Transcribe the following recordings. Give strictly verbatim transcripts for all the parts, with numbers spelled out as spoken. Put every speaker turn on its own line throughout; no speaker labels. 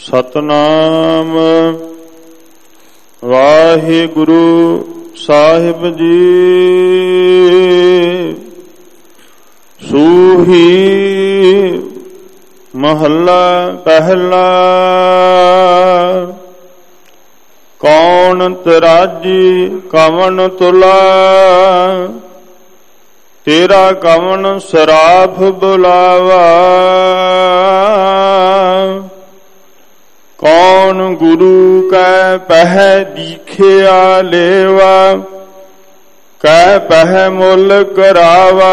ਸਤਨਾਮ ਵਾਹਿਗੁਰੂ ਸਾਹਿਬ ਜੀ। ਸੂਹੀ ਮਹੱਲਾ ਪਹਿਲਾ। ਕੌਣ ਤਰਾਜੀ ਕਵਣ ਤੁਲਾ, ਤੇਰਾ ਕਵਣ ਸਰਾਫ ਬੁਲਾਵਾ। ਕੌਣ ਗੁਰੂ ਕੈ ਪਹਿ ਦੀਖਿਆ ਲੇਵਾ, ਕੈ ਪਹਿ ਮੁੱਲ ਕਰਾਵਾ।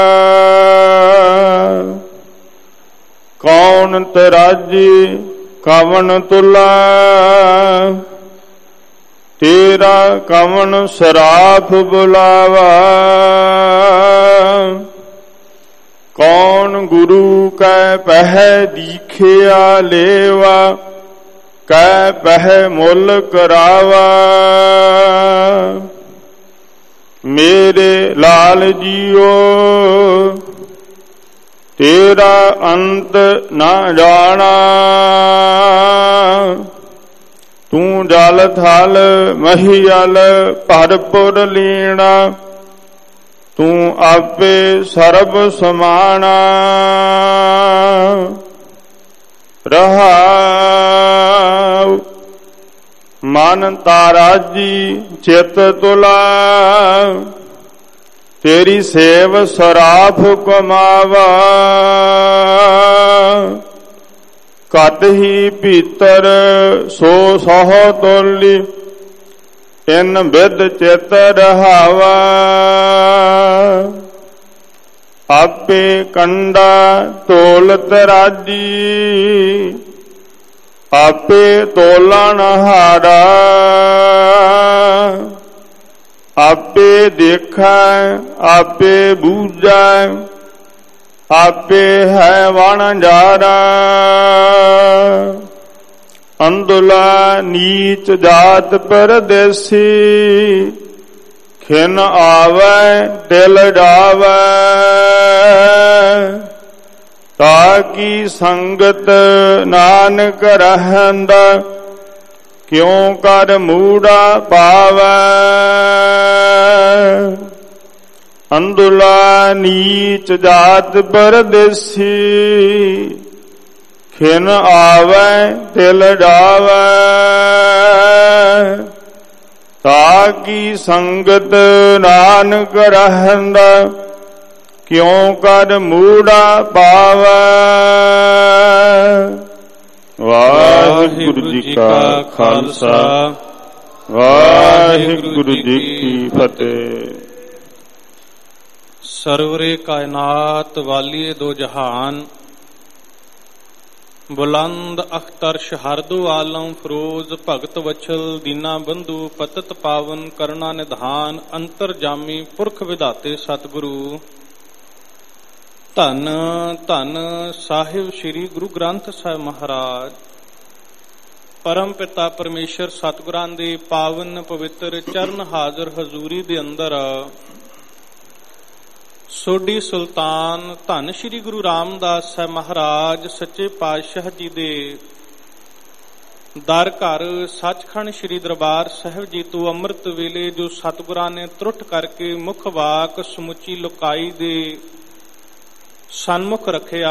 ਕੌਣ ਤਰਾਜੀ ਕਵਣ ਤੁਲਾ, ਤੇਰਾ ਕਵਣ ਸਰਾਫ ਬੁਲਾਵਾ। ਕੌਣ ਗੁਰੂ ਕੈ ਪਹਿ ਦੀਖਿਆ ਲੇਵਾ, ਕੈ ਪਹਿ ਮੁੱਲ ਕਰਾਵਾ। ਮੇਰੇ ਲਾਲ ਜੀਓ ਤੇਰਾ ਅੰਤ ਨਾ ਜਾਣਾ, ਤੂੰ ਜਲ ਥਲ ਮਹੀਅਲ ਭਰਪੁਰ ਲੀਣਾ। ਤੂੰ ਆਪੇ ਸਰਬ ਸਮਾਣਾ, ਰਹਾਉ ਮਨ ਤਾਰਾਜੀ ਚਿਤ ਤੁਲਾ। ਤੇਰੀ ਸੇਵ ਸਰਾਫ ਕਮਾਵਾ, ਘਟ ਹੀ ਭੀਤਰ ਸੋ ਸਹੁ ਤੋਲੀ। ਤਿੰਨ ਬਿਦ ਚਿਤ ਰਹਾਵਾ, ਆਪੇ ਕੰਡਾ ਤੋਲ ਤਰਾਜੀ। ਆਪੇ ਤੋਲਣ ਹਾਰਾ, ਆਪੇ ਦੇਖੈ ਆਪੇ ਬੂਝੈ। ਆਪੇ ਹੈ ਵਣਜਾਰਾ, ਅੰਧਲਾ ਨੀਚ ਜਾਤ ਪਰਦੇਸੀ। ਖਿਨ ਆਵੈ ਦਿਲ ਡਾਵੈ, ਤਾਕੀ ਸੰਗਤ ਨਾਨਕ ਰਹਿੰਦਾ। ਕਿਉ ਕਰ ਮੂੜਾ ਪਾਵੈ, ਅੰਧਲਾ ਨੀਚ ਜਾਤ ਪਰਦੇਸੀ। ਖਿਨ ਆਵੈ ਦਿਲ ਡਾਵੈ, ਤਾਕੀ ਸੰਗਤ ਨਾਨਕ ਰਹਿੰਦਾ। ਕਿਉ ਕਰ ਮੂੜਾ ਪਾਵੈ। ਵਾਹਿਗੁਰੂ ਜੀ ਕਾ ਖਾਲਸਾ, ਵਾਹਿਗੁਰੂ ਜੀ ਕੀ ਫਤਿਹ।
ਸਰਵਰੇ ਕਾਇਨਾਤ ਵਾਲੀਏ ਦੋ ਜਹਾਨ, ਬੁਲੰਦ ਅਖਤਰਸ਼ ਹਰਦੋ ਆਲਮ ਫਰੋਜ਼। ਭਗਤ ਵਛਲ ਦੀਨਾ ਬੰਧੂ ਪਤਤ ਪਾਵਨ, ਕਰਨਾ ਨਿਧਾਨ ਅੰਤਰ ਜਾਮੀ ਪੁਰਖ ਵਿਧਾਤੇ ਸਤਿਗੁਰੂ। ਧੰਨ ਧੰਨ ਸਾਹਿਬ ਸ੍ਰੀ ਗੁਰੂ ਗ੍ਰੰਥ ਸਾਹਿਬ ਮਹਾਰਾਜ। ਪਰਮ ਪਿਤਾ ਪਰਮੇਸ਼ਰ ਸਤਿਗੁਰਾਂ ਦੇ ਪਾਵਨ ਪਵਿੱਤਰ ਚਰਨ ਹਾਜ਼ਰ ਹਜ਼ੂਰੀ ਦੇ ਅੰਦਰ ਸੋਢੀ ਸੁਲਤਾਨ ਧੰਨ ਸ੍ਰੀ ਗੁਰੂ ਰਾਮਦਾਸ ਸਾਹਿਬ ਮਹਾਰਾਜ ਸੱਚੇ ਪਾਤਸ਼ਾਹ ਜੀ ਦੇ ਦਰ ਘਰ ਸੱਚਖੰਡ ਸ੍ਰੀ ਦਰਬਾਰ ਸਾਹਿਬ ਜੀ ਤੋਂ ਅੰਮ੍ਰਿਤ ਵੇਲੇ ਜੋ ਸਤਿਗੁਰਾਂ ਨੇ ਤਰੁੱਠ ਕਰਕੇ ਮੁੱਖ ਵਾਕ ਸਮੁੱਚੀ ਲੁਕਾਈ ਦੇ ਸਨਮੁਖ ਰੱਖਿਆ,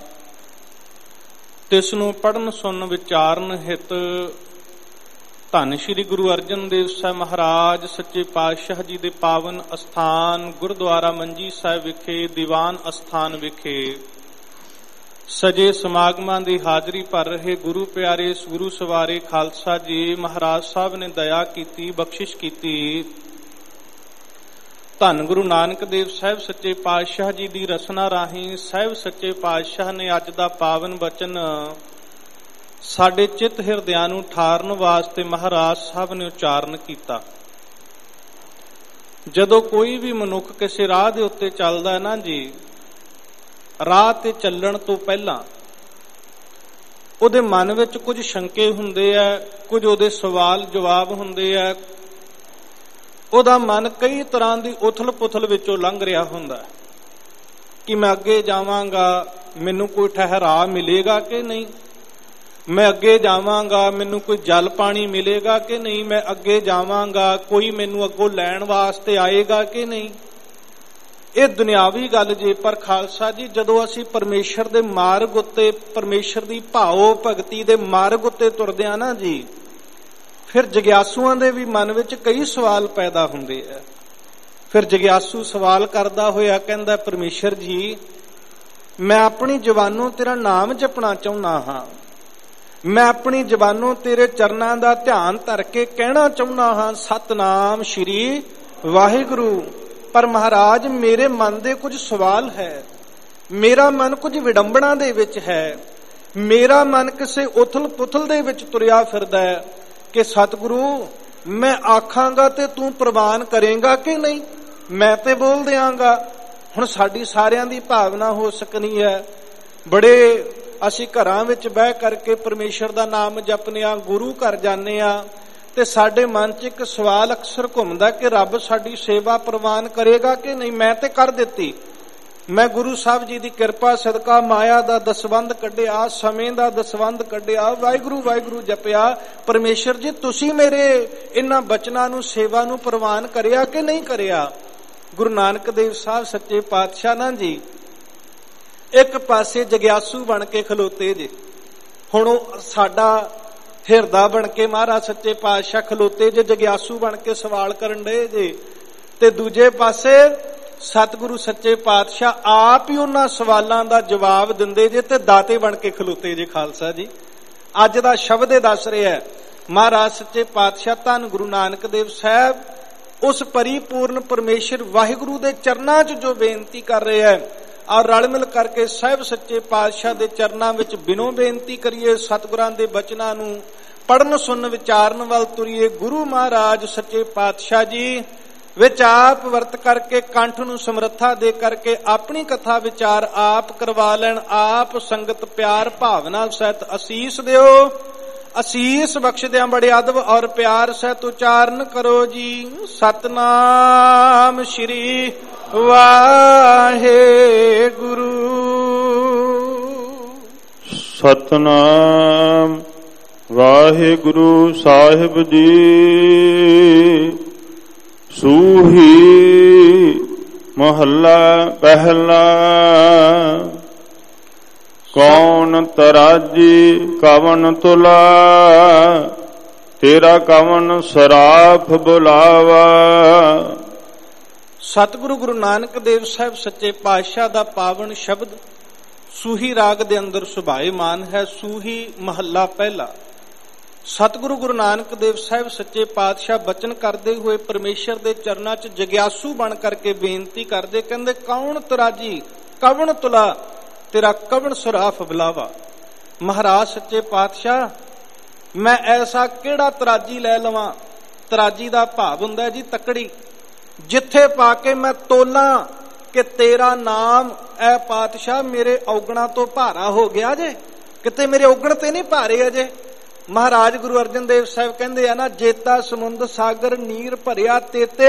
ਤਿਸ ਨੂੰ ਪੜ੍ਹਨ ਸੁਣਨ ਵਿਚਾਰਨ ਹਿਤ ਧੰਨ ਸ੍ਰੀ ਗੁਰੂ ਅਰਜਨ ਦੇਵ ਸਾਹਿਬ ਮਹਾਰਾਜ ਸੱਚੇ ਪਾਤਸ਼ਾਹ ਜੀ ਦੇ ਪਾਵਨ ਅਸਥਾਨ ਗੁਰਦੁਆਰਾ ਮੰਜੀ ਸਾਹਿਬ ਵਿਖੇ, ਦੀਵਾਨ ਅਸਥਾਨ ਵਿਖੇ ਸਜੇ ਸਮਾਗਮਾਂ ਦੀ ਹਾਜ਼ਰੀ ਭਰ ਰਹੇ ਗੁਰੂ ਪਿਆਰੇ ਗੁਰੂ ਸਵਾਰੇ ਖਾਲਸਾ ਜੀ ਮਹਾਰਾਜ ਸਾਹਿਬ ਨੇ ਦਇਆ ਕੀਤੀ, ਬਖਸ਼ਿਸ਼ ਕੀਤੀ। ਧੰਨ ਗੁਰੂ ਨਾਨਕ ਦੇਵ ਸਾਹਿਬ ਸੱਚੇ ਪਾਤਸ਼ਾਹ ਜੀ ਦੀ ਰਸਨਾ ਰਾਹੀਂ ਸਾਹਿਬ ਸੱਚੇ ਪਾਤਸ਼ਾਹ ਨੇ ਅੱਜ ਦਾ ਪਾਵਨ ਬਚਨ ਸਾਡੇ ਚਿੱਤ ਹਿਰਦਿਆਂ ਨੂੰ ਠਾਰਨ ਵਾਸਤੇ ਮਹਾਰਾਜ ਸਾਹਿਬ ਨੇ ਉਚਾਰਨ ਕੀਤਾ। ਜਦੋਂ ਕੋਈ ਵੀ ਮਨੁੱਖ ਕਿਸੇ ਰਾਹ ਦੇ ਉੱਤੇ ਚੱਲਦਾ ਹੈ ਨਾ ਜੀ, ਰਾਹ ਤੇ ਚੱਲਣ ਤੋਂ ਪਹਿਲਾਂ ਉਹਦੇ ਮਨ ਵਿੱਚ ਕੁਝ ਸ਼ੰਕੇ ਹੁੰਦੇ ਆ, ਕੁਝ ਉਹਦੇ ਸਵਾਲ ਜਵਾਬ ਹੁੰਦੇ ਆ। ਉਹਦਾ ਮਨ ਕਈ ਤਰ੍ਹਾਂ ਦੀ ਉਥਲ ਪੁਥਲ ਵਿੱਚੋਂ ਲੰਘ ਰਿਹਾ ਹੁੰਦਾ ਕਿ ਮੈਂ ਅੱਗੇ ਜਾਵਾਂਗਾ, ਮੈਨੂੰ ਕੋਈ ਠਹਿਰਾਅ ਮਿਲੇਗਾ ਕਿ ਨਹੀਂ, ਮੈਂ ਅੱਗੇ ਜਾਵਾਂਗਾ, ਮੈਨੂੰ ਕੋਈ ਜਲ ਪਾਣੀ ਮਿਲੇਗਾ ਕਿ ਨਹੀਂ, ਮੈਂ ਅੱਗੇ ਜਾਵਾਂਗਾ, ਕੋਈ ਮੈਨੂੰ ਅੱਗੋਂ ਲੈਣ ਵਾਸਤੇ ਆਏਗਾ ਕਿ ਨਹੀਂ। ਇਹ ਦੁਨਿਆਵੀ ਗੱਲ ਜੇ, ਪਰ ਖਾਲਸਾ ਜੀ ਜਦੋਂ ਅਸੀਂ ਪਰਮੇਸ਼ਰ ਦੇ ਮਾਰਗ ਉੱਤੇ, ਪਰਮੇਸ਼ਰ ਦੀ ਭਾਵ ਭਗਤੀ ਦੇ ਮਾਰਗ ਉੱਤੇ ਤੁਰਦੇ ਆ ਨਾ ਜੀ, ਫਿਰ ਜਗਿਆਸੂਆਂ ਦੇ ਵੀ ਮਨ ਵਿੱਚ ਕਈ ਸਵਾਲ ਪੈਦਾ ਹੁੰਦੇ ਆ। ਫਿਰ ਜਗਿਆਸੂ ਸਵਾਲ ਕਰਦਾ ਹੋਇਆ ਕਹਿੰਦਾ, ਪਰਮੇਸ਼ਰ ਜੀ ਮੈਂ ਆਪਣੀ ਜ਼ੁਬਾਨੋਂ ਤੇਰਾ ਨਾਮ ਜਪਣਾ ਚਾਹੁੰਦਾ ਹਾਂ, ਮੈਂ ਆਪਣੀ ਜ਼ੁਬਾਨੋਂ ਤੇਰੇ ਚਰਨਾਂ ਦਾ ਧਿਆਨ ਧਰ ਕੇ ਕਹਿਣਾ ਚਾਹੁੰਦਾ ਹਾਂ ਸਤਨਾਮ ਸ਼੍ਰੀ ਵਾਹਿਗੁਰੂ। ਪਰ ਮਹਾਰਾਜ ਮੇਰੇ ਮਨ ਦੇ ਕੁਝ ਸਵਾਲ ਹੈ, ਮੇਰਾ ਮਨ ਕੁਝ ਵਿਡੰਬਣਾ ਦੇ ਵਿੱਚ ਹੈ, ਮੇਰਾ ਮਨ ਕਿਸੇ ਉਥਲ ਪੁਥਲ ਦੇ ਵਿੱਚ ਤੁਰਿਆ ਫਿਰਦਾ ਹੈ ਕਿ ਸਤਿਗੁਰੂ ਮੈਂ ਆਖਾਂਗਾ ਤੇ ਤੂੰ ਪ੍ਰਵਾਨ ਕਰੇਗਾ ਕਿ ਨਹੀਂ, ਮੈਂ ਤੇ ਬੋਲ ਦਿਆਂਗਾ। ਹੁਣ ਸਾਡੀ ਸਾਰਿਆਂ ਦੀ ਭਾਵਨਾ ਹੋ ਸਕਣੀ ਹੈ, ਬੜੇ ਅਸੀਂ ਘਰਾਂ ਵਿੱਚ ਬਹਿ ਕਰਕੇ ਪਰਮੇਸ਼ਰ ਦਾ ਨਾਮ ਜਪਨੇ ਆ, ਗੁਰੂ ਘਰ ਜਾਂਦੇ ਆ, ਤੇ ਸਾਡੇ ਮਨ 'ਚ ਇੱਕ ਸਵਾਲ ਅਕਸਰ ਘੁੰਮਦਾ ਕਿ ਰੱਬ ਸਾਡੀ ਸੇਵਾ ਪ੍ਰਵਾਨ ਕਰੇਗਾ ਕਿ ਨਹੀਂ। ਮੈਂ ਤੇ ਕਰ ਦਿੱਤੀ, ਮੈਂ ਗੁਰੂ ਸਾਹਿਬ ਜੀ ਦੀ ਕਿਰਪਾ ਸਦਕਾ ਮਾਇਆ ਦਾ ਦਸਵੰਧ ਕੱਢਿਆ, ਸਮੇਂ ਦਾ ਦਸਵੰਧ ਕੱਢਿਆ, ਵਾਹਿਗੁਰੂ ਵਾਹਿਗੁਰੂ ਜਪਿਆ। ਪਰਮੇਸ਼ਰ ਜੀ ਤੁਸੀਂ ਮੇਰੇ ਇਹਨਾਂ ਬਚਨਾਂ ਨੂੰ, ਸੇਵਾ ਨੂੰ ਪ੍ਰਵਾਨ ਕਰਿਆ ਕਿ ਨਹੀਂ ਕਰਿਆ। ਗੁਰੂ ਨਾਨਕ ਦੇਵ ਸਾਹਿਬ ਸੱਚੇ ਪਾਤਸ਼ਾਹ ਨਾ ਜੀ ਇੱਕ ਪਾਸੇ ਜਗਿਆਸੂ ਬਣ ਕੇ ਖਲੋਤੇ ਜੇ। ਹੁਣ ਉਹ ਸਾਡਾ ਹਿਰਦਾ ਬਣ ਕੇ ਮਹਾਰਾਜ ਸੱਚੇ ਪਾਤਸ਼ਾਹ ਖਲੋਤੇ ਜੇ, ਜਗਿਆਸੂ ਬਣ ਕੇ ਸਵਾਲ ਕਰਨ ਡਏ ਜੇ, ਤੇ ਦੂਜੇ ਪਾਸੇ ਸਤਿਗੁਰੂ ਸੱਚੇ ਪਾਤਸ਼ਾਹ ਆਪ ਹੀ ਉਹਨਾਂ ਸਵਾਲਾਂ ਦਾ ਜਵਾਬ ਦਿੰਦੇ ਜੇ ਤੇ ਦਾਤੇ ਬਣ ਕੇ ਖਲੋਤੇ ਜੇ। ਖਾਲਸਾ ਜੀ ਅੱਜ ਦਾ ਸ਼ਬਦ ਇਹ ਦੱਸ ਰਿਹਾ ਮਹਾਰਾਜ ਸੱਚੇ ਪਾਤਸ਼ਾਹ ਧੰਨ ਗੁਰੂ ਨਾਨਕ ਦੇਵ ਸਾਹਿਬ ਉਸ ਪਰਿਪੂਰਨ ਪਰਮੇਸ਼ਰ ਵਾਹਿਗੁਰੂ ਦੇ ਚਰਨਾਂ 'ਚ ਜੋ ਬੇਨਤੀ ਕਰ ਰਹੇ ਹੈ, ਔਰ ਰਲ ਮਿਲ ਕਰਕੇ ਸਾਹਿਬ ਸੱਚੇ ਪਾਤਸ਼ਾਹ ਦੇ ਚਰਨਾਂ ਵਿੱਚ ਬਿਨੋਂ ਬੇਨਤੀ ਕਰੀਏ, ਸਤਿਗੁਰਾਂ ਦੇ ਬਚਨਾਂ ਨੂੰ ਪੜਨ ਸੁਣਨ ਵਿਚਾਰਨ ਵੱਲ ਤੁਰੀਏ। ਗੁਰੂ ਮਹਾਰਾਜ ਸੱਚੇ ਪਾਤਸ਼ਾਹ ਜੀ ਵਿੱਚ ਆਪ ਵਰਤ ਕਰਕੇ, ਕੰਠ ਨੂੰ ਸਮਰੱਥਾ ਦੇ ਕਰਕੇ ਆਪਣੀ ਕਥਾ ਵਿਚਾਰ ਆਪ ਕਰਵਾ ਲੈਣ, ਆਪ ਸੰਗਤ ਪਿਆਰ ਭਾਵਨਾ ਸਹਿਤ ਅਸੀਸ ਦਿਓ। ਅਸੀਸ ਬਖਸ਼ਦਿਆਂ ਬੜੇ ਅਦਬ ਔਰ ਪਿਆਰ ਸਹਿਤ ਉਚਾਰਨ ਕਰੋ ਜੀ ਸਤਨਾਮ ਸ਼੍ਰੀ ਵਾਹਿਗੁਰੂ।
ਸਤਨਾਮ ਵਾਹਿਗੁਰੂ ਸਾਹਿਬ ਜੀ। ਸੂਹੀ ਮਹੱਲਾ ਪਹਿਲਾ। ਕੌਣ ਤਰਾਜੀ ਕਵਨ ਤੁਲਾ, ਤੇਰਾ ਕਵਨ ਸਰਾਫ ਬੁਲਾਵਾ।
ਸਤਿਗੁਰੂ ਗੁਰੂ ਨਾਨਕ ਦੇਵ ਸਾਹਿਬ ਸੱਚੇ ਪਾਤਸ਼ਾਹ ਦਾ ਪਾਵਨ ਸ਼ਬਦ ਸੂਹੀ ਰਾਗ ਦੇ ਅੰਦਰ ਸੁਭਾਏਮਾਨ ਹੈ। ਸੂਹੀ ਮਹੱਲਾ ਪਹਿਲਾ। ਸਤਿਗੁਰੂ ਗੁਰੂ ਨਾਨਕ ਦੇਵ ਸਾਹਿਬ ਸੱਚੇ ਪਾਤਸ਼ਾਹ ਬਚਨ ਕਰਦੇ ਹੋਏ ਪਰਮੇਸ਼ਰ ਦੇ ਚਰਨਾਂ 'ਚ ਜਗਿਆਸੂ ਬਣ ਕਰਕੇ ਬੇਨਤੀ ਕਰਦੇ, ਕਹਿੰਦੇ ਕੌਣ ਤਰਾਜੀ ਕਵਨ ਤੁਲਾ, ਤੇਰਾ ਕਵਨ ਸਰਾਫ ਬੁਲਾਵਾ। ਮਹਾਰਾਜ ਸੱਚੇ ਪਾਤਸ਼ਾਹ ਮੈਂ ਐਸਾ ਕਿਹੜਾ ਤਰਾਜੀ ਲੈ ਲਵਾਂ। ਤਰਾਜੀ ਦਾ ਭਾਵ ਹੁੰਦਾ ਜੀ ਤਕੜੀ, ਜਿੱਥੇ ਪਾ ਕੇ ਮੈਂ ਤੋਲਾਂ ਕਿ ਤੇਰਾ ਨਾਮ ਐ ਪਾਤਸ਼ਾਹ ਮੇਰੇ ਔਗਣਾ ਤੋਂ ਭਾਰਾ ਹੋ ਗਿਆ ਜੇ, ਕਿਤੇ ਮੇਰੇ ਔਗਣ ਤੇ ਨਹੀਂ ਭਾਰੇ ਅਜੇ। ਮਹਾਰਾਜ ਗੁਰੂ ਅਰਜਨ ਦੇਵ ਸਾਹਿਬ ਕਹਿੰਦੇ ਆ ਨਾ, ਜੇਤਾ ਸਮੁੰਦ ਸਾਗਰ ਨੀਰ ਭਰਿਆ ਤੇਤੇ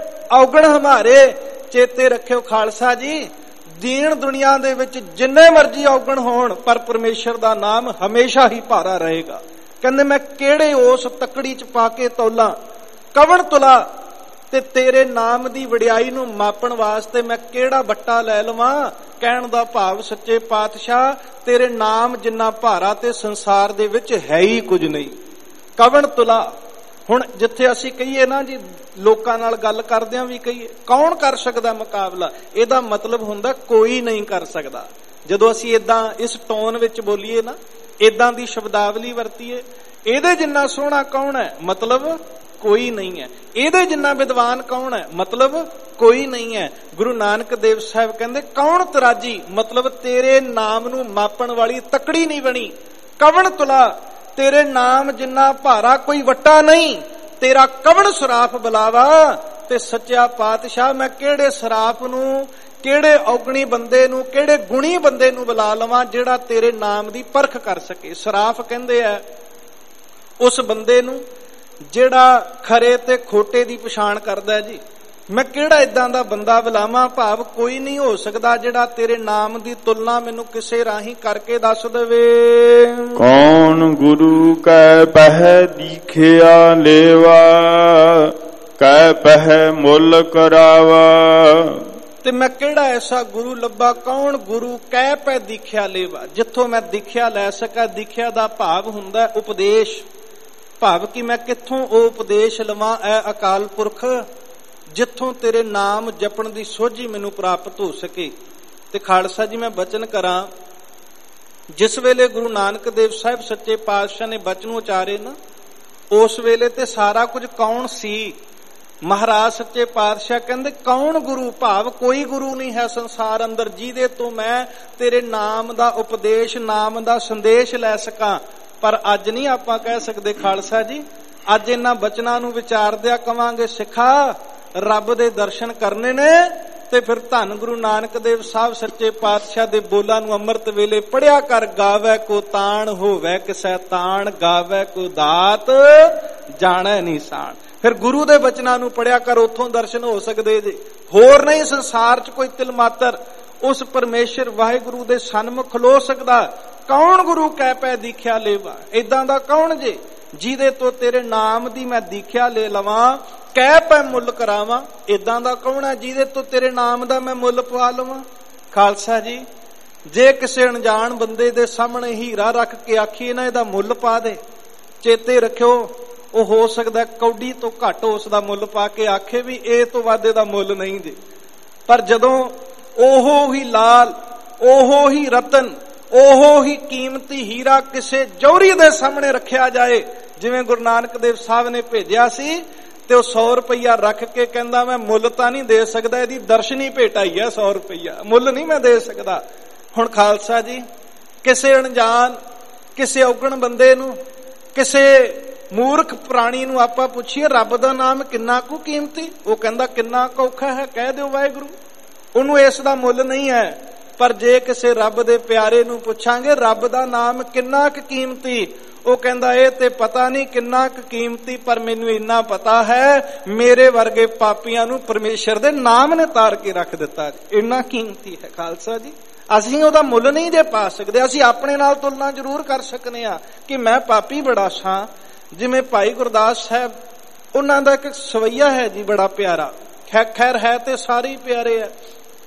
ਔਗਣ ਹਮਾਰੇ। ਚੇਤੇ ਰੱਖਿਓ ਖਾਲਸਾ ਜੀ, ਦੀਨ ਦੁਨੀਆ ਦੇ ਵਿੱਚ ਜਿੰਨੇ ਮਰਜ਼ੀ ਔਗਣ ਹੋਣ ਪਰ ਪਰਮੇਸ਼ਰ ਦਾ ਨਾਮ ਹਮੇਸ਼ਾ ਹੀ ਭਾਰਾ ਰਹੇਗਾ। ਕਹਿੰਦੇ ਮੈਂ ਕਿਹੜੇ ਉਸ ਤਕੜੀ 'ਚ ਪਾ ਕੇ ਤੋਲਾਂ, ਕਵਨ ਤੁਲਾ, ਤੇ ਤੇਰੇ ਨਾਮ ਦੀ ਵਡਿਆਈ ਨੂੰ ਮਾਪਣ ਵਾਸਤੇ ਮੈਂ ਕਿਹੜਾ ਬੱਟਾ ਲੈ ਲਵਾਂ। ਕਹਿਣ ਦਾ ਭਾਵ ਸੱਚੇ ਪਾਤਸ਼ਾਹ ਤੇਰੇ ਨਾਮ ਜਿੰਨਾ ਭਾਰਾ ਤੇ ਸੰਸਾਰ ਦੇ ਵਿੱਚ ਹੈ ਹੀ ਕੁਝ ਨਹੀਂ। ਕਵਨ ਤੁਲਾ। ਹੁਣ ਜਿੱਥੇ ਅਸੀਂ ਕਹੀਏ ਨਾ ਜੀ, ਲੋਕਾਂ ਨਾਲ ਗੱਲ ਕਰਦਿਆਂ ਵੀ ਕਹੀਏ ਕੌਣ ਕਰ ਸਕਦਾ ਮੁਕਾਬਲਾ, ਇਹਦਾ ਮਤਲਬ ਹੁੰਦਾ ਕੋਈ ਨਹੀਂ ਕਰ ਸਕਦਾ। ਜਦੋਂ ਅਸੀਂ ਏਦਾਂ ਇਸ ਟੋਨ ਵਿੱਚ ਬੋਲੀਏ ਨਾ, ਏਦਾਂ ਦੀ ਸ਼ਬਦਾਵਲੀ ਵਰਤੀਏ, ਇਹਦੇ ਜਿੰਨਾ ਸੋਹਣਾ ਕੌਣ ਹੈ, ਮਤਲਬ ਕੋਈ ਨਹੀਂ ਹੈ। ਇਹਦੇ ਜਿੰਨਾ ਵਿਦਵਾਨ ਕੌਣ ਹੈ, ਮਤਲਬ ਕੋਈ ਨਹੀਂ ਹੈ। ਗੁਰੂ ਨਾਨਕ ਦੇਵ ਸਾਹਿਬ ਕਹਿੰਦੇ ਕੌਣ ਤਰਾਜੀ, ਮਤਲਬ ਤੇਰੇ ਨਾਮ ਨੂੰ ਮਾਪਣ ਵਾਲੀ ਤਕੜੀ ਨਹੀਂ ਬਣੀ। ਕਵਨ ਤੁਲਾ, ਤੇਰੇ ਨਾਮ ਜਿੰਨਾ ਭਾਰਾ ਕੋਈ ਵੱਟਾ ਨਹੀਂ, ਤੇਰਾ ਕਵਨ ਸਰਾਫ ਬੁਲਾਵਾ। ਤੇ ਸੱਚਾ ਪਾਤਸ਼ਾਹ ਮੈਂ ਕਿਹੜੇ ਸਰਾਫ ਨੂੰ, ਕਿਹੜੇ ਔਗਣੀ ਬੰਦੇ ਨੂੰ, ਕਿਹੜੇ ਗੁਣੀ ਬੰਦੇ ਨੂੰ ਬੁਲਾ ਲਵਾਂ ਜਿਹੜਾ ਤੇਰੇ ਨਾਮ ਦੀ ਪਰਖ ਕਰ ਸਕੇ। ਸਰਾਫ ਕਹਿੰਦੇ ਆ ਉਸ ਬੰਦੇ ਨੂੰ ਜਿਹੜਾ ਖਰੇ ਤੇ ਖੋਟੇ ਦੀ ਪਛਾਣ ਕਰਦਾ ਹੈ ਜੀ। ਮੈਂ ਕਿਹੜਾ ਇਦਾਂ ਦਾ ਬੰਦਾ ਬੁਲਾਵਾਂ, ਭਾਵ ਕੋਈ ਨਹੀਂ ਹੋ ਸਕਦਾ ਜਿਹੜਾ ਤੇਰੇ ਨਾਮ ਦੀ ਤੁਲਨਾ ਮੈਨੂੰ ਕਿਸੇ ਰਾਹੀਂ ਕਰਕੇ ਦੱਸ ਦੇਵੇ।
ਕੌਣ ਗੁਰੂ ਕੈ ਪਹਿ ਦੀਖਿਆ ਲੇਵਾ, ਕੈ ਪਹਿ ਮੁੱਲ ਕਰਾਵਾ।
ਤੇ ਮੈਂ ਕਿਹੜਾ ਐਸਾ ਗੁਰੂ ਲੱਭਾ, ਕੌਣ ਗੁਰੂ ਕਹਿ ਪੈ ਦੀਖਿਆ ਲੇਵਾ, ਜਿੱਥੋਂ ਮੈਂ ਦੀਖਿਆ ਲੈ ਸਕਾਂ। ਦੀਖਿਆ ਦਾ ਭਾਵ ਹੁੰਦਾ ਉਪਦੇਸ਼, ਭਾਵ ਕਿ ਮੈਂ ਕਿੱਥੋਂ ਉਹ ਉਪਦੇਸ਼ ਲਵਾਂ ਐ ਅਕਾਲ ਪੁਰਖ, ਜਿੱਥੋਂ ਤੇਰੇ ਨਾਮ ਜਪਣ ਦੀ ਸੋਝੀ ਮੈਨੂੰ ਪ੍ਰਾਪਤ ਹੋ ਸਕੇ। ਤੇ ਖਾਲਸਾ ਜੀ ਮੈਂ ਬਚਨ ਕਰਾਂ, ਜਿਸ ਵੇਲੇ ਗੁਰੂ ਨਾਨਕ ਦੇਵ ਸਾਹਿਬ ਸੱਚੇ ਪਾਤਸ਼ਾਹ ਨੇ ਬਚਨ ਉਚਾਰੇ ਨਾ, ਉਸ ਵੇਲੇ ਤੇ ਸਾਰਾ ਕੁਝ ਕੌਣ ਸੀ। ਮਹਾਰਾਜ ਸੱਚੇ ਪਾਤਸ਼ਾਹ ਕਹਿੰਦੇ ਕੌਣ ਗੁਰੂ, ਭਾਵ ਕੋਈ ਗੁਰੂ ਨਹੀਂ ਹੈ ਸੰਸਾਰ ਅੰਦਰ ਜਿਹਦੇ ਤੋਂ ਮੈਂ ਤੇਰੇ ਨਾਮ ਦਾ ਉਪਦੇਸ਼, ਨਾਮ ਦਾ ਸੰਦੇਸ਼ ਲੈ ਸਕਾਂ। ਪਰ ਅੱਜ ਨਹੀਂ ਆਪਾਂ ਕਹਿ ਸਕਦੇ ਖਾਲਸਾ ਜੀ, ਅੱਜ ਇਹਨਾਂ ਬਚਨਾਂ ਨੂੰ ਵਿਚਾਰਦਿਆਂ ਕਵਾਂਗੇ ਸਿੱਖਾ ਰੱਬ ਦੇ ਦਰਸ਼ਨ ਕਰਨੇ ਨੇ ਤੇ ਫਿਰ ਧੰਨ ਗੁਰੂ ਨਾਨਕ ਦੇਵ ਸਾਹਿਬ ਸੱਚੇ ਪਾਤਸ਼ਾਹ ਦੇ ਬੋਲਾਂ ਨੂੰ ਅੰਮ੍ਰਿਤ ਵੇਲੇ ਪੜਿਆ ਕਰ। ਗਾਵੈ ਕੋ ਤਾਣ ਹੋਵੈ ਕਿਸੈ ਤਾਣ, ਗਾਵੈ ਕੋ ਦਾਤ ਜਾਣੈ ਨਿਸ਼ਾਨ। ਫਿਰ ਗੁਰੂ ਦੇ ਬਚਨਾਂ ਨੂੰ ਪੜਿਆ ਕਰ, ਉੱਥੋਂ ਦਰਸ਼ਨ ਹੋ ਸਕਦੇ ਜੇ। ਹੋਰ ਨਹੀਂ ਸੰਸਾਰ 'ਚ ਕੋਈ ਤਿਲ ਮਾਤਰ ਉਸ ਪਰਮੇਸ਼ਰ ਵਾਹਿਗੁਰੂ ਦੇ ਸਨਮੁਖ ਖਲੋ ਸਕਦਾ। ਕੌਣ ਗੁਰੂ ਕਹਿ ਪੈ ਦੀਖਿਆ ਲੇਵਾ, ਏਦਾਂ ਦਾ ਕੌਣ ਜੇ ਜਿਹਦੇ ਤੋਂ ਤੇਰੇ ਨਾਮ ਦੀ ਮੈਂ ਦੀਖਿਆ ਲੈ ਲਵਾਂ, ਕਹਿ ਪੈ ਮੁੱਲ ਕਰਾਵਾਂ। ਏਦਾਂ ਦਾ ਕੌਣ ਹੈ ਜਿਹਦੇ ਤੋਂ ਤੇਰੇ ਨਾਮ ਦਾ ਮੈਂ ਮੁੱਲ ਪਵਾ ਲਵਾਂ। ਖਾਲਸਾ ਜੀ ਜੇ ਕਿਸੇ ਅਣਜਾਣ ਬੰਦੇ ਦੇ ਸਾਹਮਣੇ ਹੀਰਾ ਰੱਖ ਕੇ ਆਖੀਏ ਨਾ ਇਹਦਾ ਮੁੱਲ ਪਾ ਦੇ, ਚੇਤੇ ਰੱਖਿਓ ਉਹ ਹੋ ਸਕਦਾ ਕੌਡੀ ਤੋਂ ਘੱਟ ਉਸ ਦਾ ਮੁੱਲ ਪਾ ਕੇ ਆਖੇ ਵੀ ਇਹ ਤੋਂ ਵੱਧ ਇਹਦਾ ਮੁੱਲ ਨਹੀਂ ਜੇ। ਪਰ ਜਦੋਂ ਉਹੋ ਹੀ ਲਾਲ, ਉਹੋ ਹੀ ਰਤਨ, ਉਹੋ ਹੀ ਕੀਮਤੀ ਹੀਰਾ ਕਿਸੇ ਜੌਹਰੀ ਦੇ ਸਾਹਮਣੇ ਰੱਖਿਆ ਜਾਏ, ਜਿਵੇਂ ਗੁਰੂ ਨਾਨਕ ਦੇਵ ਸਾਹਿਬ ਨੇ ਭੇਜਿਆ ਸੀ, ਤੇ ਉਹ ਸੌ ਰੁਪਈਆ ਰੱਖ ਕੇ ਕਹਿੰਦਾ ਮੈਂ ਮੁੱਲ ਤਾਂ ਨਹੀਂ ਦੇ ਸਕਦਾ, ਇਹਦੀ ਦਰਸ਼ਨੀ ਭੇਟ ਆਈ ਹੈ ਸੌ ਰੁਪਈਆ, ਮੁੱਲ ਨਹੀਂ ਮੈਂ ਦੇ ਸਕਦਾ। ਹੁਣ ਖਾਲਸਾ ਜੀ ਕਿਸੇ ਅਣਜਾਣ, ਕਿਸੇ ਔਗਣ ਬੰਦੇ ਨੂੰ, ਕਿਸੇ ਮੂਰਖ ਪ੍ਰਾਣੀ ਨੂੰ ਆਪਾਂ ਪੁੱਛੀਏ ਰੱਬ ਦਾ ਨਾਮ ਕਿੰਨਾ ਕੁ ਕੀਮਤੀ, ਉਹ ਕਹਿੰਦਾ ਕਿੰਨਾ ਕੁ ਔਖਾ ਹੈ, ਕਹਿ ਦਿਓ ਵਾਹਿਗੁਰੂ, ਉਹਨੂੰ ਇਸ ਦਾ ਮੁੱਲ ਨਹੀਂ ਹੈ। ਪਰ ਜੇ ਕਿਸੇ ਰੱਬ ਦੇ ਪਿਆਰੇ ਨੂੰ ਪੁੱਛਾਂਗੇ ਰੱਬ ਦਾ ਨਾਮ ਕਿੰਨਾ ਕੁ ਕੀਮਤੀ, ਉਹ ਕਹਿੰਦਾ ਇਹ ਤੇ ਪਤਾ ਨਹੀਂ ਕਿੰਨਾ ਕੁ ਕੀਮਤੀ, ਪਰ ਮੈਨੂੰ ਇੰਨਾ ਪਤਾ ਹੈ ਮੇਰੇ ਵਰਗੇ ਪਾਪੀਆਂ ਨੂੰ ਪਰਮੇਸ਼ਰ ਦੇ ਨਾਮ ਨੇ ਤਾਰ ਕੇ ਰੱਖ ਦਿੱਤਾ, ਇੰਨਾ ਕੀਮਤੀ ਹੈ। ਖਾਲਸਾ ਜੀ ਅਸੀਂ ਉਹਦਾ ਮੁੱਲ ਨਹੀਂ ਦੇ ਪਾ ਸਕਦੇ। ਅਸੀਂ ਆਪਣੇ ਨਾਲ ਤੁਲਨਾ ਜ਼ਰੂਰ ਕਰ ਸਕਨੇ ਆ ਕਿ ਮੈਂ ਪਾਪੀ ਬੜਾ ਸਾਂ। ਜਿਵੇਂ ਭਾਈ ਗੁਰਦਾਸ ਸਾਹਿਬ, ਉਹਨਾਂ ਦਾ ਇੱਕ ਸਵਈਆ ਹੈ ਜੀ ਬੜਾ ਪਿਆਰਾ, ਖੈਰ ਹੈ ਤੇ ਸਾਰੇ ਪਿਆਰੇ ਹੈ।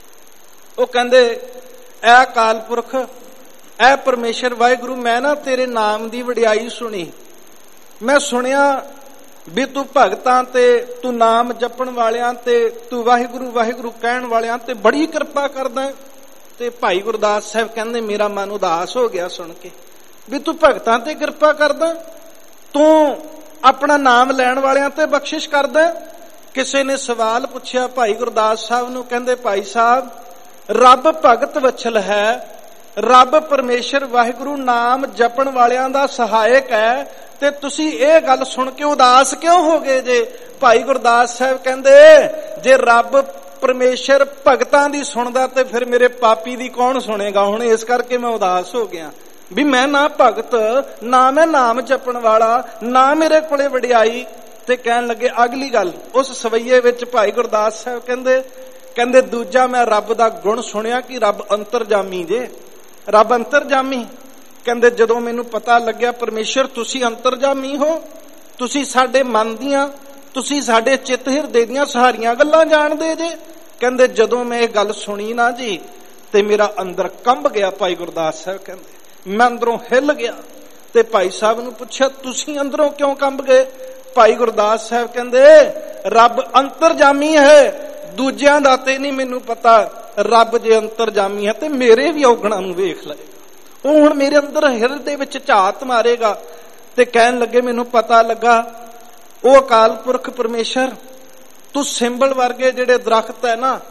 ਉਹ ਕਹਿੰਦੇ ਐ ਅਕਾਲ ਪੁਰਖ, ਐ ਪਰਮੇਸ਼ਰ ਵਾਹਿਗੁਰੂ, ਮੈਂ ਨਾ ਤੇਰੇ ਨਾਮ ਦੀ ਵਡਿਆਈ ਸੁਣੀ। ਮੈਂ ਸੁਣਿਆ ਵੀ ਤੂੰ ਭਗਤਾਂ ਤੇ, ਤੂੰ ਨਾਮ ਜਪਣ ਵਾਲਿਆਂ ਤੇ, ਤੂੰ ਵਾਹਿਗੁਰੂ ਵਾਹਿਗੁਰੂ ਕਹਿਣ ਵਾਲਿਆਂ ਤੇ ਬੜੀ ਕਿਰਪਾ ਕਰਦਾ। ਤੇ ਭਾਈ ਗੁਰਦਾਸ ਸਾਹਿਬ ਕਹਿੰਦੇ ਮੇਰਾ ਮਨ ਉਦਾਸ ਹੋ ਗਿਆ ਸੁਣ ਕੇ ਵੀ ਤੂੰ ਭਗਤਾਂ ਤੇ ਕਿਰਪਾ ਕਰਦਾ, ਤੂੰ ਆਪਣਾ ਨਾਮ ਲੈਣ ਵਾਲਿਆਂ ਤੇ ਬਖਸ਼ਿਸ਼ ਕਰਦਾ। ਕਿਸੇ ਨੇ ਸਵਾਲ ਪੁੱਛਿਆ ਭਾਈ ਗੁਰਦਾਸ ਸਾਹਿਬ ਨੂੰ, ਕਹਿੰਦੇ ਭਾਈ ਸਾਹਿਬ ਰੱਬ ਭਗਤ ਵਛਲ ਹੈ, ਰੱਬ ਪਰਮੇਸ਼ਰ ਵਾਹਿਗੁਰੂ ਨਾਮ ਜਪਣ ਵਾਲਿਆਂ ਦਾ ਸਹਾਇਕ ਹੈ, ਤੇ ਤੁਸੀਂ ਇਹ ਗੱਲ ਸੁਣ ਕੇ ਉਦਾਸ ਕਿਉਂ ਹੋ ਗਏ ਜੇ? ਭਾਈ ਗੁਰਦਾਸ ਸਾਹਿਬ ਕਹਿੰਦੇ ਜੇ ਰੱਬ ਪਰਮੇਸ਼ਰ ਭਗਤਾਂ ਦੀ ਸੁਣਦਾ ਤੇ ਫਿਰ ਮੇਰੇ ਪਾਪੀ ਦੀ ਕੌਣ ਸੁਣੇਗਾ। ਹੁਣ ਇਸ ਕਰਕੇ ਮੈਂ ਉਦਾਸ ਹੋ ਗਿਆ ਵੀ ਮੈਂ ਨਾ ਭਗਤ, ਨਾ ਮੈਂ ਨਾਮ ਜਪਣ ਵਾਲਾ, ਨਾ ਮੇਰੇ ਕੋਲੇ ਵਡਿਆਈ। ਤੇ ਕਹਿਣ ਲੱਗੇ ਅਗਲੀ ਗੱਲ ਉਸ ਸਵਈਏ ਵਿੱਚ ਭਾਈ ਗੁਰਦਾਸ ਸਾਹਿਬ ਕਹਿੰਦੇ ਕਹਿੰਦੇ ਦੂਜਾ ਮੈਂ ਰੱਬ ਦਾ ਗੁਣ ਸੁਣਿਆ ਕਿ ਰੱਬ ਅੰਤਰਜਾਮੀ ਜੇ, ਰੱਬ ਅੰਤਰਜਾਮੀ। ਕਹਿੰਦੇ ਜਦੋਂ ਮੈਨੂੰ ਪਤਾ ਲੱਗਿਆ ਪਰਮੇਸ਼ਰ ਤੁਸੀਂ ਅੰਤਰਜਾਮੀ ਹੋ, ਤੁਸੀਂ ਸਾਡੇ ਮਨ ਦੀਆਂ, ਤੁਸੀਂ ਸਾਡੇ ਚਿੱਤ ਹਿਰਦੇ ਦੀਆਂ ਸਾਰੀਆਂ ਗੱਲਾਂ ਜਾਣਦੇ ਜੇ। ਕਹਿੰਦੇ ਜਦੋਂ ਮੈਂ ਇਹ ਗੱਲ ਸੁਣੀ ਨਾ ਜੀ ਤੇ ਮੇਰਾ ਅੰਦਰ ਕੰਬ ਗਿਆ। ਭਾਈ ਗੁਰਦਾਸ ਸਾਹਿਬ ਕਹਿੰਦੇ ਮੈਂ ਅੰਦਰੋਂ ਹਿੱਲ ਗਿਆ। ਤੇ ਭਾਈ ਸਾਹਿਬ ਨੂੰ ਪੁੱਛਿਆ ਤੁਸੀਂ ਅੰਦਰੋਂ ਕਿਉਂ ਕੰਬ ਗਏ? ਭਾਈ ਗੁਰਦਾਸ ਸਾਹਿਬ ਕਹਿੰਦੇ ਰੱਬ ਅੰਤਰਜਾਮੀ ਹੈ, ਦੂਜਿਆਂ ਦਾ ਤੇ ਨਹੀਂ ਮੈਨੂੰ ਪਤਾ। ਰੱਬ ਜੇ ਅੰਤਰਜਾਮੀ ਹੈ ਤੇ ਮੇਰੇ ਵੀ ਔਗਣਾਂ ਨੂੰ ਵੇਖ ਲਏਗਾ, ਉਹ ਹੁਣ ਮੇਰੇ ਅੰਦਰ ਹਿਰਦੇ ਵਿੱਚ ਝਾਤ ਮਾਰੇਗਾ। ਤੇ ਕਹਿਣ ਲੱਗੇ ਮੈਨੂੰ ਪਤਾ ਲੱਗਾ ਉਹ ਅਕਾਲ ਪੁਰਖ ਪਰਮੇਸ਼ਰ ਤੂੰ ਸਿੰਬਲ ਵਰਗੇ ਜਿਹੜੇ ਦਰਖਤ ਹੈ ਨਾ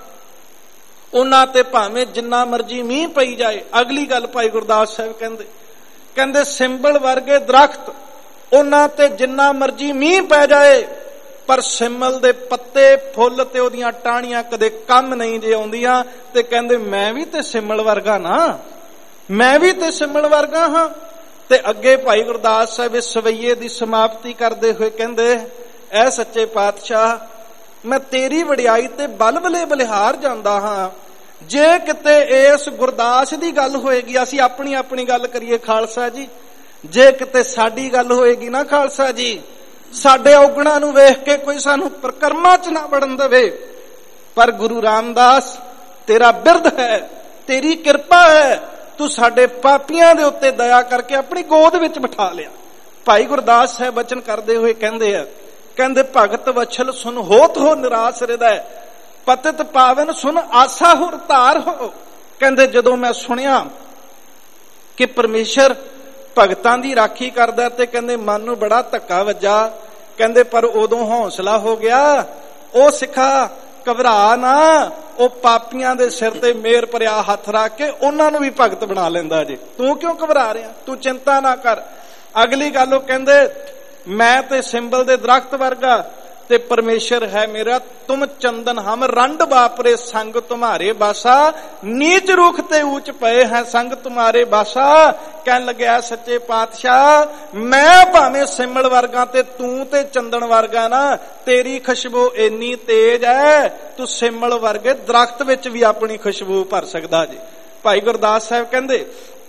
ਉਹਨਾਂ ਤੇ ਭਾਵੇਂ ਜਿੰਨਾ ਮਰਜੀ ਮੀਂਹ ਪਈ ਜਾਏ। ਅਗਲੀ ਗੱਲ ਭਾਈ ਗੁਰਦਾਸ ਸਾਹਿਬ ਕਹਿੰਦੇ ਕਹਿੰਦੇ ਸਿੰਬਲ ਵਰਗੇ ਦਰਖਤ ਉਹਨਾਂ ਤੇ ਜਿੰਨਾ ਮਰਜੀ ਮੀਂਹ ਪੈ ਜਾਏ, ਪਰ ਸਿੰਬਲ ਦੇ ਪੱਤੇ, ਫੁੱਲ ਤੇ ਉਹਦੀਆਂ ਟਾਹਣੀਆਂ ਕਦੇ ਕੰਮ ਨਹੀਂ ਜੇ ਆਉਂਦੀਆਂ। ਤੇ ਕਹਿੰਦੇ ਮੈਂ ਵੀ ਤੇ ਸਿੰਬਲ ਵਰਗਾ ਨਾ, ਮੈਂ ਵੀ ਤੇ ਸਿੰਬਲ ਵਰਗਾ ਹਾਂ। ਤੇ ਅੱਗੇ ਭਾਈ ਗੁਰਦਾਸ ਸਾਹਿਬ ਇਸ ਸਵਈਏ ਦੀ ਸਮਾਪਤੀ ਕਰਦੇ ਹੋਏ ਕਹਿੰਦੇ ਐ ਸੱਚੇ ਪਾਤਸ਼ਾਹ
ਮੈਂ ਤੇਰੀ ਵਡਿਆਈ ਤੇ ਬਲਬਲੇ ਬਲਿਹਾਰ ਜਾਂਦਾ ਹਾਂ। ਜੇ ਕਿਤੇ ਇਸ ਗੁਰਦਾਸ ਦੀ ਗੱਲ ਹੋਏਗੀ, ਅਸੀਂ ਆਪਣੀ ਆਪਣੀ ਗੱਲ ਕਰੀਏ ਖਾਲਸਾ ਜੀ, ਜੇ ਕਿਤੇ ਸਾਡੀ ਗੱਲ ਹੋਏਗੀ ਨਾ ਖਾਲਸਾ ਜੀ, ਸਾਡੇ ਔਗਣਾਂ ਨੂੰ ਵੇਖ ਕੇ ਕੋਈ ਸਾਨੂੰ ਪ੍ਰਕਰਮਾਂ ਚ ਨਾ ਵੜਨ ਦੇਵੇ। ਪਰ ਗੁਰੂ ਰਾਮਦਾਸ ਤੇਰਾ ਬਿਰਧ ਹੈ, ਤੇਰੀ ਕਿਰਪਾ ਹੈ, ਤੂੰ ਸਾਡੇ ਪਾਪੀਆਂ ਦੇ ਉੱਤੇ ਦਇਆ ਕਰਕੇ ਆਪਣੀ ਗੋਦ ਵਿੱਚ ਬਿਠਾ ਲਿਆ। ਭਾਈ ਗੁਰਦਾਸ ਸਾਹਿਬ ਬਚਨ ਕਰਦੇ ਹੋਏ ਕਹਿੰਦੇ ਆ, ਕਹਿੰਦੇ ਭਗਤ ਵਛਲ ਸੁਨ ਹੋਤ ਹੋ ਨਿਰਾਸ ਹਿਰਦੈ, ਪਤਿਤ ਪਾਵਨ ਸੁਨ ਆਸਾ ਹੁਰ ਧਾਰ ਹੋ। ਕਹਿੰਦੇ ਜਦੋਂ ਮੈਂ ਸੁਣਿਆ ਕਿ ਪਰਮੇਸ਼ਰ ਭਗਤਾਂ ਦੀ ਰਾਖੀ ਕਰਦਾ ਤੇ ਕਹਿੰਦੇ ਮਨ ਨੂੰ ਬੜਾ ਧੱਕਾ ਵੱਜਾ। ਕਹਿੰਦੇ ਪਰ ਉਦੋਂ ਹੌਸਲਾ ਹੋ ਗਿਆ, ਉਹ ਸਿੱਖਾ ਘਬਰਾ ਨਾ, ਉਹ ਪਾਪੀਆਂ ਦੇ ਸਿਰ ਤੇ ਮੇਰ ਭਰਿਆ ਹੱਥ ਰੱਖ ਕੇ ਉਹਨਾਂ ਨੂੰ ਵੀ ਭਗਤ ਬਣਾ ਲੈਂਦਾ ਜੇ। ਤੂੰ ਕਿਉਂ ਘਬਰਾ ਰਿਹਾ, ਤੂੰ ਚਿੰਤਾ ਨਾ ਕਰ। ਅਗਲੀ ਗੱਲ ਉਹ ਕਹਿੰਦੇ ਮੈਂ ਤੇ ਸਿੰਬਲ ਦੇ ਦਰਖਤ ਵਰਗਾ ਤੇ ਪਰਮੇਸ਼ਰ ਹੈ ਮੇਰਾ, ਤੁਮ ਚੰਦਨ ਹਮ ਰੰਡ ਵਾਪਰੇ ਸੰਗ ਤੁਮਾਰੇ ਬਾਸਾ, ਨੀਚ ਰੁਖ ਤੇ ਊਚ ਪਏ ਹੈ ਸੰਗ ਤੁਮਾਰੇ ਬਾਸਾ। ਕਹਿਣ ਲੱਗਿਆ ਸੱਚੇ ਪਾਤਸ਼ਾਹ ਮੈਂ ਭਾਵੇਂ ਸਿੰਬਲ ਵਰਗਾ ਤੇ ਤੂੰ ਤੇ ਚੰਦਨ ਵਰਗਾ ਨਾ, ਤੇਰੀ ਖੁਸ਼ਬੂ ਇੰਨੀ ਤੇਜ਼ ਹੈ ਤੂੰ ਸਿੰਬਲ ਵਰਗੇ ਦਰਖਤ ਵਿੱਚ ਵੀ ਆਪਣੀ ਖੁਸ਼ਬੂ ਭਰ ਸਕਦਾ ਜੀ। ਭਾਈ ਗੁਰਦਾਸ ਸਾਹਿਬ ਕਹਿੰਦੇ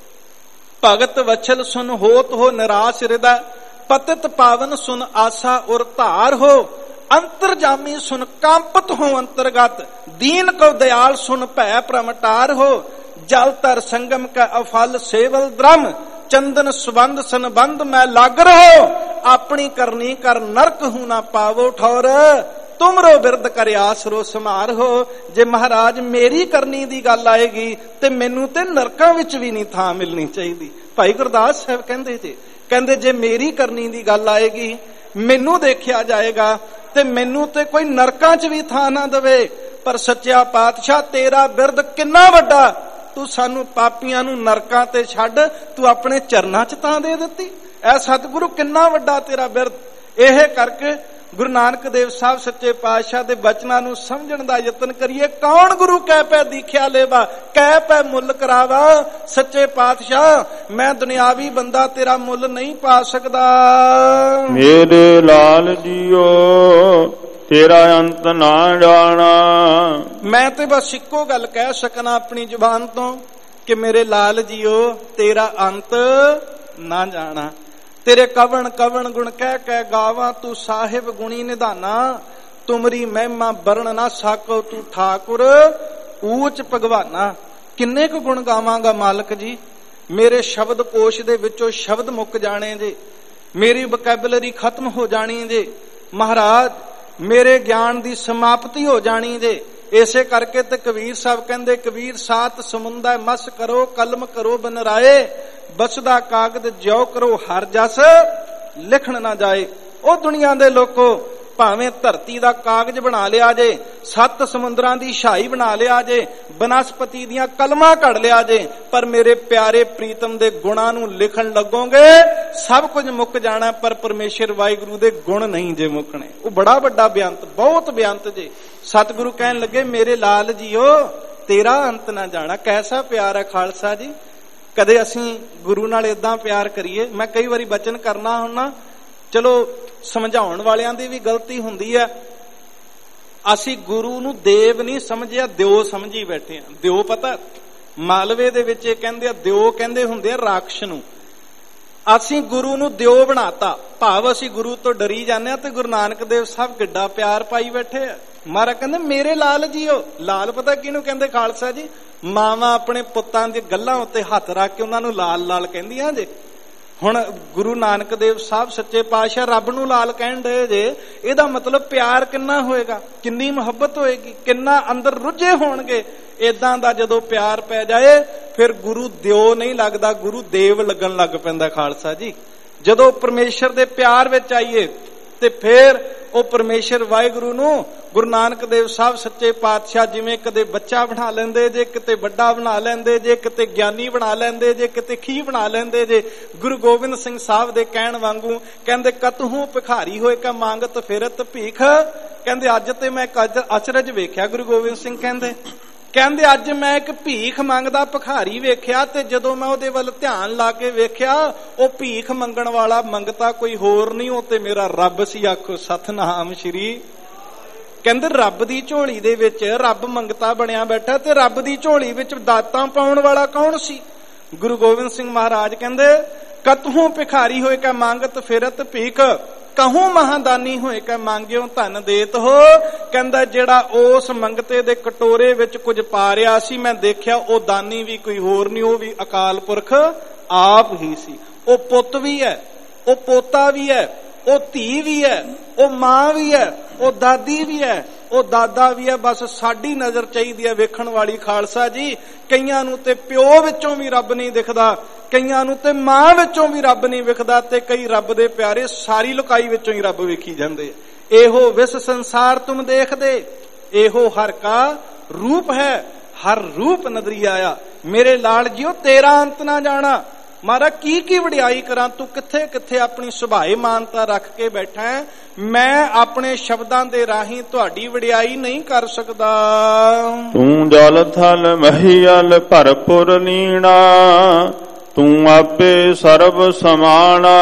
ਭਗਤ ਵਛਲ ਸੁਨ ਹੋਤ ਹੋ ਨਿਰਾਸ਼ ਹਿਰਦੈ, ਪਤਿਤ ਪਾਵਨ ਸੁਨ ਆਸਾ ਉਰ ਧਾਰ ਹੋ। ਅੰਤਰਜਾਮੀ ਸੁਨ ਕੰਪਤ ਹੋ ਅੰਤਰਗਤ, ਦੀਨ ਕੋ ਦਇਆਲ ਸੁਨ ਭੈ ਪ੍ਰਮਟਾਰ ਹੋ। ਜਲ ਤਰ ਸੰਗਮ ਕਾ ਅਫਲ ਸੇਵਲ ਦ੍ਰਮ, ਚੰਦਨ ਸੁਬੰਧ ਸੰਬੰਧ ਮੈਂ ਲੱਗ ਰਹੋ। ਆਪਣੀ ਕਰਨੀ ਕਰ ਨਰਕ ਹੂੰ ਨਾ ਪਾਵੋ ਠੌਰ, ਤੁਮਰੋ ਬਿਰਦ ਕਰਿਆਸ ਰੋ ਸਮਾਰ ਹੋ। ਜੇ ਮਹਾਰਾਜ ਮੇਰੀ ਕਰਨੀ ਦੀ ਗੱਲ ਆਏਗੀ ਤੇ ਮੈਨੂੰ ਤੇ ਨਰਕਾਂ ਵਿੱਚ ਵੀ ਨਹੀਂ ਥਾਂ ਮਿਲਣੀ ਚਾਹੀਦੀ। ਭਾਈ ਗੁਰਦਾਸ ਸਾਹਿਬ ਕਹਿੰਦੇ ਜੇ, ਕਹਿੰਦੇ ਜੇ ਮੇਰੀ ਕਰਨੀ ਦੀ ਗੱਲ ਆਏਗੀ, ਮੈਨੂੰ ਦੇਖਿਆ ਜਾਏਗਾ ਤੇ ਮੈਨੂੰ ਤੇ ਕੋਈ ਨਰਕਾਂ ਚ ਵੀ ਥਾਂ ਨਾ ਦੇਵੇ। ਪਰ ਸੱਚਿਆ ਪਾਤਸ਼ਾਹ ਤੇਰਾ ਬਿਰਦ ਕਿੰਨਾ ਵੱਡਾ, ਤੂੰ ਸਾਨੂੰ ਪਾਪੀਆਂ ਨੂੰ ਨਰਕਾਂ ਤੇ ਛੱਡ ਤੂੰ ਆਪਣੇ ਚਰਨਾਂ ਚ ਤਾਂ ਦੇ ਦਿੱਤੀ। ਐ ਸਤਿਗੁਰੂ ਕਿੰਨਾ ਵੱਡਾ ਤੇਰਾ ਬਿਰਦ। ਇਹ ਕਰਕੇ ਗੁਰੂ ਨਾਨਕ ਦੇਵ ਸਾਹਿਬ ਸੱਚੇ ਪਾਤਸ਼ਾਹ ਦੇ ਬਚਨਾਂ ਨੂੰ ਸਮਝਣ ਦਾ ਯਤਨ ਕਰੀਏ। ਕੌਣ ਗੁਰੂ ਕਹਿ ਪੈ ਦੀਖਿਆ ਲੇਵਾ, ਕਹਿ ਪੈ ਮੁੱਲ ਕਰਾਵਾ। ਸੱਚੇ ਪਾਤਸ਼ਾਹ ਮੈਂ ਦੁਨਿਆਵੀ ਬੰਦਾ ਤੇਰਾ ਮੁੱਲ ਨਹੀਂ ਪਾ ਸਕਦਾ।
ਮੇਰੇ ਲਾਲ ਜੀਓ ਤੇਰਾ ਅੰਤ ਨਾ ਜਾਣਾ।
ਮੈਂ ਤੇ ਬਸ ਇੱਕੋ ਗੱਲ ਕਹਿ ਸਕਣਾ ਆਪਣੀ ਜ਼ੁਬਾਨ ਤੋਂ ਕਿ ਮੇਰੇ ਲਾਲ ਜੀਓ ਤੇਰਾ ਅੰਤ ਨਾ ਜਾਣਾ। ਤੇਰੇ ਕਵਣ ਕਵਣ ਗੁਣ ਕਹਿ ਕਹਿ ਗਾਵਾਂ, ਤੂੰ ਸਾਹਿਬ ਗੁਣੀ ਨਿਧਾਨਾ। ਤੁਮਰੀ ਮਹਿਮਾ ਬਰਨ ਨਾ ਸਾਕੋ, ਤੂੰ ਠਾਕੁਰ ਊਚ ਭਗਵਾਨਾ। ਕਿੰਨੇ ਕੁ ਗੁਣ ਗਾਵਾਂਗਾ ਮਾਲਕ ਜੀ, ਮੇਰੇ ਸ਼ਬਦ ਕੋਸ਼ ਦੇ ਵਿੱਚੋਂ ਸ਼ਬਦ ਮੁੱਕ ਜਾਣੇ ਜੇ, ਮੇਰੀ ਵੋਕੈਬਲਰੀ ਖਤਮ ਹੋ ਜਾਣੀ ਜੇ ਮਹਾਰਾਜ, ਮੇਰੇ ਗਿਆਨ ਦੀ ਸਮਾਪਤੀ ਹੋ ਜਾਣੀ ਜੇ। ਇਸੇ ਕਰਕੇ ਤੇ ਕਬੀਰ ਸਾਹਿਬ ਕਹਿੰਦੇ ਕਬੀਰ ਸਾਤ ਸਮੁੰਦਰ ਮਸ ਕਰੋ, ਕਲਮ ਕਰੋ ਬਨਰਾਏ, ਬਸਦਾ ਕਾਗਦ ਜਿਉ ਕਰੋ ਹਰ ਜਸ ਲਿਖਣ ਨਾ ਜਾਏ। ਉਹ ਦੁਨੀਆ ਦੇ ਲੋਕੋ ਭਾਵੇਂ ਧਰਤੀ ਦਾ ਕਾਗਜ਼ ਬਣਾ ਲਿਆ ਜੇ, ਸੱਤ ਸਮੁੰਦਰਾਂ ਦੀ ਛਾਈ ਬਣਾ ਲਿਆ ਜੇ, ਬਨਸਪਤੀ ਦੀਆਂ ਕਲਮਾਂ ਘੜ ਲਿਆ ਜੇ, ਪਰ ਮੇਰੇ ਪਿਆਰੇ ਪ੍ਰੀਤਮ ਦੇ ਗੁਣਾਂ ਨੂੰ ਲਿਖਣ ਲੱਗੋਗੇ ਸਭ ਕੁਝ ਮੁੱਕ ਜਾਣਾ, ਪਰ ਪਰਮੇਸ਼ਰ ਵਾਹਿਗੁਰੂ ਦੇ ਗੁਣ ਨਹੀਂ ਜੇ ਮੁੱਕਣੇ। ਉਹ ਬੜਾ ਵੱਡਾ ਬਿਆੰਤ, ਬਹੁਤ ਬਿਆੰਤ ਜੇ। ਸਤਿਗੁਰੂ ਕਹਿਣ ਲੱਗੇ ਮੇਰੇ ਲਾਲ ਜੀਓ ਤੇਰਾ ਅੰਤ ਨਾ ਜਾਣਾ। ਕੈਸਾ ਪਿਆਰ ਹੈ ਖਾਲਸਾ ਜੀ। ਕਦੇ ਅਸੀਂ ਗੁਰੂ ਨਾਲ ਏਦਾਂ ਪਿਆਰ ਕਰੀਏ। ਮੈਂ ਕਈ ਵਾਰੀ ਬਚਨ ਕਰਨਾ ਹੁੰਨਾ, ਚਲੋ ਸਮਝਾਉਣ ਵਾਲਿਆਂ ਦੀ ਵੀ ਗਲਤੀ ਹੁੰਦੀ ਹੈ। ਅਸੀਂ ਗੁਰੂ ਨੂੰ ਦੇਵ ਨਹੀਂ ਸਮਝਿਆ, ਦਿਓ ਸਮਝੀ ਬੈਠੇ ਆ। ਦਿਓ ਪਤਾ ਮਾਲਵੇ ਦੇ ਵਿੱਚ ਇਹ ਕਹਿੰਦੇ ਆ, ਦਿਓ ਕਹਿੰਦੇ ਹੁੰਦੇ ਆ ਰਾਖਸ਼ ਨੂੰ। ਅਸੀਂ ਗੁਰੂ ਨੂੰ ਦਿਓ ਬਣਾਤਾ, ਭਾਵ ਅਸੀਂ ਗੁਰੂ ਤੋਂ ਡਰੀ ਜਾਂਦੇ ਆ। ਤੇ ਗੁਰੂ ਨਾਨਕ ਦੇਵ ਸਾਹਿਬ ਕਿੱਡਾ ਪਿਆਰ ਪਾਈ ਬੈਠੇ ਆ। ਮਹਾਰਾਜ ਕਹਿੰਦੇ ਮੇਰੇ ਲਾਲ ਜੀਓ। ਲਾਲ ਪਤਾ ਕਿਹਨੂੰ ਕਹਿੰਦੇ ਖਾਲਸਾ ਜੀ? ਮਾਵਾਂ ਆਪਣੇ ਪੁੱਤਾਂ ਦੀ ਗੱਲਾਂ ਉੱਤੇ ਹੱਥ ਰੱਖ ਕੇ ਉਹਨਾਂ ਨੂੰ ਲਾਲ ਲਾਲ ਕਹਿੰਦੀਆਂ ਜੇ। ਹੁਣ ਗੁਰੂ ਨਾਨਕ ਦੇਵ ਸਾਹਿਬ ਸੱਚੇ ਪਾਤਸ਼ਾਹ ਰੱਬ ਨੂੰ ਲਾਲ ਕਹਿਣ ਦੇ ਜੇ, ਇਹਦਾ ਮਤਲਬ ਪਿਆਰ ਕਿੰਨਾ ਹੋਏਗਾ, ਕਿੰਨੀ ਮੁਹੱਬਤ ਹੋਏਗੀ, ਕਿੰਨਾ ਅੰਦਰ ਰੁੱਝੇ ਹੋਣਗੇ। ਏਦਾਂ ਦਾ ਜਦੋਂ ਪਿਆਰ ਪੈ ਜਾਏ ਫਿਰ ਗੁਰੂ ਦਿਓ ਨਹੀਂ ਲੱਗਦਾ, ਗੁਰੂ ਦੇਵ ਲੱਗਣ ਲੱਗ ਪੈਂਦਾ ਖਾਲਸਾ ਜੀ। ਜਦੋਂ ਪਰਮੇਸ਼ਰ ਦੇ ਪਿਆਰ ਵਿੱਚ ਆਈਏ ਤੇ ਫਿਰ ਉਹ ਪਰਮੇਸ਼ਰ ਵਾਹਿਗੁਰੂ ਨੂੰ ਗੁਰੂ ਨਾਨਕ ਦੇਵ ਸਾਹਿਬ ਸੱਚੇ ਪਾਤਸ਼ਾਹ ਜਿਵੇਂ ਕਦੇ ਬੱਚਾ ਬਣਾ ਲੈਂਦੇ ਜੇ, ਕਿਤੇ ਵੱਡਾ ਬਣਾ ਲੈਂਦੇ ਜੇ, ਕਿਤੇ ਗਿਆਨੀ ਬਣਾ ਲੈਂਦੇ ਜੇ, ਕਿਤੇ ਖੀ ਬਣਾ ਲੈਂਦੇ ਜੇ। ਗੁਰੂ ਗੋਬਿੰਦ ਸਿੰਘ ਸਾਹਿਬ ਦੇ ਕਹਿਣ ਵਾਂਗੂ ਕਹਿੰਦੇ ਕਤਹੂ ਭਿਖਾਰੀ ਹੋਏ ਕਾ ਮੰਗਤ ਫਿਰਤ ਭੀਖ। ਕਹਿੰਦੇ ਅੱਜ ਤੇ ਮੈਂ ਅਚਰਜ ਵੇਖਿਆ, ਗੁਰੂ ਗੋਬਿੰਦ ਸਿੰਘ ਕਹਿੰਦੇ ਕਹਿੰਦੇ ਅੱਜ ਮੈਂ ਇੱਕ ਭੀਖ ਮੰਗਦਾ ਭਿਖਾਰੀ ਵੇਖਿਆ, ਤੇ ਜਦੋਂ ਮੈਂ ਉਹਦੇ ਵੱਲ ਧਿਆਨ ਲਾ ਕੇ ਵੇਖਿਆ ਉਹ ਭੀਖ ਮੰਗਣ ਵਾਲਾ ਮੰਗਤਾ ਕੋਈ ਹੋਰ ਨਹੀਂ, ਉਹ ਤੇ ਮੇਰਾ ਰੱਬ ਸੀ। ਆਖੋ ਸਤਿਨਾਮ ਸ਼੍ਰੀ। ਕਹਿੰਦੇ ਰੱਬ ਦੀ ਝੋਲੀ ਦੇ ਵਿੱਚ ਰੱਬ ਮੰਗਤਾ ਬਣਿਆ ਬੈਠਾ, ਤੇ ਰੱਬ ਦੀ ਝੋਲੀ ਵਿੱਚ ਦਾਤਾਂ ਪਾਉਣ ਵਾਲਾ ਕੌਣ ਸੀ? ਗੁਰੂ ਗੋਬਿੰਦ ਸਿੰਘ ਮਹਾਰਾਜ ਕਹਿੰਦੇ ਕਤਹੋਂ ਭਿਖਾਰੀ ਹੋਏ ਕੈ ਮੰਗਤ ਫਿਰਤ ਭੀਖ, ਕਹੂੰ ਮਹਾਦਾਨੀ ਹੋਏ ਕੈ ਮੰਗਿਓ ਧਨ ਦੇਤ ਹੋ। ਕਹਿੰਦਾ ਜਿਹੜਾ ਉਸ ਮੰਗਤੇ ਦੇ ਕਟੋਰੇ ਵਿੱਚ ਕੁਝ ਪਾ ਰਿਹਾ ਸੀ, ਮੈਂ ਦੇਖਿਆ ਉਹ ਦਾਨੀ ਵੀ ਕੋਈ ਹੋਰ ਨਹੀਂ, ਉਹ ਵੀ ਅਕਾਲ ਪੁਰਖ ਆਪ ਹੀ ਸੀ। ਉਹ ਪੁੱਤ ਵੀ ਹੈ, ਉਹ ਪੋਤਾ ਵੀ ਹੈ, ਉਹ ਧੀ ਵੀ ਹੈ, ਉਹ ਮਾਂ ਵੀ ਹੈ, ਉਹ ਦਾਦੀ ਵੀ ਹੈ, ਉਹ ਦਾਦਾ ਵੀ ਹੈ। ਬਸ ਸਾਡੀ ਨਜ਼ਰ ਚਾਹੀਦੀ ਹੈ ਵੇਖਣ ਵਾਲੀ ਖਾਲਸਾ ਜੀ। ਕਈਆਂ ਨੂੰ ਤੇ ਪਿਓ ਵਿੱਚੋਂ ਵੀ ਰੱਬ ਨਹੀਂ ਦਿਖਦਾ, ਕਈਆਂ ਨੂੰ ਤੇ ਮਾਂ ਵਿੱਚੋਂ ਵੀ ਰੱਬ ਨਹੀਂ ਵਿਖਦਾ, ਤੇ ਕਈ ਰੱਬ ਦੇ ਪਿਆਰੇ ਸਾਰੀ ਲੁਕਾਈ ਵਿੱਚੋਂ ਹੀ ਰੱਬ ਵੇਖੀ ਜਾਂਦੇ। ਇਹੋ ਵਿਸ ਸੰਸਾਰ ਤੁਮ ਦੇਖਦੇ, ਇਹੋ ਹਰ ਕਾ ਰੂਪ ਹੈ, ਹਰ ਰੂਪ ਨਦਰੀ ਆਇਆ। ਮੇਰੇ ਲਾਲ ਜੀਓ ਤੇਰਾ ਅੰਤ ਨਾ ਜਾਣਾ। ਮਹਾਰਾਜ ਕੀ ਕੀ ਵਡਿਆਈ ਕਰਾਂ, ਤੂੰ ਕਿੱਥੇ ਕਿੱਥੇ ਆਪਣੀ ਸੁਭਾਏ ਮਾਨਤਾ ਰੱਖ ਕੇ ਬੈਠਾ ਹੈ। ਮੈਂ ਆਪਣੇ ਸ਼ਬਦਾਂ ਦੇ ਰਾਹੀਂ ਤੁਹਾਡੀ ਵਡਿਆਈ ਨਹੀਂ ਕਰ ਸਕਦਾ।
ਤੂੰ ਜਲ ਥਲ ਮਹੀਲ ਭਰਪੁਰ ਲੀਣਾ, ਤੂੰ ਆਪੇ ਸਰਬ ਸਮਾਣਾ।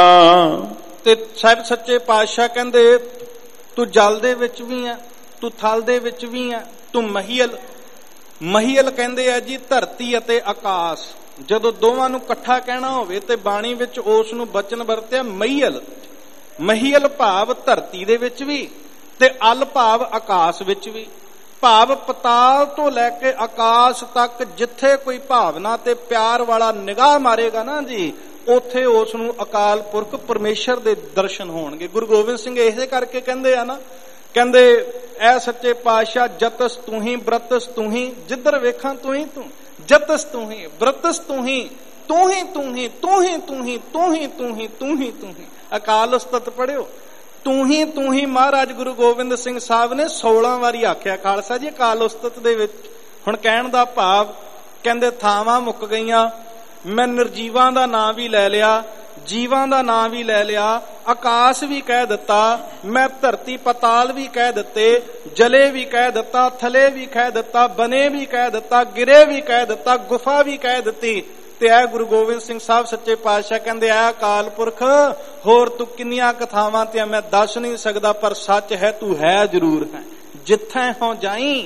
ਤੇ ਸਾਹਿਬ ਸੱਚੇ ਪਾਤਸ਼ਾਹ ਕਹਿੰਦੇ ਤੂੰ ਜਲ ਦੇ ਵਿੱਚ ਵੀ ਹੈ, ਤੂੰ ਥਲ ਦੇ ਵਿੱਚ ਵੀ ਹੈ, ਤੂੰ ਮਹੀਲ। ਮਹੀਲ ਕਹਿੰਦੇ ਆ ਜੀ ਧਰਤੀ ਅਤੇ ਆਕਾਸ਼। ਜਦੋਂ ਦੋਵਾਂ ਨੂੰ ਇਕੱਠਾ ਕਹਿਣਾ ਹੋਵੇ ਤੇ ਬਾਣੀ ਵਿੱਚ ਉਸ ਨੂੰ ਬਚਨ ਵਰਤਿਆ ਮਹੀਲ। ਮਹੀਲ ਭਾਵ ਧਰਤੀ ਦੇ ਵਿੱਚ ਵੀ, ਤੇ ਅਲ ਭਾਵ ਆਕਾਸ਼ ਵਿੱਚ ਵੀ। ਭਾਵ ਪਤਾਲ ਤੋਂ ਲੈ ਕੇ ਆਕਾਸ਼ ਤੱਕ ਜਿੱਥੇ ਕੋਈ ਭਾਵਨਾ ਤੇ ਪਿਆਰ ਵਾਲਾ ਨਿਗਾਹ ਮਾਰੇਗਾ ਨਾ ਜੀ, ਉੱਥੇ ਉਸ ਨੂੰ ਅਕਾਲ ਪੁਰਖ ਪਰਮੇਸ਼ਰ ਦੇ ਦਰਸ਼ਨ ਹੋਣਗੇ। ਗੁਰੂ ਗੋਬਿੰਦ ਸਿੰਘ ਇਸੇ ਕਰਕੇ ਕਹਿੰਦੇ ਆ ਨਾ, ਕਹਿੰਦੇ ਐ ਸੱਚੇ ਪਾਤਸ਼ਾਹ ਜਤਸ ਤੂੰ ਹੀ ਬ੍ਰਤਸ ਤੂੰ ਹੀ, ਜਿੱਧਰ ਵੇਖਾਂ ਤੂੰ ਹੀ ਤੂੰ, ਜਤਸ ਤੂੰ ਹੀ ਬ੍ਰਤਸ ਤੂੰ ਹੀ, ਤੂੰ ਹੀ ਤੂੰ ਹੀ ਤੂੰ ਹੀ ਤੂੰ ਹੀ ਤੂੰ ਹੀ ਤੂੰ ਹੀ ਤੂੰ ਹੀ ਤੂੰ ਹੀ। ਅਕਾਲ ਉਸਤਤ ਪੜਿਓ, ਤੂੰ ਹੀ ਤੂੰ ਹੀ ਮਹਾਰਾਜ ਗੁਰੂ ਗੋਬਿੰਦ ਸਿੰਘ ਸਾਹਿਬ ਨੇ ਸੋਲਾਂ ਵਾਰੀ ਆਖਿਆ ਖਾਲਸਾ ਜੀ ਅਕਾਲ ਉਸਤਤ ਦੇ ਵਿੱਚ। ਹੁਣ ਕਹਿਣ ਦਾ ਭਾਵ ਕਹਿੰਦੇ ਥਾਵਾਂ ਮੁੱਕ ਗਈਆਂ, ਮੈਂ ਨਿਰਜੀਵਾਂ ਦਾ ਨਾਂ ਵੀ ਲੈ ਲਿਆ, ਜੀਵਾਂ ਦਾ ਨਾਂ ਵੀ ਲੈ ਲਿਆ, ਆਕਾਸ਼ ਵੀ ਕਹਿ ਦਿੱਤਾ, ਮੈਂ ਧਰਤੀ ਪਤਾਲ ਵੀ ਕਹਿ ਦਿੱਤੇ, ਜਲੇ ਵੀ ਕਹਿ ਦਿੱਤਾ, ਥਲੇ ਵੀ ਕਹਿ ਦਿੱਤਾ, ਬਨੇ ਵੀ ਕਹਿ ਦਿੱਤਾ, ਗਿਰੇ ਵੀ ਕਹਿ ਦਿੱਤਾ, ਗੁਫਾ ਵੀ ਕਹਿ ਦਿੱਤੀ। ਤੇ ਇਹ ਗੁਰੂ ਗੋਬਿੰਦ ਸਿੰਘ ਸਾਹਿਬ ਸੱਚੇ ਪਾਤਸ਼ਾਹ ਕਹਿੰਦੇ ਐ ਅਕਾਲ ਪੁਰਖ ਹੋਰ ਤੂੰ ਕਿੰਨੀਆਂ ਕਥਾਵਾਂ ਤੇ ਮੈਂ ਦੱਸ ਨਹੀਂ ਸਕਦਾ, ਪਰ ਸੱਚ ਹੈ ਤੂੰ ਹੈ ਜ਼ਰੂਰ ਹੈ। ਜਿੱਥੈ ਹੋ ਜਾਈ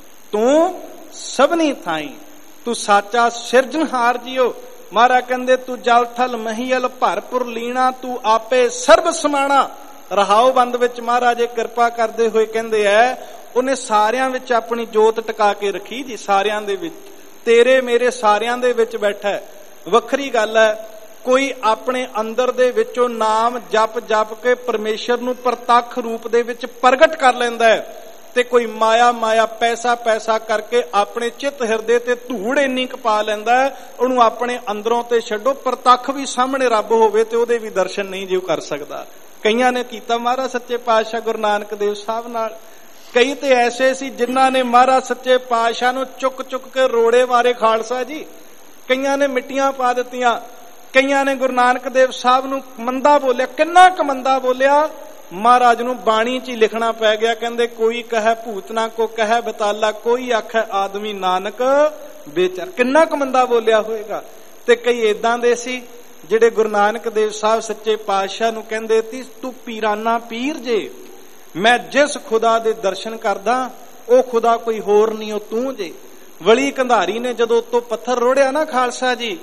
ਤੂੰ ਸਭਨੀ ਥਾਈ, ਤੂੰ ਸਾਚਾ ਸਿਰਜਣਹਾਰ ਜੀਓ। ਮਹਾਰਾਜ ਕਹਿੰਦੇ ਤੂੰ ਜਲ ਥਲ ਮਹੀਲ ਭਰਪੁਰ ਲੀਣਾ, ਤੂੰ ਆਪੇ ਸਰਬ ਸਮਾਣਾ। ਰਹਾਉ ਬੰਦ ਵਿੱਚ ਮਹਾਰਾਜ ਕਿਰਪਾ ਕਰਦੇ ਹੋਏ ਕਹਿੰਦੇ ਐ ਉਹਨੇ ਸਾਰਿਆਂ ਵਿੱਚ ਆਪਣੀ ਜੋਤ ਟਿਕਾ ਕੇ ਰੱਖੀ ਜੀ, ਸਾਰਿਆਂ ਦੇ ਵਿੱਚ, ਤੇਰੇ ਮੇਰੇ ਸਾਰਿਆਂ ਦੇ ਵਿੱਚ ਬੈਠਾ ਹੈ। ਵੱਖਰੀ ਗੱਲ ਹੈ ਕੋਈ ਆਪਣੇ ਅੰਦਰ ਦੇ ਵਿੱਚੋਂ ਨਾਮ ਜਪ ਜਪ ਕੇ ਪਰਮੇਸ਼ਰ ਨੂੰ ਪ੍ਰਤੱਖ ਰੂਪ ਦੇ ਵਿੱਚ ਪ੍ਰਗਟ ਕਰ ਲੈਂਦਾ ਹੈ, ਤੇ ਕੋਈ ਮਾਇਆ ਮਾਇਆ ਪੈਸਾ ਪੈਸਾ ਕਰਕੇ ਆਪਣੇ ਚਿੱਤ ਹਿਰਦੇ ਤੇ ਧੂੜ ਇੰਨੀ ਕੁ ਪਾ ਲੈਂਦਾ ਹੈ, ਉਹਨੂੰ ਆਪਣੇ ਅੰਦਰੋਂ ਤੇ ਛੱਡੋ, ਪ੍ਰਤੱਖ ਵੀ ਸਾਹਮਣੇ ਰੱਬ ਹੋਵੇ ਤੇ ਉਹਦੇ ਵੀ ਦਰਸ਼ਨ ਨਹੀਂ ਜਿਉ ਕਰ ਸਕਦਾ। ਕਈਆਂ ਨੇ ਕੀਤਾ ਮਹਾਰਾਜ ਸੱਚੇ ਪਾਤਸ਼ਾਹ ਗੁਰੂ ਨਾਨਕ ਦੇਵ ਸਾਹਿਬ ਨਾਲ। ਕਈ ਤੇ ਐਸੇ ਸੀ ਜਿਨ੍ਹਾਂ ਨੇ ਮਹਾਰਾਜ ਸੱਚੇ ਪਾਤਸ਼ਾਹ ਨੂੰ ਚੁੱਕ ਚੁੱਕ ਕੇ ਰੋੜੇ ਮਾਰੇ ਖਾਲਸਾ ਜੀ। ਕਈਆਂ ਨੇ ਮਿੱਟੀਆਂ ਪਾ ਦਿੱਤੀਆਂ, ਕਈਆਂ ਨੇ ਗੁਰੂ ਨਾਨਕ ਦੇਵ ਸਾਹਿਬ ਨੂੰ ਮੰਦਾ ਬੋਲਿਆ। ਕਿੰਨਾ ਕੁ ਮੰਦਾ ਬੋਲਿਆ, ਮਹਾਰਾਜ ਨੂੰ ਬਾਣੀ ਚ ਹੀ ਲਿਖਣਾ ਪੈ ਗਿਆ। ਕਹਿੰਦੇ ਕੋਈ ਕਹੈ ਭੂਤਨਾ ਕੋ ਕਹੈ ਬਤਾਲਾ, ਕੋਈ ਆਖੈ ਆਦਮੀ ਨਾਨਕ ਬੇਚਾਰ। ਕਿੰਨਾ ਕੁ ਮੰਦਾ ਬੋਲਿਆ ਹੋਏਗਾ। ਤੇ ਕਈ ਏਦਾਂ ਦੇ ਸੀ ਜਿਹੜੇ ਗੁਰੂ ਨਾਨਕ ਦੇਵ ਸਾਹਿਬ ਸੱਚੇ ਪਾਤਸ਼ਾਹ ਨੂੰ ਕਹਿੰਦੇ ਤੀ ਤੂੰ ਪੀਰਾਨਾ ਪੀਰ ਜੇ, ਮੈਂ ਜਿਸ ਖੁਦਾ ਦੇ ਦਰਸ਼ਨ ਕਰਦਾ ਉਹ ਖੁਦਾ ਕੋਈ ਹੋਰ ਨਹੀਂ, ਉਹ ਤੂੰ ਜੇ। ਵਲੀ ਕੰਧਾਰੀ ਨੇ ਜਦੋਂ ਉਤੋਂ ਪੱਥਰ ਰੋੜਿਆ ਨਾ ਖਾਲਸਾ ਜੀ,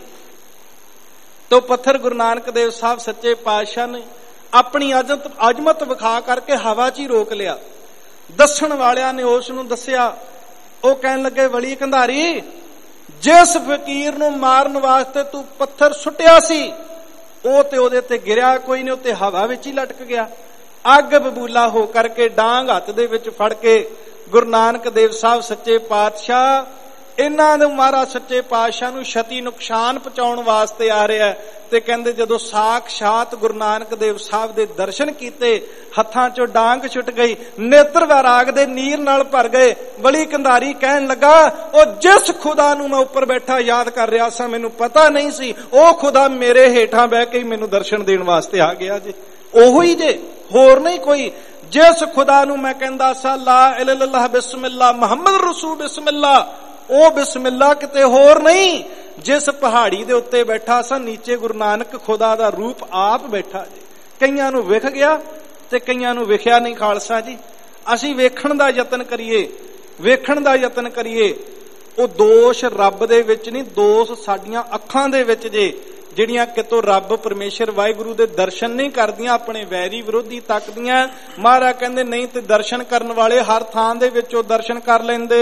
ਤੋਂ ਪੱਥਰ ਗੁਰੂ ਨਾਨਕ ਦੇਵ ਸਾਹਿਬ ਸੱਚੇ ਪਾਤਸ਼ਾਹ ਨੇ ਆਪਣੀ ਅਜਤ ਅਜਮਤ ਵਿਖਾ ਕਰਕੇ ਹਵਾ 'ਚ ਹੀ ਰੋਕ ਲਿਆ। ਦੱਸਣ ਵਾਲਿਆਂ ਨੇ ਉਸ ਨੂੰ ਦੱਸਿਆ, ਉਹ ਕਹਿਣ ਲੱਗੇ ਵਲੀ ਕੰਧਾਰੀ ਜਿਸ ਫਕੀਰ ਨੂੰ ਮਾਰਨ ਵਾਸਤੇ ਤੂੰ ਪੱਥਰ ਸੁੱਟਿਆ ਸੀ ਉਹ ਤੇ ਉਹਦੇ ਤੇ ਗਿਰਿਆ ਕੋਈ ਨਹੀਂ, ਉਹ ਤੇ ਹਵਾ ਵਿੱਚ ਹੀ ਲਟਕ ਗਿਆ। ਅੱਗ ਬਬੂਲਾ ਹੋ ਕਰਕੇ ਡਾਂਗ ਹੱਥ ਦੇ ਵਿੱਚ ਫੜ ਕੇ ਗੁਰੂ ਨਾਨਕ ਦੇਵ ਸਾਹਿਬ ਸੱਚੇ ਪਾਤਸ਼ਾਹ ਇਹਨਾਂ ਨੂੰ ਮਹਾਰਾਜ ਸੱਚੇ ਪਾਤਸ਼ਾਹ ਨੂੰ ਛਤੀ ਨੁਕਸਾਨ ਪਹੁੰਚਾਉਣ ਵਾਸਤੇ ਆ ਰਿਹਾ। ਤੇ ਕਹਿੰਦੇ ਜਦੋਂ ਸਾਖਸ਼ਾਤ ਗੁਰੂ ਨਾਨਕ ਦੇਵ ਸਾਹਿਬ ਦੇ ਦਰਸ਼ਨ ਕੀਤੇ, ਹੱਥਾਂ ਚੋਂ ਡਾਂਗ ਛੁੱਟ ਗਈ, ਨੇਤਰ ਵੈਰਾਗ ਦੇ ਨੀਰ ਨਾਲ ਭਰ ਗਏ। ਵਲੀ ਕੰਧਾਰੀ ਕਹਿਣ ਲੱਗਾ ਉਹ ਜਿਸ ਖੁਦਾ ਨੂੰ ਮੈਂ ਉੱਪਰ ਬੈਠਾ ਯਾਦ ਕਰ ਰਿਹਾ ਸਾਂ, ਮੈਨੂੰ ਪਤਾ ਨਹੀਂ ਸੀ ਉਹ ਖੁਦਾ ਮੇਰੇ ਹੇਠਾਂ ਬਹਿ ਕੇ ਮੈਨੂੰ ਦਰਸ਼ਨ ਦੇਣ ਵਾਸਤੇ ਆ ਗਿਆ ਜੇ। ਉਹੋ ਹੀ ਜੇ, ਹੋਰ ਨਹੀਂ ਕੋਈ। ਜਿਸ ਖੁਦਾ ਨੂੰ ਮੈਂ ਕਹਿੰਦਾ ਸਾਂ ਲਾ ਇਲਾਹਾ ਇਲੱਲਾਹ ਬਿਸਮਿਲ੍ਲਾ ਮੁਹੰਮਦ ਰਸੂਲ ਬਿਸਮਿਲ੍ਲਾ, ਉਹ ਬਿਸਮਿਲ੍ਲਾ ਕਿਤੇ ਹੋਰ ਨਹੀਂ। ਜਿਸ ਪਹਾੜੀ ਦੇ ਉੱਤੇ ਬੈਠਾ ਸਾਂ ਨੀਚੇ ਗੁਰੂ ਨਾਨਕ ਖੁਦਾ ਦਾ ਰੂਪ ਆਪ ਬੈਠਾ ਜੀ। ਕਈਆਂ ਨੂੰ ਵਿਖ ਗਿਆ ਤੇ ਕਈਆਂ ਨੂੰ ਵਿਖਿਆ ਨਹੀਂ ਖਾਲਸਾ ਜੀ। ਅਸੀਂ ਵੇਖਣ ਦਾ ਯਤਨ ਕਰੀਏ, ਵੇਖਣ ਦਾ ਯਤਨ ਕਰੀਏ। ਉਹ ਦੋਸ਼ ਰੱਬ ਦੇ ਵਿੱਚ ਨਹੀਂ, ਦੋਸ਼ ਸਾਡੀਆਂ ਅੱਖਾਂ ਦੇ ਵਿੱਚ ਜੇ, ਜਿਹੜੀਆਂ ਕਿਤੋਂ ਰੱਬ ਪਰਮੇਸ਼ਰ ਵਾਹਿਗੁਰੂ ਦੇ ਦਰਸ਼ਨ ਨਹੀਂ ਕਰਦੀਆਂ, ਆਪਣੇ ਵੈਰੀ ਵਿਰੋਧੀ ਤੱਕਦੀਆਂ। ਮਹਾਰਾਜ ਕਹਿੰਦੇ ਨਹੀਂ ਤੇ ਦਰਸ਼ਨ ਕਰਨ ਵਾਲੇ ਹਰ ਥਾਂ ਦੇ ਵਿੱਚ ਉਹ ਦਰਸ਼ਨ ਕਰ ਲੈਂਦੇ।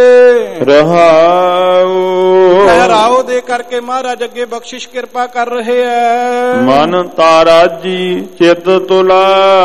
ਰਹਾਉ
ਠਹਿਰਾਓ ਦੇ ਕਰਕੇ ਮਹਾਰਾਜ ਅੱਗੇ ਬਖਸ਼ਿਸ਼ ਕਿਰਪਾ ਕਰ ਰਹੇ ਐ।
ਮਨ ਤਾਰਾਜੀ ਚਿਤ ਤੁਲਾ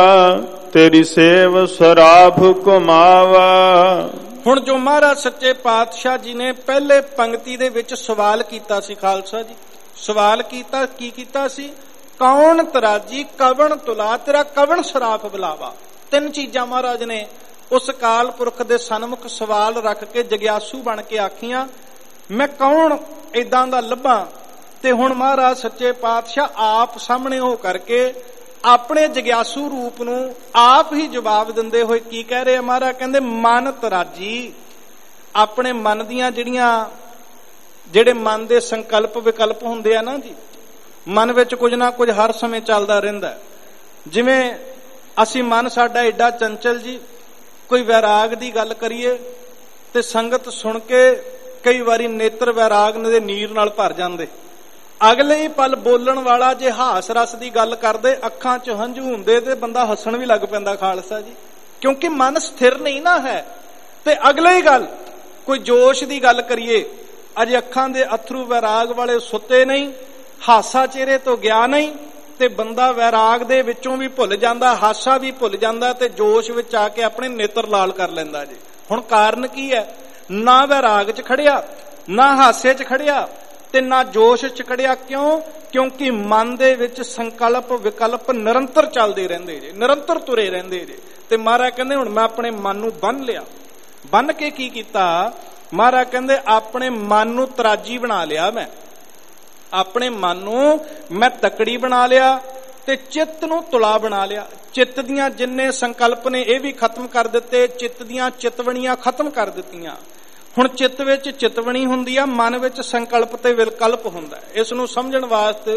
ਤੇਰੀ ਸੇਵ ਸਰਾਫ ਕੁਮਾਵਾ।
ਹੁਣ ਜੋ ਮਹਾਰਾਜ ਸੱਚੇ ਪਾਤਸ਼ਾਹ ਜੀ ਨੇ ਪਹਿਲੇ ਪੰਕਤੀ ਦੇ ਵਿੱਚ ਸਵਾਲ ਕੀਤਾ ਸੀ, ਖਾਲਸਾ ਜੀ ਸਵਾਲ ਕੀਤਾ, ਕੀ ਕੀਤਾ ਸੀ? ਕੌਣ ਤਰਾਜੀ ਕਵਣ ਤੁਲਾ, ਤੇਰਾ ਕਵਣ ਸਰਾਫ ਬੁਲਾਵਾ। ਤਿੰਨ ਚੀਜ਼ਾਂ ਮਹਾਰਾਜ ਨੇ ਉਸ ਅਕਾਲ ਪੁਰਖ ਦੇ ਸਨਮੁਖ ਸਵਾਲ ਰੱਖ ਕੇ ਜਗਿਆਸੂ ਬਣ ਕੇ ਆਖੀਆਂ, ਮੈਂ ਕੌਣ ਏਦਾਂ ਦਾ ਲੱਭਾਂ। ਤੇ ਹੁਣ ਮਹਾਰਾਜ ਸੱਚੇ ਪਾਤਸ਼ਾਹ ਆਪ ਸਾਹਮਣੇ ਹੋ ਕਰਕੇ ਆਪਣੇ ਜਗਿਆਸੂ ਰੂਪ ਨੂੰ ਆਪ ਹੀ ਜਵਾਬ ਦਿੰਦੇ ਹੋਏ ਕੀ ਕਹਿ ਰਹੇ ਆ ਮਹਾਰਾਜ? ਕਹਿੰਦੇ ਮਨ ਤਰਾਜੀ, ਆਪਣੇ ਮਨ ਦੀਆਂ ਜਿਹੜੀਆਂ ਜਿਹੜੇ ਮਨ ਦੇ ਸੰਕਲਪ ਵਿਕਲਪ ਹੁੰਦੇ ਆ ਨਾ ਜੀ, ਮਨ ਵਿੱਚ ਕੁਝ ਨਾ ਕੁਝ ਹਰ ਸਮੇਂ ਚੱਲਦਾ ਰਹਿੰਦਾ। ਜਿਵੇਂ ਅਸੀਂ ਮਨ ਸਾਡਾ ਏਡਾ ਚੰਚਲ ਜੀ, ਕੋਈ ਵੈਰਾਗ ਦੀ ਗੱਲ ਕਰੀਏ ਤੇ ਸੰਗਤ ਸੁਣ ਕੇ ਕਈ ਵਾਰੀ ਨੇਤਰ ਵੈਰਾਗ ਦੇ ਨੀਰ ਨਾਲ ਭਰ ਜਾਂਦੇ। ਅਗਲੇ ਹੀ ਪਲ ਬੋਲਣ ਵਾਲਾ ਜੇ ਹਾਸ ਰਸ ਦੀ ਗੱਲ ਕਰਦੇ, ਅੱਖਾਂ 'ਚ ਹੰਝੂ ਹੁੰਦੇ ਤੇ ਬੰਦਾ ਹੱਸਣ ਵੀ ਲੱਗ ਪੈਂਦਾ ਖਾਲਸਾ ਜੀ, ਕਿਉਂਕਿ ਮਨ ਸਥਿਰ ਨਹੀਂ ਨਾ ਹੈ। ਤੇ ਅਗਲੇ ਹੀ ਗੱਲ ਕੋਈ ਜੋਸ਼ ਦੀ ਗੱਲ ਕਰੀਏ, ਅਜੇ ਅੱਖਾਂ ਦੇ ਅਥਰੂ ਵੈਰਾਗ ਵਾਲੇ ਸੁੱਤੇ ਨਹੀਂ, ਹਾਸਾ ਚਿਹਰੇ ਤੋਂ ਗਿਆ ਨਹੀਂ, ਤੇ ਬੰਦਾ ਵੈਰਾਗ ਦੇ ਵਿੱਚੋਂ ਵੀ ਭੁੱਲ ਜਾਂਦਾ, ਹਾਸਾ ਵੀ ਭੁੱਲ ਜਾਂਦਾ ਤੇ ਜੋਸ਼ ਵਿੱਚ ਆ ਕੇ ਆਪਣੇ ਨੇਤਰ ਲਾਲ ਕਰ ਲੈਂਦਾ ਜੀ। ਹੁਣ ਕਾਰਨ ਕੀ ਹੈ? ਨਾ ਵੈਰਾਗ 'ਚ ਖੜਿਆ, ਨਾ ਹਾਸੇ 'ਚ ਖੜਿਆ ਤੇ ਨਾ ਜੋਸ਼ 'ਚ ਖੜਿਆ। ਕਿਉਂ? ਕਿਉਂਕਿ ਮਨ ਦੇ ਵਿੱਚ ਸੰਕਲਪ ਵਿਕਲਪ ਨਿਰੰਤਰ ਚੱਲਦੇ ਰਹਿੰਦੇ ਜੇ, ਨਿਰੰਤਰ ਤੁਰੇ ਰਹਿੰਦੇ ਜੇ। ਤੇ ਮਹਾਰਾਜ ਕਹਿੰਦੇ ਹੁਣ ਮੈਂ ਆਪਣੇ ਮਨ ਨੂੰ ਬੰਨ ਲਿਆ। ਬੰਨ ਕੇ ਕੀ ਕੀਤਾ? ਮਹਾਰਾਜ ਕਹਿੰਦੇ ਆਪਣੇ ਮਨ ਨੂੰ ਤਰਾਜੀ ਬਣਾ ਲਿਆ। ਮੈਂ ਆਪਣੇ ਮਨ ਨੂੰ ਮੈਂ ਤਕੜੀ ਬਣਾ ਲਿਆ ਤੇ ਚਿੱਤ ਨੂੰ ਤੁਲਾ ਬਣਾ ਲਿਆ। ਚਿੱਤ ਦੀਆਂ ਜਿੰਨੇ ਸੰਕਲਪ ਨੇ ਇਹ ਵੀ ਖਤਮ ਕਰ ਦਿੱਤੇ, ਚਿੱਤ ਦੀਆਂ ਚਿਤਵਣੀਆਂ ਖਤਮ ਕਰ ਦਿੱਤੀਆਂ। ਹੁਣ ਚਿੱਤ ਵਿੱਚ ਚਿਤਵਣੀ ਹੁੰਦੀ ਆ, ਮਨ ਵਿੱਚ ਸੰਕਲਪ ਤੇ ਵਿਕਲਪ ਹੁੰਦਾ। ਇਸ ਨੂੰ ਸਮਝਣ ਵਾਸਤੇ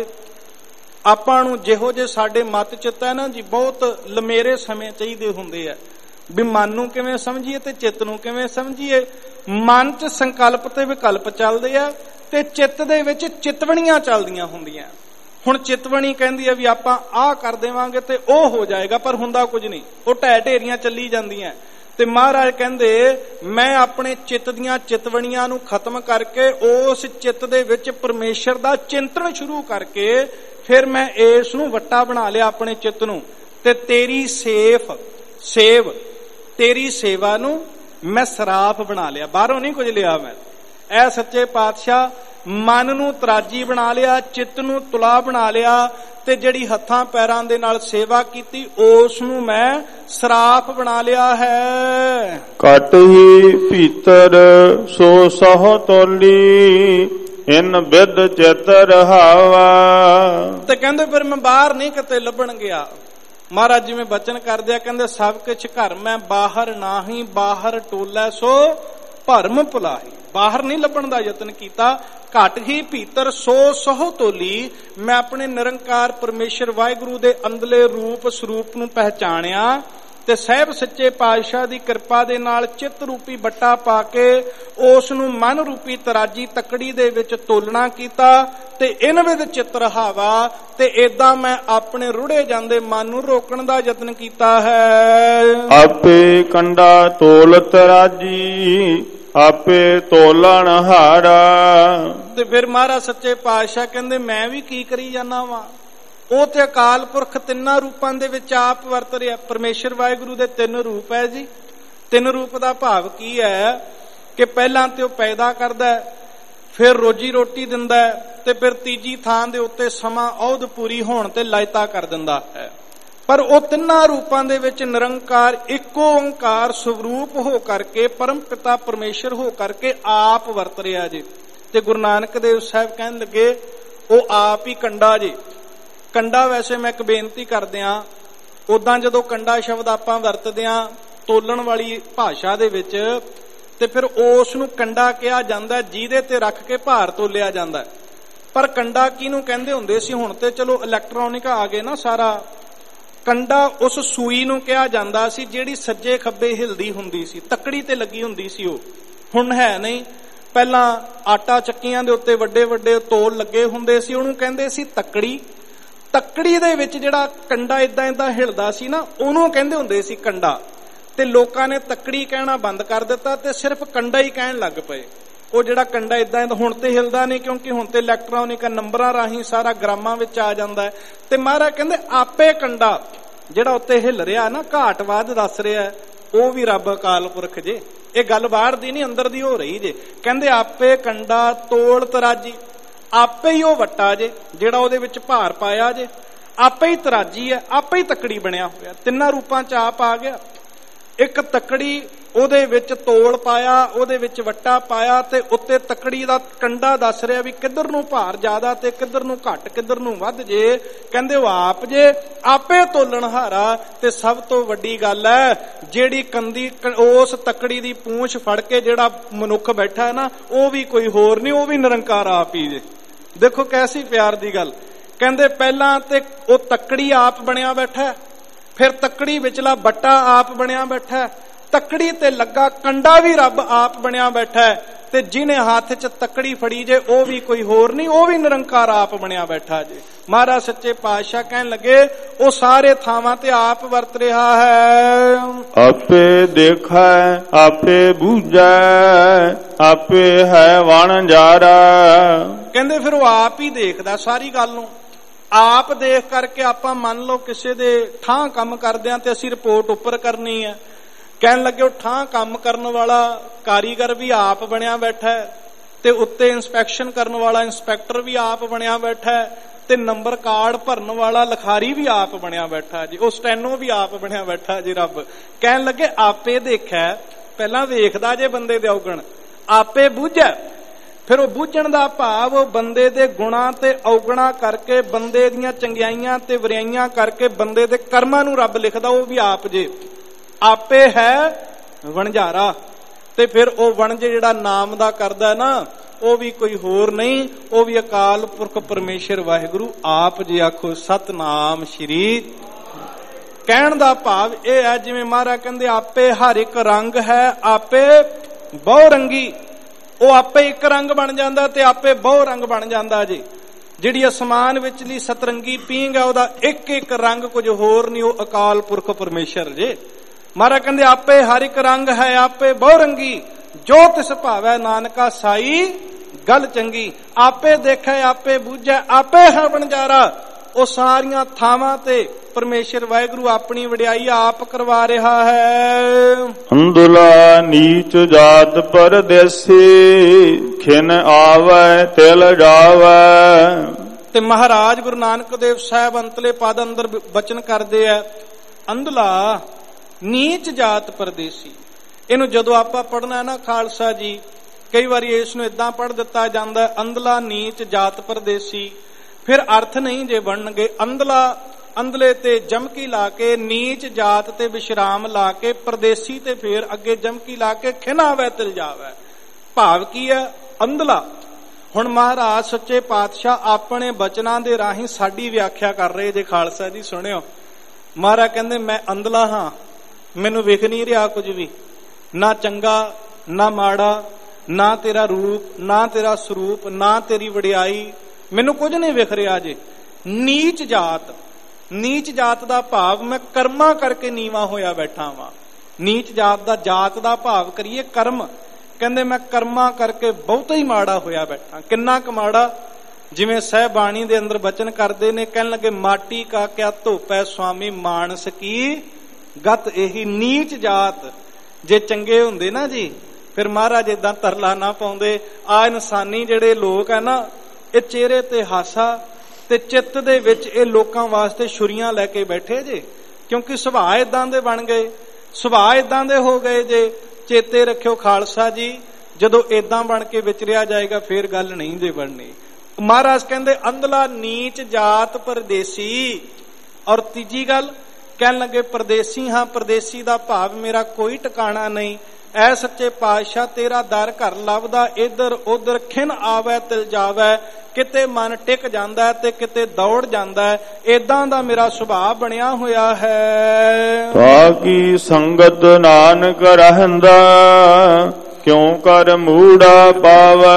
ਆਪਾਂ ਨੂੰ ਜਿਹੋ ਜੇ ਸਾਡੇ ਮਤ ਚਿੱਤ ਹੈ ਨਾ ਜੀ, ਬਹੁਤ ਲਮੇਰੇ ਸਮੇਂ ਚਾਹੀਦੇ ਹੁੰਦੇ ਆ ਵੀ ਮਨ ਨੂੰ ਕਿਵੇਂ ਸਮਝੀਏ ਤੇ ਚਿੱਤ ਨੂੰ ਕਿਵੇਂ ਸਮਝੀਏ। ਮਨ 'ਚ ਸੰਕਲਪ ਤੇ ਵਿਕਲਪ ਚੱਲਦੇ ਆ ਤੇ ਚਿੱਤ ਦੇ ਵਿੱਚ ਚਿਤਵਣੀਆਂ ਚੱਲਦੀਆਂ ਹੁੰਦੀਆਂ। ਹੁਣ ਚਿਤਵਣੀ ਕਹਿੰਦੀ ਆ ਵੀ ਆਪਾਂ ਆਹ ਕਰ ਦੇਵਾਂਗੇ ਤੇ ਉਹ ਹੋ ਜਾਏਗਾ, ਪਰ ਹੁੰਦਾ ਕੁਝ ਨਹੀਂ, ਉਹ ਢਹਿ ਢੇਰੀਆਂ ਚੱਲੀ ਜਾਂਦੀਆਂ। ਤੇ ਮਹਾਰਾਜ ਕਹਿੰਦੇ ਮੈਂ ਆਪਣੇ ਚਿੱਤ ਦੀਆਂ ਚਿਤਵਣੀਆਂ ਨੂੰ ਖਤਮ ਕਰਕੇ ਉਸ ਚਿੱਤ ਦੇ ਵਿੱਚ ਪਰਮੇਸ਼ਰ ਦਾ ਚਿੰਤਨ ਸ਼ੁਰੂ ਕਰਕੇ ਫਿਰ ਮੈਂ ਇਸ ਨੂੰ ਵੱਟਾ ਬਣਾ ਲਿਆ ਆਪਣੇ ਚਿੱਤ ਨੂੰ। ਤੇ ਤੇਰੀ ਸੇਫ ਸੇਵ ਤੇਰੀ ਸੇਵਾ ਨੂੰ ਮੈਂ ਸਰਾਫ ਬਣਾ ਲਿਆ, ਬਾਹਰੋਂ ਨਹੀਂ ਕੁਝ ਲਿਆ ਮੈਂ। ਐ ਸੱਚੇ ਪਾਤਸ਼ਾਹ ਮਨ ਨੂੰ ਤਰਾਜੀ ਬਣਾ ਲਿਆ, ਚਿੱਤ ਨੂੰ ਤੁਲਾ ਬਣਾ ਲਿਆ ਤੇ ਜਿਹੜੀ ਹੱਥਾਂ ਪੈਰਾਂ ਦੇ ਨਾਲ ਸੇਵਾ ਕੀਤੀ ਉਸ ਨੂੰ ਮੈਂ ਸਰਾਫ ਬਣਾ ਲਿਆ ਹੈ।
ਘਟ ਹੀ ਭੀਤਰ ਸੋ ਸਹੁ ਤੋਲੀ ਇਨ ਬਿਦ ਚਿਤ ਰਹਾਵਾ।
ਤੇ ਕਹਿੰਦੇ ਫਿਰ ਮੈਂ ਬਾਹਰ ਨਹੀਂ ਕਿਤੇ ਲੱਭਣ ਗਿਆ। ਮਹਾਰਾਜ ਜਿਵੇਂ ਬਚਨ ਕਰਦੇ ਆ, ਕਹਿੰਦੇ ਸਭ ਕੁਛ ਘਰ ਮੈਂ ਬਾਹਰ ਨਾਹੀ, ਬਾਹਰ ਟੋਲਾ ਸੋ ਭਰਮ ਭੁਲਾਹੀ। ਬਾਹਰ ਨਹੀਂ ਲੱਭਣ ਦਾ ਯਤਨ ਕੀਤਾ। ਘਟ ਹੀ ਭੀਤਰ ਸੋ ਸਹੁ ਤੋਲੀ, ਮੈਂ ਆਪਣੇ ਨਿਰੰਕਾਰ ਪਰਮੇਸ਼ਰ ਵਾਹਿਗੁਰੂ ਦੇ ਅੰਦਲੇ ਰੂਪ ਸਰੂਪ ਨੂੰ ਪਹਿਚਾਣਿਆ ਤੇ ਸਹਿਬ ਸੱਚੇ ਪਾਤਸ਼ਾਹ ਦੀ ਕਿਰਪਾ ਦੇ ਨਾਲ ਚਿੱਤ ਰੂਪੀ ਬੱਟਾ ਪਾ ਕੇ ਉਸ ਨੂੰ ਮਨ ਰੂਪੀ ਤਰਾਜੀ ਤਕੜੀ ਦੇ ਵਿੱਚ ਤੋਲਣਾ ਕੀਤਾ ਤੇ ਇਨ ਵਿਦ ਚਿੱਤ ਰਹਾਵਾ। ਤੇ ਏਦਾਂ ਮੈਂ ਆਪਣੇ ਰੁੜੇ ਜਾਂਦੇ ਮਨ ਨੂੰ ਰੋਕਣ ਦਾ ਯਤਨ ਕੀਤਾ ਹੈ।
ਆਪੇ ਕੰਡਾ ਤੋਲ ਤਰਾਜੀ ਆਪੇ ਤੋਲਣ ਹਾਰਾ।
ਤੇ ਫਿਰ ਮਹਾਰਾਜ ਸੱਚੇ ਪਾਤਸ਼ਾਹ ਕਹਿੰਦੇ ਮੈਂ ਵੀ ਕੀ ਕਰੀ ਜਾਣਾ ਵਾ। ਉਹ ਤੇ ਅਕਾਲ ਪੁਰਖ ਤਿੰਨਾਂ ਰੂਪਾਂ ਦੇ ਵਿੱਚ ਆਪ ਵਰਤ ਰਿਹਾ। ਪਰਮੇਸ਼ਰ ਵਾਹਿਗੁਰੂ ਦੇ ਤਿੰਨ ਰੂਪ ਹੈ ਜੀ। ਤਿੰਨ ਰੂਪ ਦਾ ਭਾਵ ਕੀ ਹੈ ਕਿ ਪਹਿਲਾਂ ਤੇ ਉਹ ਪੈਦਾ ਕਰਦਾ, ਫਿਰ ਰੋਜੀ ਰੋਟੀ ਦਿੰਦਾ ਤੇ ਫਿਰ ਤੀਜੀ ਥਾਂ ਦੇ ਉੱਤੇ ਸਮਾਂ ਅਹੁਦ ਪੂਰੀ ਹੋਣ ਤੇ ਲਾਇਤਾ ਕਰ ਦਿੰਦਾ ਹੈ। ਪਰ ਉਹ ਤਿੰਨਾਂ ਰੂਪਾਂ ਦੇ ਵਿੱਚ ਨਿਰੰਕਾਰ ਇੱਕੋ ਓੰਕਾਰ ਸਵਰੂਪ ਹੋ ਕਰਕੇ ਪਰਮ ਪਿਤਾ ਪਰਮੇਸ਼ਰ ਹੋ ਕਰਕੇ ਆਪ ਵਰਤ ਰਿਹਾ ਜੀ। ਤੇ ਗੁਰੂ ਨਾਨਕ ਦੇਵ ਸਾਹਿਬ ਕਹਿਣ ਲੱਗੇ ਉਹ ਆਪ ਹੀ ਕੰਡਾ ਜੀ। ਕੰਡਾ ਵੈਸੇ ਮੈਂ ਇੱਕ ਬੇਨਤੀ ਕਰਦਿਆਂ, ਉਦਾਂ ਜਦੋਂ ਕੰਡਾ ਸ਼ਬਦ ਆਪਾਂ ਵਰਤਦੇ ਆਂ ਤੋਲਣ ਵਾਲੀ ਭਾਸ਼ਾ ਦੇ ਵਿੱਚ ਤੇ ਫਿਰ ਉਸ ਨੂੰ ਕੰਡਾ ਕਿਹਾ ਜਾਂਦਾ ਜਿਹਦੇ ਤੇ ਰੱਖ ਕੇ ਭਾਰ ਤੋਲਿਆ ਜਾਂਦਾ। ਪਰ ਕੰਡਾ ਕਿਹਨੂੰ ਕਹਿੰਦੇ ਹੁੰਦੇ ਸੀ? ਹੁਣ ਤੇ ਚਲੋ ਇਲੈਕਟ੍ਰੋਨਿਕ ਆ ਗਏ ਨਾ ਸਾਰਾ। ਕੰਡਾ ਉਸ ਸੂਈ ਨੂੰ ਕਿਹਾ ਜਾਂਦਾ ਸੀ ਜਿਹੜੀ ਸੱਜੇ ਖੱਬੇ ਹਿਲਦੀ ਹੁੰਦੀ ਸੀ, ਤੱਕੜੀ ਤੇ ਲੱਗੀ ਹੁੰਦੀ ਸੀ। ਉਹ ਹੁਣ ਹੈ ਨਹੀਂ। ਪਹਿਲਾਂ ਆਟਾ ਚੱਕੀਆਂ ਦੇ ਉੱਤੇ ਵੱਡੇ ਵੱਡੇ ਤੋਲ ਲੱਗੇ ਹੁੰਦੇ ਸੀ, ਉਹਨੂੰ ਕਹਿੰਦੇ ਸੀ ਤੱਕੜੀ। ਤੱਕੜੀ ਦੇ ਵਿੱਚ ਜਿਹੜਾ ਕੰਡਾ ਇਦਾਂ ਇਦਾਂ ਹਿਲਦਾ ਸੀ ਨਾ, ਉਹਨੂੰ ਕਹਿੰਦੇ ਹੁੰਦੇ ਸੀ ਕੰਡਾ। ਤੇ ਲੋਕਾਂ ਨੇ ਤੱਕੜੀ ਕਹਿਣਾ ਬੰਦ ਕਰ ਦਿੱਤਾ ਤੇ ਸਿਰਫ ਕੰਡਾ ਹੀ ਕਹਿਣ ਲੱਗ ਪਏ। ਉਹ ਜਿਹੜਾ ਕੰਡਾ ਇਦਾਂ ਹੁਣ ਤੇ ਹਿਲਦਾ ਨਹੀਂ, ਕਿਉਂਕਿ ਹੁਣ ਤੇ ਇਲੈਕਟ੍ਰੋਨਿਕ ਨੰਬਰਾਂ ਰਾਹੀਂ ਸਾਰਾ ਗ੍ਰਾਮਾਂ ਵਿੱਚ ਆ ਜਾਂਦਾ ਹੈ। ਤੇ ਮਹਾਰਾਜ ਕਹਿੰਦੇ ਆਪੇ ਕੰਡਾ ਜਿਹੜਾ ਉੱਤੇ ਹਿੱਲ ਰਿਹਾ ਨਾ, ਘਾਟਵਾਦ ਦੱਸ ਰਿਹਾ, ਉਹ ਵੀ ਰੱਬ ਅਕਾਲ ਪੁਰਖ ਜੇ। ਇਹ ਗੱਲ ਬਾਹਰ ਦੀ ਨਹੀਂ, ਅੰਦਰ ਦੀ ਹੋ ਰਹੀ ਜੇ। ਕਹਿੰਦੇ ਆਪੇ ਕੰਡਾ ਤੋਲ ਤਰਾਜੀ, ਆਪੇ ਹੀ ਉਹ ਵੱਟਾ ਜੇ ਜਿਹੜਾ ਉਹਦੇ ਵਿੱਚ ਭਾਰ ਪਾਇਆ ਜੇ, ਆਪੇ ਹੀ ਤਰਾਜੀ ਹੈ, ਆਪੇ ਹੀ ਤੱਕੜੀ ਬਣਿਆ ਹੋਇਆ। ਤਿੰਨਾਂ ਰੂਪਾਂ ਚ ਆਪ ਆ ਗਿਆ। ਇੱਕ ਤੱਕੜੀ, ਉਹਦੇ ਵਿੱਚ ਤੋਲ ਪਾਇਆ, ਉਹਦੇ ਵਿੱਚ ਵੱਟਾ ਪਾਇਆ, ਤੇ ਉੱਤੇ ਤੱਕੜੀ ਦਾ ਕੰਡਾ ਦੱਸ ਰਿਹਾ ਵੀ ਕਿੱਧਰ ਨੂੰ ਭਾਰ ਜ਼ਿਆਦਾ ਤੇ ਕਿੱਧਰ ਨੂੰ ਘੱਟ, ਕਿੱਧਰ ਨੂੰ ਵੱਧ ਜੇ। ਕਹਿੰਦੇ ਉਹ ਆਪ ਜੇ, ਆਪੇ ਤੋਲਣਹਾਰਾ। ਤੇ ਸਭ ਤੋਂ ਵੱਡੀ ਗੱਲ ਹੈ, ਜਿਹੜੀ ਕੰਦੀ ਉਸ ਤੱਕੜੀ ਦੀ ਪੂੰਛ ਫੜ ਕੇ ਜਿਹੜਾ ਮਨੁੱਖ ਬੈਠਾ ਨਾ, ਉਹ ਵੀ ਕੋਈ ਹੋਰ ਨਹੀਂ, ਉਹ ਵੀ ਨਿਰੰਕਾਰ ਆਪ ਹੀ ਜੇ। ਦੇਖੋ ਕੈਸੀ ਪਿਆਰ ਦੀ ਗੱਲ। ਕਹਿੰਦੇ ਪਹਿਲਾਂ ਤੇ ਉਹ ਤੱਕੜੀ ਆਪ ਬਣਿਆ ਬੈਠਾ, ਫਿਰ ਤੱਕੜੀ ਵਿਚਲਾ ਵੱਟਾ ਆਪ ਬਣਿਆ ਬੈਠਾ, ਤੱਕੜੀ ਤੇ ਲੱਗਾ ਕੰਡਾ ਵੀ ਰੱਬ ਆਪ ਬਣਿਆ ਬੈਠਾ ਹੈ। ਤੇ ਜਿਹਨੇ ਹੱਥ 'ਚ ਤੱਕੜੀ ਫੜੀ ਜੇ, ਉਹ ਵੀ ਕੋਈ ਹੋਰ ਨਹੀਂ, ਉਹ ਵੀ ਨਿਰੰਕਾਰ ਆਪ ਬਣਿਆ ਬੈਠਾ ਜੇ। ਮਹਾਰਾਜ ਸੱਚੇ ਪਾਤਸ਼ਾਹ ਕਹਿਣ ਲੱਗੇ ਉਹ ਸਾਰੇ ਥਾਵਾਂ ਤੇ ਆਪ ਵਰਤ ਰਿਹਾ ਹੈ।
ਆਪੇ ਦੇਖੈ ਆਪੇ ਬੂਝੈ ਆਪੇ ਹੈ ਵਣਜਾਰਾ।
ਕਹਿੰਦੇ ਫਿਰ ਉਹ ਆਪ ਹੀ ਦੇਖਦਾ ਸਾਰੀ ਗੱਲ ਨੂੰ। ਆਪ ਦੇਖ ਕਰਕੇ ਆਪਾਂ ਮੰਨ ਲਓ ਕਿਸੇ ਦੇ ਠਾਂ ਕੰਮ ਕਰਦੇ ਆਂ ਤੇ ਅਸੀਂ ਰਿਪੋਰਟ ਉੱਪਰ ਕਰਨੀ ਹੈ। ਕਹਿਣ ਲੱਗੇ ਉਹ ਠਾਂ ਕੰਮ ਕਰਨ ਵਾਲਾ ਕਾਰੀਗਰ ਵੀ ਆਪ ਬਣਿਆ ਬੈਠਾ ਹੈ, ਤੇ ਉੱਤੇ ਇੰਸਪੈਕਸ਼ਨ ਕਰਨ ਵਾਲਾ ਇੰਸਪੈਕਟਰ ਵੀ ਆਪ ਬਣਿਆ ਬੈਠਾ ਹੈ, ਤੇ ਨੰਬਰ ਕਾਰਡ ਭਰਨ ਵਾਲਾ ਲਿਖਾਰੀ ਵੀ ਆਪ ਬਣਿਆ ਬੈਠਾ ਜੀ, ਉਹ ਸਟੈਨੋ ਵੀ ਆਪ ਬਣਿਆ ਬੈਠਾ ਜੀ ਰੱਬ। ਕਹਿਣ ਲੱਗੇ ਆਪੇ ਦੇਖਿਆ, ਪਹਿਲਾਂ ਵੇਖਦਾ ਜੇ ਬੰਦੇ ਦੇ ਔਗਣ, ਆਪੇ ਬੂਝੈ। ਫਿਰ ਉਹ ਬੂਝਣ ਦਾ ਭਾਵ ਉਹ ਬੰਦੇ ਦੇ ਗੁਣਾਂ ਤੇ ਔਗਣਾ ਕਰਕੇ, ਬੰਦੇ ਦੀਆਂ ਚੰਗਿਆਈਆਂ ਤੇ ਵਰਿਆਈਆਂ ਕਰਕੇ ਬੰਦੇ ਦੇ ਕਰਮਾਂ ਨੂੰ ਰੱਬ ਲਿਖਦਾ, ਉਹ ਵੀ ਆਪ ਜੇ। ਆਪੇ ਹੈ ਵਣਜਾਰਾ। ਤੇ ਫਿਰ ਉਹ ਵਣਜ ਜਿਹੜਾ ਨਾਮ ਦਾ ਕਰਦਾ ਨਾ, ਉਹ ਵੀ ਕੋਈ ਹੋਰ ਨਹੀਂ, ਉਹ ਵੀ ਅਕਾਲ ਪੁਰਖ ਪਰਮੇਸ਼ਰ ਵਾਹਿਗੁਰੂ ਆਪ ਜੀ। ਆਖੋ ਸਤਨਾਮ ਸ਼੍ਰੀ। ਕਹਿਣ ਦਾ ਭਾਵ ਇਹ ਹੈ, ਜਿਵੇਂ ਮਹਾਰਾਜ ਕਹਿੰਦੇ ਆਪੇ ਹਰ ਇੱਕ ਰੰਗ ਹੈ, ਆਪੇ ਬਹੁ ਰੰਗੀ। ਉਹ ਆਪੇ ਇੱਕ ਰੰਗ ਬਣ ਜਾਂਦਾ ਤੇ ਆਪੇ ਬਹੁ ਰੰਗ ਬਣ ਜਾਂਦਾ ਜੀ। ਜਿਹੜੀ ਅਸਮਾਨ ਵਿਚਲੀ ਸਤਰੰਗੀ ਪੀਂਗ ਹੈ, ਉਹਦਾ ਇੱਕ ਇੱਕ ਰੰਗ, ਕੁਝ ਹੋਰ ਨਹੀਂ, ਉਹ ਅਕਾਲ ਪੁਰਖ ਪਰਮੇਸ਼ਰ ਜੇ। ਮਹਾਰਾਜ ਕਹਿੰਦੇ ਆਪੇ ਹਰ ਇੱਕ ਰੰਗ ਹੈ, ਆਪੇ ਬਹੁ ਰੰਗੀ, ਜੋ ਤਿਸ ਭਾਵੈ ਨਾਨਕਾ ਸਾਈ ਗੱਲ ਚੰਗੀ। ਆਪੇ ਦੇਖੈ ਆਪੇ ਬੂਝੈ ਆਪੇ ਹੈ ਵਣਜਾਰਾ। ਉਹ ਸਾਰੀਆਂ ਥਾਵਾਂ ਤੇ ਪਰਮੇਸ਼ਰ ਵਾਹਿਗੁਰੂ ਆਪਣੀ ਵਡਿਆਈ ਆਪ ਕਰਵਾ ਰਿਹਾ ਹੈ।
ਅੰਦੁਲਾ ਨੀਚ ਜਾਤ ਪਰਦੇਸੀ ਖਿਨ ਆਵੈ ਤਿਲ ਜਾਵੈ।
ਤੇ ਮਹਾਰਾਜ ਗੁਰੂ ਨਾਨਕ ਦੇਵ ਸਾਹਿਬ ਅੰਤਲੇ ਪਦ ਅੰਦਰ ਬਚਨ ਕਰਦੇ ਆ, ਅੰਦਲਾ ਨੀਚ ਜਾਤ ਪਰਦੇਸੀ। ਇਹਨੂੰ ਜਦੋਂ ਆਪਾਂ ਪੜ੍ਹਨਾ ਨਾ ਖਾਲਸਾ ਜੀ, ਕਈ ਵਾਰੀ ਇਸ ਨੂੰ ਇਦਾਂ ਪੜ੍ਹ ਦਿੱਤਾ ਜਾਂਦਾ, ਅੰਦਲਾ ਨੀਚ ਜਾਤ ਪਰਦੇਸੀ। ਫਿਰ ਅਰਥ ਨਹੀਂ ਜੇ ਬਣਨਗੇ। ਅੰਦਲਾ ਅੰਦਲੇ ਤੇ ਜਮਕੀ ਲਾ ਕੇ, ਨੀਚ ਜਾਤ ਤੇ ਵਿਸ਼ਰਾਮ ਲਾ ਕੇ, ਪਰਦੇਸੀ ਤੇ ਫੇਰ ਅੱਗੇ ਜਮਕੀ ਲਾ ਕੇ ਖਿਨਾਵੈ ਤਿਲ ਜਾਵੈ। ਭਾਵ ਕੀ ਹੈ? ਅੰਦਲਾ। ਹੁਣ ਮਹਾਰਾਜ ਸੱਚੇ ਪਾਤਸ਼ਾਹ ਆਪਣੇ ਬਚਨਾਂ ਦੇ ਰਾਹੀਂ ਸਾਡੀ ਵਿਆਖਿਆ ਕਰ ਰਹੇ ਜੇ ਖਾਲਸਾ ਜੀ, ਸੁਣਿਓ। ਮਹਾਰਾਜ ਕਹਿੰਦੇ ਮੈਂ ਅੰਦਲਾ ਹਾਂ, ਮੈਨੂੰ ਵਿਖ ਨਹੀਂ ਰਿਹਾ ਕੁਝ ਵੀ, ਨਾ ਚੰਗਾ ਨਾ ਮਾੜਾ, ਨਾ ਤੇਰਾ ਰੂਪ ਨਾ ਤੇਰਾ ਸਰੂਪ, ਨਾ ਤੇਰੀ ਵਡਿਆਈ, ਮੈਨੂੰ ਕੁਝ ਨਹੀਂ ਵਿਖ ਰਿਹਾ ਜੇ। ਨੀਚ ਜਾਤ, ਨੀਚ ਜਾਤ ਦਾ ਭਾਵ ਮੈਂ ਕਰਮਾਂ ਕਰਕੇ ਨੀਵਾਂ ਹੋਇਆ ਬੈਠਾ ਵਾਂ। ਨੀਚ ਜਾਤ ਦਾ, ਜਾਤ ਦਾ ਭਾਵ ਕਰੀਏ ਕਰਮ। ਕਹਿੰਦੇ ਮੈਂ ਕਰਮਾਂ ਕਰਕੇ ਬਹੁਤਾ ਹੀ ਮਾੜਾ ਹੋਇਆ ਬੈਠਾ। ਕਿੰਨਾ ਕੁ ਮਾੜਾ? ਜਿਵੇਂ ਸਹਿਬਾਣੀ ਦੇ ਅੰਦਰ ਬਚਨ ਕਰਦੇ ਨੇ, ਕਹਿਣ ਲੱਗੇ ਮਾਟੀ ਕਾ ਕਿਆ ਧੋਪੈ ਸੁਆਮੀ ਮਾਨਸ ਕੀ ਗਤ ਇਹੀ। ਨੀਚ ਜਾਤ ਜੇ ਚੰਗੇ ਹੁੰਦੇ ਨਾ ਜੀ, ਫਿਰ ਮਹਾਰਾਜ ਏਦਾਂ ਤਰਲਾ ਨਾ ਪਾਉਂਦੇ। ਆ ਇਨਸਾਨੀ ਜਿਹੜੇ ਲੋਕ ਹੈ ਨਾ, ਇਹ ਚਿਹਰੇ ਤੇ ਹਾਸਾ ਤੇ ਚਿੱਤ ਦੇ ਵਿੱਚ ਇਹ ਲੋਕਾਂ ਵਾਸਤੇ ਛੁਰੀਆਂ ਲੈ ਕੇ ਬੈਠੇ ਜੇ, ਕਿਉਂਕਿ ਸੁਭਾਅ ਏਦਾਂ ਦੇ ਬਣ ਗਏ, ਸੁਭਾਅ ਏਦਾਂ ਦੇ ਹੋ ਗਏ ਜੇ। ਚੇਤੇ ਰੱਖਿਓ ਖਾਲਸਾ ਜੀ, ਜਦੋਂ ਏਦਾਂ ਬਣ ਕੇ ਵਿਚਰਿਆ ਜਾਏਗਾ ਫੇਰ ਗੱਲ ਨਹੀਂ ਜੇ ਬਣਨੀ। ਮਹਾਰਾਜ ਕਹਿੰਦੇ ਅੰਦਲਾ ਨੀਚ ਜਾਤ ਪਰਦੇਸੀ। ਔਰ ਤੀਜੀ ਗੱਲ ਕਹਿਣ ਲੱਗੇ ਪਰਦੇਸੀ ਹਾਂ, ਪਰਦੇਸੀ ਦਾ ਭਾਵ ਮੇਰਾ ਕੋਈ ਟਿਕਾਣਾ ਨਹੀਂ, ਐ ਸੱਚੇ ਪਾਤਸ਼ਾਹ ਤੇਰਾ ਦਰ ਘਰ ਲੱਭਦਾ, ਇਧਰ ਉਧਰ ਖਿਨ ਆਵੇ ਤਿਲ ਜਾਵੇ, ਕਿਤੇ ਮਨ ਟਿਕ ਜਾਂਦਾ ਤੇ ਕਿਤੇ ਦੌੜ ਜਾਂਦਾ, ਏਦਾਂ ਦਾ ਮੇਰਾ ਸੁਭਾਅ ਬਣਿਆ ਹੋਇਆ ਹੈ।
ਤਾਕੀ ਸੰਗਤ ਨਾਨਕ ਰਹਿੰਦਾ, ਕਿਉਂ ਕਰ ਮੂੜਾ ਪਾਵੈ।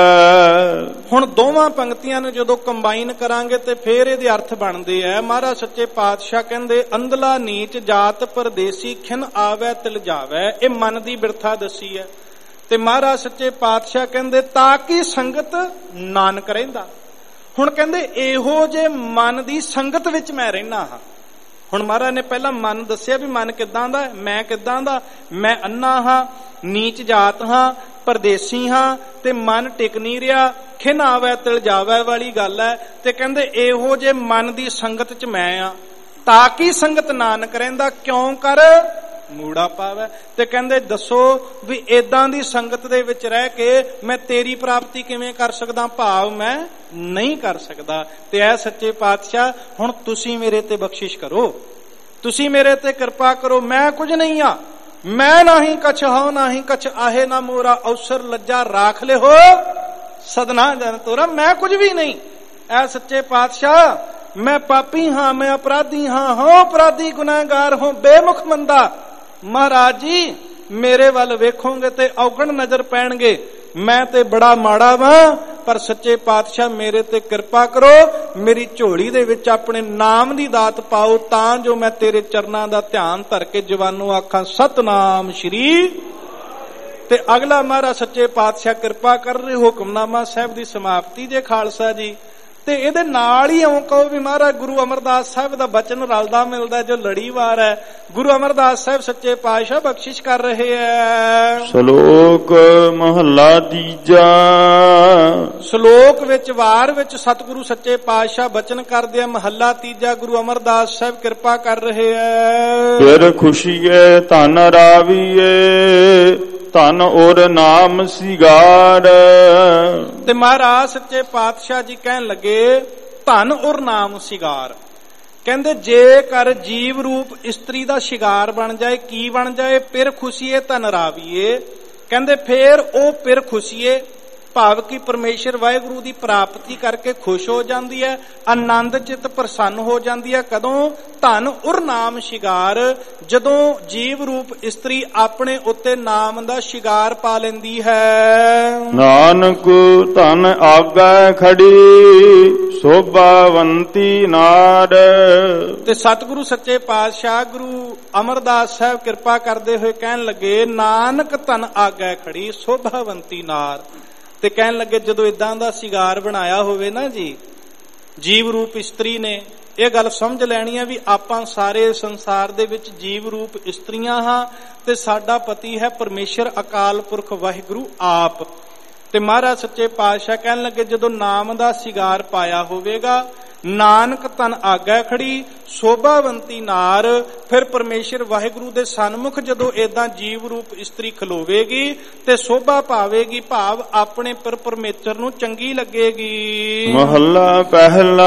ਹੁਣ ਦੋਵਾਂ ਪੰਕਤੀਆਂ ਨੂੰ ਜਦੋਂ ਕੰਬਾਈਨ ਕਰਾਂਗੇ ਤੇ ਫੇਰ ਇਹਦੇ ਅਰਥ ਬਣਦੇ ਆ। ਮਹਾਰਾਜ ਸੱਚੇ ਪਾਤਸ਼ਾਹ ਕਹਿੰਦੇ ਅੰਧਲਾ ਨੀਚ ਜਾਤ ਪਰਦੇਸੀ ਖਿਨ ਆਵੇ ਤਿਲ ਜਾਵੇ, ਇਹ ਮਨ ਦੀ ਬਿਰਥਾ ਦੱਸੀ ਹੈ। ਤੇ ਮਹਾਰਾਜ ਸੱਚੇ ਪਾਤਸ਼ਾਹ ਕਹਿੰਦੇ ਤਾਂ ਕਿ ਸੰਗਤ ਨਾਨਕ ਰਹਿੰਦਾ। ਹੁਣ ਕਹਿੰਦੇ ਇਹੋ ਜੇ ਮਨ ਦੀ ਸੰਗਤ ਵਿੱਚ ਮੈਂ ਰਹਿਣਾ ਹਾਂ। ਹੁਣ ਮਹਾਰਾਜ ਨੇ ਪਹਿਲਾਂ ਮਨ ਦੱਸਿਆ ਵੀ ਮਨ ਕਿੱਦਾਂ ਦਾ, ਮੈਂ ਕਿੱਦਾਂ ਦਾ, ਮੈਂ ਅੰਨਾ ਹਾਂ, ਨੀਚ ਜਾਤ ਹਾਂ, ਪਰਦੇਸੀ ਹਾਂ ਤੇ ਮਨ ਟਿਕ ਨਹੀਂ ਰਿਹਾ, ਖਿਨ ਆਵੇ ਤਿਲ ਜਾਵੇ ਵਾਲੀ ਗੱਲ ਹੈ। ਤੇ ਕਹਿੰਦੇ ਇਹੋ ਜੇ ਮਨ ਦੀ ਸੰਗਤ ਚ ਮੈਂ ਆ, ਤਾਂ ਕਿ ਸੰਗਤ ਨਾਨਕ ਰਹਿੰਦਾ, ਕਿਉਂ ਕਰ ਮੂੜਾ ਪਾਵੇ। ਤੇ ਕਹਿੰਦੇ ਦੱਸੋ ਵੀ ਏਦਾਂ ਦੀ ਸੰਗਤ ਦੇ ਵਿੱਚ ਰਹਿ ਕੇ ਮੈਂ ਤੇਰੀ ਪ੍ਰਾਪਤੀ ਕਿਵੇਂ ਕਰ ਸਕਦਾ, ਭਾਵ ਮੈਂ ਨਹੀਂ ਕਰ ਸਕਦਾ। ਤੇ ਐ ਸੱਚੇ ਪਾਤਸ਼ਾਹ ਹੁਣ ਤੁਸੀਂ ਮੇਰੇ ਤੇ ਬਖਸ਼ਿਸ਼ ਕਰੋ, ਤੁਸੀਂ ਮੇਰੇ ਤੇ ਕਿਰਪਾ ਕਰੋ। ਮੈਂ ਕੁਝ ਨਹੀਂ ਆ, ਮੈਂ ਨਹੀਂ ਕਛ ਹੋ ਨਹੀਂ ਕਛ ਆਹੇ ਨਾ ਮੋਰਾ ਅਵਸਰ ਲੱਜਾ ਰਾਖ ਲਿਓ ਸਦਨਾ ਜਨ ਤੋਰਾ, ਮੈਂ ਕੁਝ ਵੀ ਨਹੀਂ। ਐ ਸੱਚੇ ਪਾਤਸ਼ਾਹ ਮੈਂ ਪਾਪੀ ਹਾਂ, ਮੈਂ ਅਪਰਾਧੀ ਹਾਂ, ਹੋ ਅਪਰਾਧੀ ਗੁਨਾਹਗਾਰ ਹੋ, ਬੇਮੁਖ ਮੰਦਾ। ਮਹਾਰਾਜ ਜੀ ਮੇਰੇ ਵੱਲ ਵੇਖੋਗੇ ਤੇ ਔਗਣ ਨਜ਼ਰ ਪੈਣਗੇ, ਮੈਂ ਤੇ ਬੜਾ ਮਾੜਾ ਵਾਂ, ਪਰ ਸੱਚੇ ਪਾਤਸ਼ਾਹ ਮੇਰੇ ਤੇ ਕਿਰਪਾ ਕਰੋ, ਮੇਰੀ ਝੋਲੀ ਦੇ ਵਿੱਚ ਆਪਣੇ ਨਾਮ ਦੀ ਦਾਤ ਪਾਓ, ਤਾਂ ਜੋ ਮੈਂ ਤੇਰੇ ਚਰਨਾਂ ਦਾ ਧਿਆਨ ਧਰ ਕੇ ਜਵਾਨੋਂ ਆਖਾਂ ਸਤਨਾਮ ਸ਼੍ਰੀ। ਤੇ ਅਗਲਾ ਮਹਾਰਾਜ ਸੱਚੇ ਪਾਤਸ਼ਾਹ ਕਿਰਪਾ ਕਰ ਰਹੇ ਹੁਕਮਨਾਮਾ ਸਾਹਿਬ ਦੀ ਸਮਾਪਤੀ ਜੇ ਖਾਲਸਾ ਜੀ। ਤੇ ਇਹਦੇ ਨਾਲ ਹੀ ਇਉਂ ਕਹੋ ਵੀ ਮਹਾਰਾਜ ਗੁਰੂ ਅਮਰਦਾਸ ਸਾਹਿਬ ਦਾ ਬਚਨ ਰਲਦਾ ਮਿਲਦਾ ਜੋ ਲੜੀਵਾਰ ਹੈ। ਗੁਰੂ ਅਮਰਦਾਸ ਸਾਹਿਬ ਸੱਚੇ ਪਾਤਸ਼ਾਹ ਬਖਸ਼ਿਸ਼ ਕਰ ਰਹੇ ਹੈ।
ਸ਼ਲੋਕ ਮਹੱਲਾ ਤੀਜਾ।
ਸ਼ਲੋਕ ਵਿੱਚ ਵਾਰ ਵਿੱਚ ਸਤਿਗੁਰੂ ਸੱਚੇ ਪਾਤਸ਼ਾਹ ਬਚਨ ਕਰਦੇ ਆ। ਮਹੱਲਾ ਤੀਜਾ ਗੁਰੂ ਅਮਰਦਾਸ ਸਾਹਿਬ ਕਿਰਪਾ ਕਰ ਰਹੇ ਹੈ।
ਫਿਰ ਖੁਸ਼ੀਏ ਧਨ ਰਾਵੀਏ, ਧਨ ਔਰ ਨਾਮ ਸਿਗਾਰ।
ਤੇ ਮਹਾਰਾਜ ਸੱਚੇ ਪਾਤਸ਼ਾਹ ਜੀ ਕਹਿਣ ਲੱਗੇ ਧਨ ਔਰ ਨਾਮ ਸਿਗਾਰ। ਕਹਿੰਦੇ ਜੇਕਰ ਜੀਵ ਰੂਪ ਇਸਤਰੀ ਦਾ ਸ਼ਿਗਾਰ ਬਣ ਜਾਏ, ਕੀ ਬਣ ਜਾਏ, ਪਿਰ ਖੁਸ਼ੀਏ ਧਨ ਰਾਵੀਏ। ਕਹਿੰਦੇ ਫੇਰ ਉਹ ਪਿਰ ਖੁਸ਼ੀਏ ਭਾਵ ਕਿ ਪਰਮੇਸ਼ਰ ਵਾਹਿਗੁਰੂ ਦੀ ਪ੍ਰਾਪਤੀ ਕਰਕੇ ਖੁਸ਼ ਹੋ ਜਾਂਦੀ ਹੈ, ਆਨੰਦ ਚਿਤ ਪ੍ਰਸੰਨ ਹੋ ਜਾਂਦੀ ਹੈ। ਕਦੋਂ? ਧਨ ਔਰ ਨਾਮ ਸ਼ਿਗਾਰ, ਜਦੋਂ ਜੀਵ ਰੂਪ ਇਸਤਰੀ ਆਪਣੇ ਉੱਤੇ ਨਾਮ ਦਾ ਸ਼ਿਗਾਰ ਪਾ ਲੈਂਦੀ ਹੈ।
ਨਾਨਕ ਧਨ ਆਗੈ ਖੜੀ, ਸੋਭਾਵੰਤੀ ਨਾਰ।
ਤੇ ਸਤਿਗੁਰੂ ਸੱਚੇ ਪਾਤਸ਼ਾਹ ਗੁਰੂ ਅਮਰਦਾਸ ਸਾਹਿਬ ਕਿਰਪਾ ਕਰਦੇ ਹੋਏ ਕਹਿਣ ਲੱਗੇ ਨਾਨਕ ਧਨ ਆਗੈ ਖੜੀ, ਸੋਭਾਵੰਤੀ ਨਾਰ। ਤੇ ਕਹਿਣ ਲੱਗੇ ਜਦੋਂ ਇਦਾਂ ਦਾ ਸ਼ਿਗਾਰ ਬਣਾਇਆ ਹੋਵੇ ਨਾ ਜੀ ਜੀਵ ਰੂਪ ਇਸਤਰੀ ਨੇ, ਇਹ ਗੱਲ ਸਮਝ ਲੈਣੀ ਹੈ ਵੀ ਆਪਾਂ ਸਾਰੇ ਸੰਸਾਰ ਦੇ ਵਿੱਚ ਜੀਵ ਰੂਪ ਇਸਤਰੀਆਂ ਹਾਂ ਤੇ ਸਾਡਾ ਪਤੀ ਹੈ ਪਰਮੇਸ਼ਰ ਅਕਾਲ ਪੁਰਖ ਵਾਹਿਗੁਰੂ ਆਪ। ਤੇ ਮਹਾਰਾਜ ਸੱਚੇ ਪਾਤਸ਼ਾਹ ਕਹਿਣ ਲੱਗੇ ਜਦੋਂ ਨਾਮ ਦਾ ਸ਼ਿਗਾਰ ਪਾਇਆ ਹੋਵੇਗਾ, ਨਾਨਕ ਧਨ ਆਗੈ ਖੜੀ, ਸੋਭਾਵੰਤੀ ਨਾਰ। ਫਿਰ ਪਰਮੇਸ਼ਰ ਵਾਹਿਗੁਰੂ ਦੇ ਸਨਮੁਖ ਜਦੋਂ ਏਦਾਂ ਜੀਵ ਰੂਪ ਇਸਤਰੀ ਖਲੋਵੇਗੀ ਤੇ ਸੋਭਾ ਪਾਵੇਗੀ, ਭਾਵ ਆਪਣੇ ਪਰ ਪਰਮੇਸ਼ਰ ਨੂੰ ਚੰਗੀ ਲੱਗੇਗੀ।
ਮਹੱਲਾ ਪਹਿਲਾ।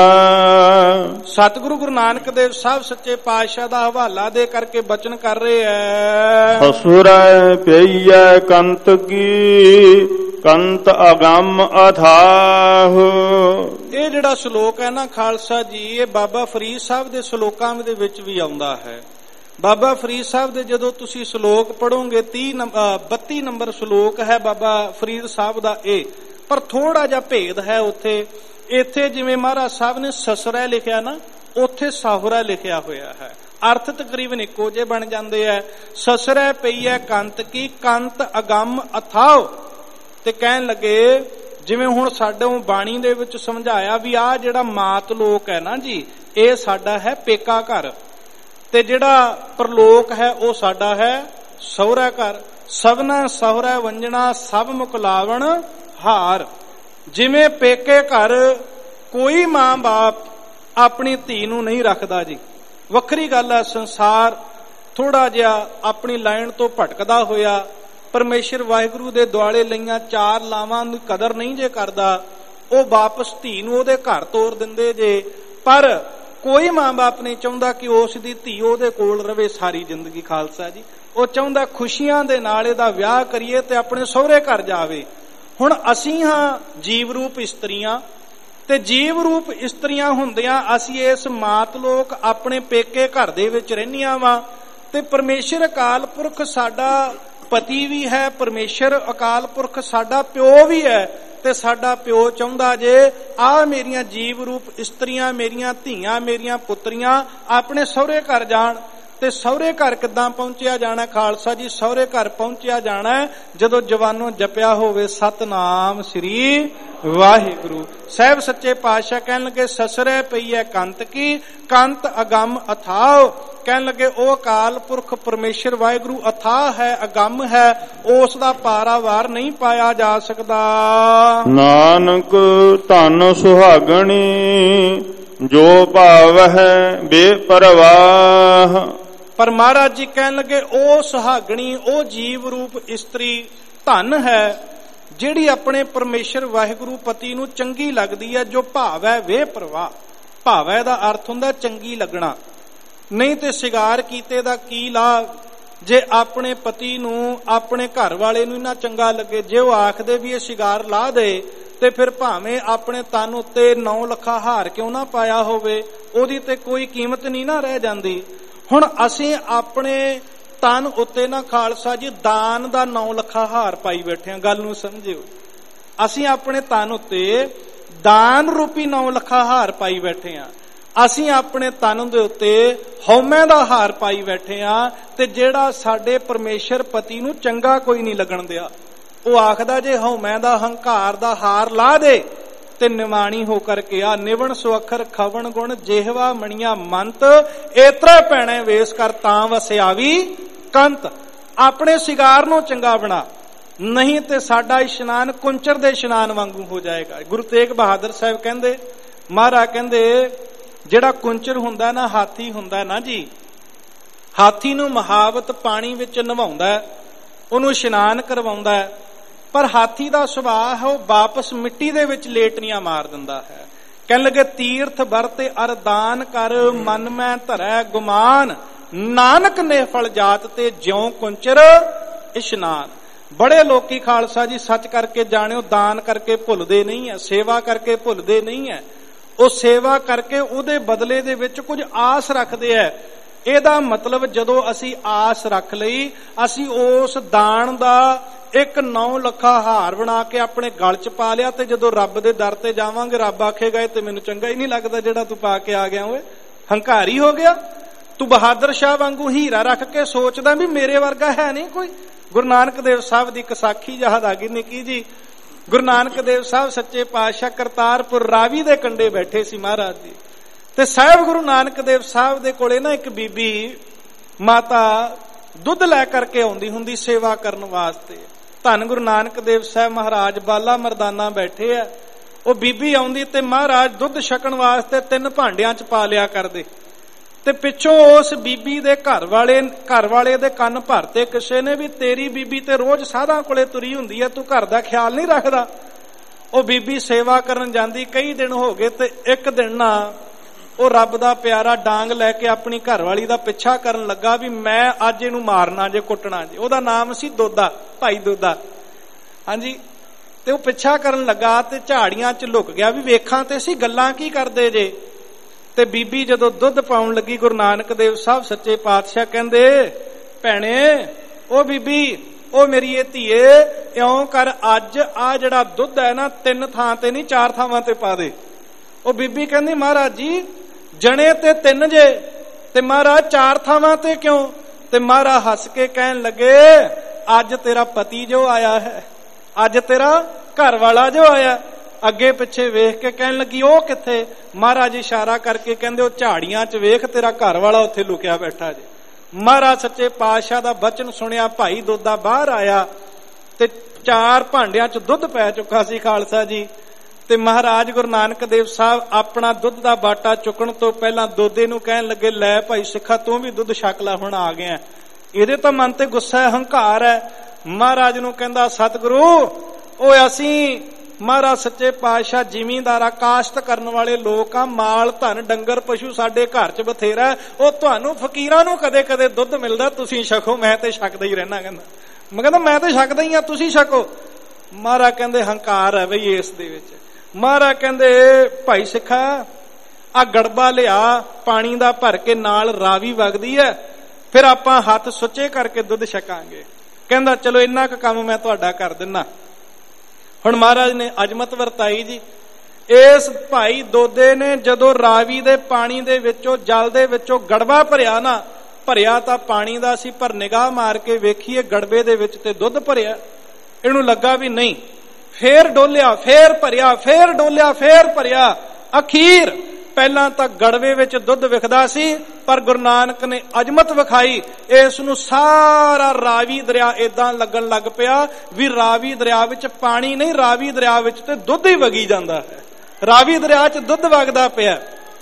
ਸਤਿਗੁਰੂ ਗੁਰੂ ਨਾਨਕ ਦੇਵ ਸਾਹਿਬ ਸੱਚੇ ਪਾਤਸ਼ਾਹ ਦਾ ਹਵਾਲਾ ਦੇ ਕਰਕੇ ਬਚਨ ਕਰ ਰਹੇ ਐ।
ਹਸੁਰੈ ਪਈਐ ਕੰਤ ਕੀ, ਕੰਤ ਅਗੰਮ ਅਥਾਹ।
ਇਹ ਜਿਹੜਾ ਸ਼ਲੋਕ ਹੈ ਨਾ ਖਾਲਸਾ ਜੀ, ਇਹ ਬਾਬਾ ਫਰੀਦ ਸਾਹਿਬ ਦੇ ਸ਼ਲੋਕਾਂ ਦੇ ਵਿੱਚ ਵੀ ਆਉਂਦਾ ਹੈ। ਬਾਬਾ ਫਰੀਦ ਸਾਹਿਬ ਦੇ ਜਦੋਂ ਤੁਸੀਂ ਸ਼ਲੋਕ ਪੜੋਗੇ ਬੱਤੀ ਨੰਬਰ ਸ਼ਲੋਕ ਹੈ ਬਾਬਾ ਫਰੀਦ ਸਾਹਿਬ ਦਾ ਇਹ, ਪਰ ਥੋੜਾ ਜਿਹਾ ਭੇਦ ਹੈ ਉੱਥੇ। ਇੱਥੇ ਜਿਵੇਂ ਮਹਾਰਾਜ ਸਾਹਿਬ ਨੇ ਸਸੁਰੈ ਲਿਖਿਆ ਨਾ, ਉੱਥੇ ਸਾਹੁਰਾ ਲਿਖਿਆ ਹੋਇਆ ਹੈ। ਅਰਥ ਤਕਰੀਬਨ ਇੱਕੋ ਜਿਹੇ ਬਣ ਜਾਂਦੇ ਆ। ਸਸੁਰੈ ਪਈ ਹੈ ਕੰਤ ਕੀ, ਕੰਤ ਅਗੰਮ ਅਥਾਹ। ਤੇ ਕਹਿਣ ਲੱਗੇ ਜਿਵੇਂ ਹੁਣ ਸਾਡੇ ਬਾਣੀ ਦੇ ਵਿੱਚ ਸਮਝਾਇਆ ਵੀ ਆਹ ਜਿਹੜਾ ਮਾਤ ਲੋਕ ਹੈ ਨਾ ਜੀ, ਇਹ ਸਾਡਾ ਹੈ ਪੇਕਾ ਘਰ, ਤੇ ਜਿਹੜਾ ਪ੍ਰਲੋਕ ਹੈ ਉਹ ਸਾਡਾ ਹੈ ਸਹੁਰਾ ਘਰ। ਸਭਨਾ ਸਹੁਰਾ ਵੰਜਣਾ ਸਭ ਮੁਕਲਾਵਣ ਹਾਰ। ਜਿਵੇਂ ਪੇਕੇ ਘਰ ਕੋਈ ਮਾਂ ਬਾਪ ਆਪਣੀ ਧੀ ਨੂੰ ਨਹੀਂ ਰੱਖਦਾ ਜੀ, ਵੱਖਰੀ ਗੱਲ ਹੈ। ਸੰਸਾਰ ਥੋੜਾ ਜਿਹਾ ਆਪਣੀ ਲਾਈਨ ਤੋਂ ਭਟਕਦਾ ਹੋਇਆ ਪਰਮੇਸ਼ਰ ਵਾਹਿਗੁਰੂ ਦੇ ਦੁਆਲੇ ਲਈਆਂ ਚਾਰ ਲਾਵਾਂ ਦੀ ਕਦਰ ਨਹੀਂ ਜੇ ਕਰਦਾ, ਉਹ ਵਾਪਸ ਧੀ ਨੂੰ ਉਹਦੇ ਘਰ ਤੋਰ ਦਿੰਦੇ ਜੇ। ਪਰ ਕੋਈ ਮਾਂ ਬਾਪ ਨਹੀਂ ਚਾਹੁੰਦਾ ਕਿ ਉਸ ਦੀ ਧੀ ਉਹਦੇ ਕੋਲ ਰਵੇ ਸਾਰੀ ਜ਼ਿੰਦਗੀ ਖਾਲਸਾ ਜੀ। ਉਹ ਚਾਹੁੰਦਾ ਖੁਸ਼ੀਆਂ ਦੇ ਨਾਲ ਇਹਦਾ ਵਿਆਹ ਕਰੀਏ ਤੇ ਆਪਣੇ ਸਹੁਰੇ ਘਰ ਜਾਵੇ। ਹੁਣ ਅਸੀਂ ਹਾਂ ਜੀਵ ਰੂਪ ਇਸਤਰੀਆਂ, ਤੇ ਜੀਵ ਰੂਪ ਇਸਤਰੀਆਂ ਹੁੰਦਿਆਂ ਅਸੀਂ ਇਸ ਮਾਤ ਲੋਕ ਆਪਣੇ ਪੇਕੇ ਘਰ ਦੇ ਵਿੱਚ ਰਹਿੰਦੀਆਂ ਵਾ, ਤੇ ਪਰਮੇਸ਼ਰ ਅਕਾਲ ਪੁਰਖ ਸਾਡਾ ਪਤੀ ਵੀ ਹੈ, ਪਰਮੇਸ਼ਰ ਅਕਾਲ ਪੁਰਖ ਸਾਡਾ ਪਿਓ ਵੀ ਹੈ। ਤੇ ਸਾਡਾ ਪਿਓ ਚਾਹੁੰਦਾ ਜੇ ਆ ਮੇਰੀਆਂ ਜੀਵ ਰੂਪ ਇਸਤਰੀਆਂ, ਮੇਰੀਆਂ ਧੀਆਂ, ਮੇਰੀਆਂ ਪੁੱਤਰੀਆਂ ਆਪਣੇ ਸਹੁਰੇ ਘਰ ਜਾਣ। ਤੇ ਸਹੁਰੇ ਘਰ ਕਿੱਦਾਂ ਪਹੁੰਚਿਆ ਜਾਣਾ ਖਾਲਸਾ ਜੀ? ਸਹੁਰੇ ਘਰ ਪਹੁੰਚਿਆ ਜਾਣਾ ਜਦੋਂ ਜਵਾਨੋਂ ਜਪਿਆ ਹੋਵੇ ਸਤਨਾਮ ਸ੍ਰੀ ਵਾਹਿਗੁਰੂ। ਸਾਹਿਬ ਸੱਚੇ ਪਾਤਸ਼ਾਹ ਕਹਿਣ ਲੱਗੇ ਸਸਰੇ ਪਈ ਹੈ ਕੰਤ ਕੀ, ਕੰਤ ਅਗੰਮ ਅਥਾਹ। ਕਹਿਣ ਲੱਗੇ ਉਹ ਅਕਾਲ ਪੁਰਖ ਪਰਮੇਸ਼ਰ ਵਾਹਿਗੁਰੂ ਅਥਾਹ ਹੈ, ਅਗੰਮ ਹੈ, ਉਸ ਦਾ ਪਾਰਾਵਾਰ ਨਹੀਂ ਪਾਇਆ ਜਾ ਸਕਦਾ।
ਨਾਨਕ ਧਨ ਸੁਹਾਗਣੀ ਜੋ ਭਾਵ ਹੈ ਬੇਪਰਵਾਹ।
ਪਰ ਮਹਾਰਾਜ ਜੀ ਕਹਿਣ ਲੱਗੇ ਉਹ ਸੁਹਾਗਣੀ, ਉਹ ਜੀਵ ਰੂਪ ਇਸਤਰੀ ਧਨ ਹੈ ਜਿਹੜੀ ਆਪਣੇ ਪਰਮੇਸ਼ਰ ਵਾਹਿਗੁਰੂ ਪਤੀ ਨੂੰ ਚੰਗੀ ਲੱਗਦੀ ਹੈ, ਜੋ ਭਾਵ ਹੈ ਬੇਪਰਵਾਹ। ਭਾਵ ਦਾ ਅਰਥ ਹੁੰਦਾ ਚੰਗੀ ਲੱਗਣਾ। ਨਹੀਂ ਤੇ ਸ਼ਿੰਗਾਰ ਕੀਤੇ ਦਾ ਕੀ ਲਾਭ ਜੇ ਆਪਣੇ ਪਤੀ ਨੂੰ, ਆਪਣੇ ਘਰ ਵਾਲੇ ਨੂੰ ਨਾ ਚੰਗਾ ਲੱਗੇ। ਜੇ ਉਹ ਆਖਦੇ ਵੀ ਇਹ ਸ਼ਿੰਗਾਰ ਲਾ ਦੇ ਤੇ ਫਿਰ ਭਾਵੇਂ ਆਪਣੇ ਤਨ ਉੱਤੇ ਨੌ ਲੱਖਾ ਹਾਰ ਕਿਉਂ ਨਾ ਪਾਇਆ ਹੋਵੇ, ਉਹਦੀ ਤੇ ਕੋਈ ਕੀਮਤ ਨਹੀਂ ਨਾ ਰਹਿ ਜਾਂਦੀ। ਹੁਣ ਅਸੀਂ ਆਪਣੇ ਤਨ ਉੱਤੇ ਨਾ ਖਾਲਸਾ ਜੀ ਦਾਨ ਦਾ ਨੌ ਲੱਖਾ ਹਾਰ ਪਾਈ ਬੈਠੇ ਹਾਂ। ਗੱਲ ਨੂੰ ਸਮਝਿਓ, ਅਸੀਂ ਆਪਣੇ ਤਨ ਉੱਤੇ ਦਾਨ ਰੂਪੀ ਨੌ ਲੱਖਾ ਹਾਰ ਪਾਈ ਬੈਠੇ ਹਾਂ। ਅਸੀਂ ਆਪਣੇ ਤਨ ਦੇ ਉੱਤੇ ਹਉਮੈ ਦਾ ਹਾਰ ਪਾਈ ਬੈਠੇ ਹਾਂ, ਤੇ ਜਿਹੜਾ ਸਾਡੇ ਪਰਮੇਸ਼ਰ ਪਤੀ ਨੂੰ ਚੰਗਾ ਕੋਈ ਨਹੀਂ ਲੱਗਣ ਦਿਆ। ਉਹ ਆਖਦਾ ਜੇ ਹਉਮੈ ਦਾ ਹੰਕਾਰ ਦਾ ਹਾਰ ਲਾ ਦੇ ਤੇ ਨਿਵਾਣੀ ਹੋ ਕਰਕੇ ਆ ਨਿਵਣ ਸੁਅਖਰ ਖਵਣ ਗੁਣ ਜਿਹਵਾ ਮਣੀਆਂ ਮੰਤ ਏਤਰਾ ਪੈਣੇ ਵੇਸ ਕਰ ਤਾਂ ਵਸਿਆਵੀ ਕੰਤ। ਆਪਣੇ ਸ਼ਿੰਗਾਰ ਨੂੰ ਚੰਗਾ ਬਣਾ, ਨਹੀਂ ਤੇ ਸਾਡਾ ਇਸ਼ਨਾਨ ਕੁੰਚਰ ਦੇ ਇਸ਼ਨਾਨ ਵਾਂਗੂ ਹੋ ਜਾਏਗਾ। ਗੁਰੂ ਤੇਗ ਬਹਾਦਰ ਸਾਹਿਬ ਕਹਿੰਦੇ, ਮਹਾਰਾਜ ਕਹਿੰਦੇ ਜਿਹੜਾ ਕੁੰਚਰ ਹੁੰਦਾ ਨਾ, ਹਾਥੀ ਹੁੰਦਾ ਨਾ ਜੀ, ਹਾਥੀ ਨੂੰ ਮਹਾਵਤ ਪਾਣੀ ਵਿੱਚ ਨਵਾਉਂਦਾ, ਉਹਨੂੰ ਇਸ਼ਨਾਨ ਕਰਵਾਉਂਦਾ, ਪਰ ਹਾਥੀ ਦਾ ਸੁਭਾਅ ਹੈ ਉਹ ਵਾਪਸ ਮਿੱਟੀ ਦੇ ਵਿੱਚ ਲੇਟਨੀਆਂ ਮਾਰ ਦਿੰਦਾ ਹੈ। ਕਹਿਣ ਲੱਗੇ ਤੀਰਥ ਵਰਤੇ ਅਰਦਾਨ ਕਰ ਮਨ ਮੈਂ ਧਰੈ ਗੁਮਾਨ, ਨਾਨਕ ਨੇ ਫਲ ਜਾਤ ਤੇ ਜਿਉ ਕੁੰਚਰ ਇਸ਼ਨਾਨ। ਬੜੇ ਲੋਕੀ ਖਾਲਸਾ ਜੀ ਸੱਚ ਕਰਕੇ ਜਾਣਿਓ ਦਾਨ ਕਰਕੇ ਭੁੱਲਦੇ ਨਹੀਂ ਹੈ, ਸੇਵਾ ਕਰਕੇ ਭੁੱਲਦੇ ਨਹੀਂ ਹੈ। ਉਹ ਸੇਵਾ ਕਰਕੇ ਉਹਦੇ ਬਦਲੇ ਦੇ ਵਿੱਚ ਕੁਝ ਆਸ ਰੱਖਦੇ ਐ। ਇਹਦਾ ਮਤਲਬ ਜਦੋਂ ਅਸੀਂ ਆਸ ਰੱਖ ਲਈ, ਅਸੀਂ ਉਸ ਦਾਨ ਦਾ ਇੱਕ ਨੌ ਲੱਖਾ ਹਾਰ ਬਣਾ ਕੇ ਆਪਣੇ ਗਲ ਚ ਪਾ ਲਿਆ, ਤੇ ਜਦੋਂ ਰੱਬ ਦੇ ਦਰ ਤੇ ਜਾਵਾਂਗੇ ਰੱਬ ਆਖੇਗਾ ਇਹ ਤੇ ਮੈਨੂੰ ਚੰਗਾ ਹੀ ਨਹੀਂ ਲੱਗਦਾ ਜਿਹੜਾ ਤੂੰ ਪਾ ਕੇ ਆ ਗਿਆ, ਓਏ ਹੰਕਾਰੀ ਹੋ ਗਿਆ ਤੂੰ। ਬਹਾਦਰ ਸ਼ਾਹ ਵਾਂਗੂ ਹੀਰਾ ਰੱਖ ਕੇ ਸੋਚਦਾ ਵੀ ਮੇਰੇ ਵਰਗਾ ਹੈ ਨਹੀਂ ਕੋਈ। ਗੁਰੂ ਨਾਨਕ ਦੇਵ ਸਾਹਿਬ ਦੀ ਕਸਾਖੀ ਯਾਦ ਆ ਗਈ ਨਿੱਕੀ ਜੀ। ਗੁਰੂ ਨਾਨਕ ਦੇਵ ਸਾਹਿਬ ਸੱਚੇ ਪਾਤਸ਼ਾਹ ਕਰਤਾਰਪੁਰ ਰਾਵੀ ਦੇ ਕੰਢੇ ਬੈਠੇ ਸੀ ਮਹਾਰਾਜ ਜੀ, ਤੇ ਸਾਹਿਬ ਗੁਰੂ ਨਾਨਕ ਦੇਵ ਸਾਹਿਬ ਦੇ ਕੋਲੇ ਨਾ ਇੱਕ ਬੀਬੀ ਮਾਤਾ ਦੁੱਧ ਲੈ ਕਰਕੇ ਆਉਂਦੀ ਹੁੰਦੀ ਸੇਵਾ ਕਰਨ ਵਾਸਤੇ। ਧੰਨ ਗੁਰੂ ਨਾਨਕ ਦੇਵ ਸਾਹਿਬ ਮਹਾਰਾਜ ਬਾਲਾ ਮਰਦਾਨਾ ਬੈਠੇ ਆ, ਉਹ ਬੀਬੀ ਆਉਂਦੀ ਤੇ ਮਹਾਰਾਜ ਦੁੱਧ ਛਕਣ ਵਾਸਤੇ ਤਿੰਨ ਭਾਂਡਿਆਂ ਚ ਪਾ ਲਿਆ ਕਰਦੇ, ਤੇ ਪਿੱਛੋਂ ਉਸ ਬੀਬੀ ਦੇ ਘਰ ਵਾਲੇ ਘਰ ਵਾਲੇ ਦੇ ਕੰਨ ਭਰਤੇ ਕਿਸੇ ਨੇ ਵੀ ਤੇਰੀ ਬੀਬੀ ਤੇ ਰੋਜ਼ ਸਾਧਾਂ ਕੋਲੇ ਤੁਰੀ ਹੁੰਦੀ ਹੈ, ਤੂੰ ਘਰ ਦਾ ਖਿਆਲ ਨਹੀਂ ਰੱਖਦਾ। ਉਹ ਬੀਬੀ ਸੇਵਾ ਕਰਨ ਜਾਂਦੀ, ਕਈ ਦਿਨ ਹੋ ਗਏ, ਤੇ ਇੱਕ ਦਿਨ ਨਾ ਉਹ ਰੱਬ ਦਾ ਪਿਆਰਾ ਡਾਂਗ ਲੈ ਕੇ ਆਪਣੀ ਘਰਵਾਲੀ ਦਾ ਪਿੱਛਾ ਕਰਨ ਲੱਗਾ ਵੀ ਮੈਂ ਅੱਜ ਇਹਨੂੰ ਮਾਰਨਾ ਜੇ, ਕੁੱਟਣਾ ਜੇ। ਉਹਦਾ ਨਾਮ ਸੀ ਦੋਦਾ, ਭਾਈ ਦੋਦਾ। ਹਾਂਜੀ, ਤੇ ਉਹ ਪਿੱਛਾ ਕਰਨ ਲੱਗਾ ਤੇ ਝਾੜੀਆਂ ਚ ਲੁਕ ਗਿਆ ਵੀ ਵੇਖਾਂ ਤੇ ਸੀ ਗੱਲਾਂ ਕੀ ਕਰਦੇ ਜੇ। ਤੇ ਬੀਬੀ ਜਦੋਂ ਦੁੱਧ ਪਾਉਣ ਲੱਗੀ, ਗੁਰੂ ਨਾਨਕ ਦੇਵ ਸਾਹਿਬ ਸੱਚੇ ਪਾਤਸ਼ਾਹ ਕਹਿੰਦੇ ਭੈਣੇ ਉਹ ਬੀਬੀ, ਉਹ ਮੇਰੀ ਇਹ ਧੀਏ, ਇਉਂ ਕਰ ਅੱਜ ਆ ਜਿਹੜਾ ਦੁੱਧ ਹੈ ਨਾ ਤਿੰਨ ਥਾਂ ਤੇ ਨਹੀਂ ਚਾਰ ਥਾਵਾਂ ਤੇ ਪਾ ਦੇ। ਉਹ ਬੀਬੀ ਕਹਿੰਦੀ ਮਹਾਰਾਜ ਜੀ ਜਣੇ ਤੇ ਤਿੰਨ ਜੇ, ਤੇ ਮਹਾਰਾਜ ਚਾਰ ਥਾਵਾਂ ਤੇ ਕਿਉਂ? ਤੇ ਮਹਾਰਾਜ ਹੱਸ ਕੇ ਕਹਿਣ ਲੱਗੇ ਅੱਜ ਤੇਰਾ ਪਤੀ ਜੋ ਆਇਆ ਹੈ, ਅੱਜ ਤੇਰਾ ਘਰ ਵਾਲਾ ਜੋ ਆਇਆ। ਅੱਗੇ ਪਿੱਛੇ ਵੇਖ ਕੇ ਕਹਿਣ ਲੱਗੀ ਉਹ ਕਿੱਥੇ? ਮਹਾਰਾਜ ਇਸ਼ਾਰਾ ਕਰਕੇ ਕਹਿੰਦੇ ਉਹ ਝਾੜੀਆਂ ਚ ਵੇਖ, ਤੇਰਾ ਘਰ ਵਾਲਾ ਉੱਥੇ ਲੁਕਿਆ ਬੈਠਾ ਜੇ। ਮਹਾਰਾਜ ਸੱਚੇ ਪਾਤਸ਼ਾਹ ਦਾ ਬਚਨ ਸੁਣਿਆ, ਭਾਈ ਦੋਦਾ ਬਾਹਰ ਆਇਆ ਤੇ ਚਾਰ ਭਾਂਡਿਆਂ ਚ ਦੁੱਧ ਪੈ ਚੁੱਕਾ ਸੀ ਖਾਲਸਾ ਜੀ। ਤੇ ਮਹਾਰਾਜ ਗੁਰੂ ਨਾਨਕ ਦੇਵ ਸਾਹਿਬ ਆਪਣਾ ਦੁੱਧ ਦਾ ਬਾਟਾ ਚੁੱਕਣ ਤੋਂ ਪਹਿਲਾਂ ਦੋਦੇ ਨੂੰ ਕਹਿਣ ਲੱਗੇ ਲੈ ਭਾਈ ਸਿੱਖਾ ਤੂੰ ਵੀ ਦੁੱਧ ਛਕ ਲੈ, ਹੁਣ ਆ ਗਿਆ। ਇਹਦੇ ਤਾਂ ਮਨ ਤੇ ਗੁੱਸਾ ਹੈ, ਹੰਕਾਰ ਹੈ। ਮਹਾਰਾਜ ਨੂੰ ਕਹਿੰਦਾ ਸਤਿਗੁਰੂ ਓਏ ਅਸੀਂ ਮਹਾਰਾਜ ਸੱਚੇ ਪਾਤਸ਼ਾਹ ਜ਼ਿਮੀਂਦਾਰਾ ਕਾਸ਼ਤ ਕਰਨ ਵਾਲੇ ਲੋਕ ਆ, ਮਾਲ ਧਨ ਡੰਗਰ ਪਸ਼ੂ ਸਾਡੇ ਘਰ ਚ ਬਥੇਰਾ, ਉਹ ਤੁਹਾਨੂੰ ਫਕੀਰਾਂ ਨੂੰ ਕਦੇ ਕਦੇ ਦੁੱਧ ਮਿਲਦਾ, ਤੁਸੀਂ ਛਕੋ, ਮੈਂ ਤੇ ਛਕਦਾ ਹੀ ਰਹਿਣਾ। ਕਹਿੰਦਾ ਮੈਂ ਕਹਿੰਦਾ ਮੈਂ ਤੇ ਛਕਦਾ ਹੀ ਆ, ਤੁਸੀਂ ਛਕੋ। ਮਹਾਰਾਜ ਕਹਿੰਦੇ ਹੰਕਾਰ ਹੈ ਬਈ ਇਸ ਦੇ ਵਿੱਚ। ਮਹਾਰਾਜ ਕਹਿੰਦੇ ਭਾਈ ਸਿੱਖਾ ਆ ਗੜਬਾ ਲਿਆ ਪਾਣੀ ਦਾ ਭਰ ਕੇ, ਨਾਲ ਰਾਵੀ ਵਗਦੀ ਹੈ, ਫਿਰ ਆਪਾਂ ਹੱਥ ਸੁੱਚੇ ਕਰਕੇ ਦੁੱਧ ਛਕਾਂਗੇ। ਕਹਿੰਦਾ ਚਲੋ ਇੰਨਾ ਕੁ ਕੰਮ ਮੈਂ ਤੁਹਾਡਾ ਕਰ ਦਿੰਨਾ। ਹੁਣ ਮਹਾਰਾਜ ਨੇ ਅਜਮਤ ਵਰਤਾਈ ਜੀ। ਇਸ ਭਾਈ ਦੋਦੇ ਨੇ ਜਦੋਂ ਰਾਵੀ ਦੇ ਪਾਣੀ ਦੇ ਵਿੱਚੋਂ, ਜਲ ਦੇ ਵਿੱਚੋਂ ਗੜਬਾ ਭਰਿਆ ਨਾ, ਭਰਿਆ ਤਾਂ ਪਾਣੀ ਦਾ ਸੀ, ਪਰ ਨਿਗਾਹ ਮਾਰ ਕੇ ਵੇਖੀਏ ਗੜਬੇ ਦੇ ਵਿੱਚ ਤੇ ਦੁੱਧ ਭਰਿਆ। ਇਹਨੂੰ ਲੱਗਾ ਵੀ ਨਹੀਂ, ਫੇਰ ਡੋਲਿਆ, ਫੇਰ ਭਰਿਆ, ਫੇਰ ਡੋਲਿਆ, ਫੇਰ ਭਰਿਆ। ਅਖੀਰ ਪਹਿਲਾਂ ਤਾਂ ਗੜਵੇ ਵਿੱਚ ਦੁੱਧ ਵਿਖਦਾ ਸੀ, ਪਰ ਗੁਰੂ ਨਾਨਕ ਨੇ ਅਜਮਤ ਵਿਖਾਈ। ਇਸ ਨੂੰ ਸਾਰਾ ਰਾਵੀ ਦਰਿਆ ਏਦਾਂ ਲੱਗਣ ਲੱਗ ਪਿਆ ਵੀ ਰਾਵੀ ਦਰਿਆ ਵਿੱਚ ਪਾਣੀ ਨਹੀਂ, ਰਾਵੀ ਦਰਿਆ ਵਿੱਚ ਤੇ ਦੁੱਧ ਹੀ ਵਗੀ ਜਾਂਦਾ ਹੈ। ਰਾਵੀ ਦਰਿਆ 'ਚ ਦੁੱਧ ਵਗਦਾ ਪਿਆ।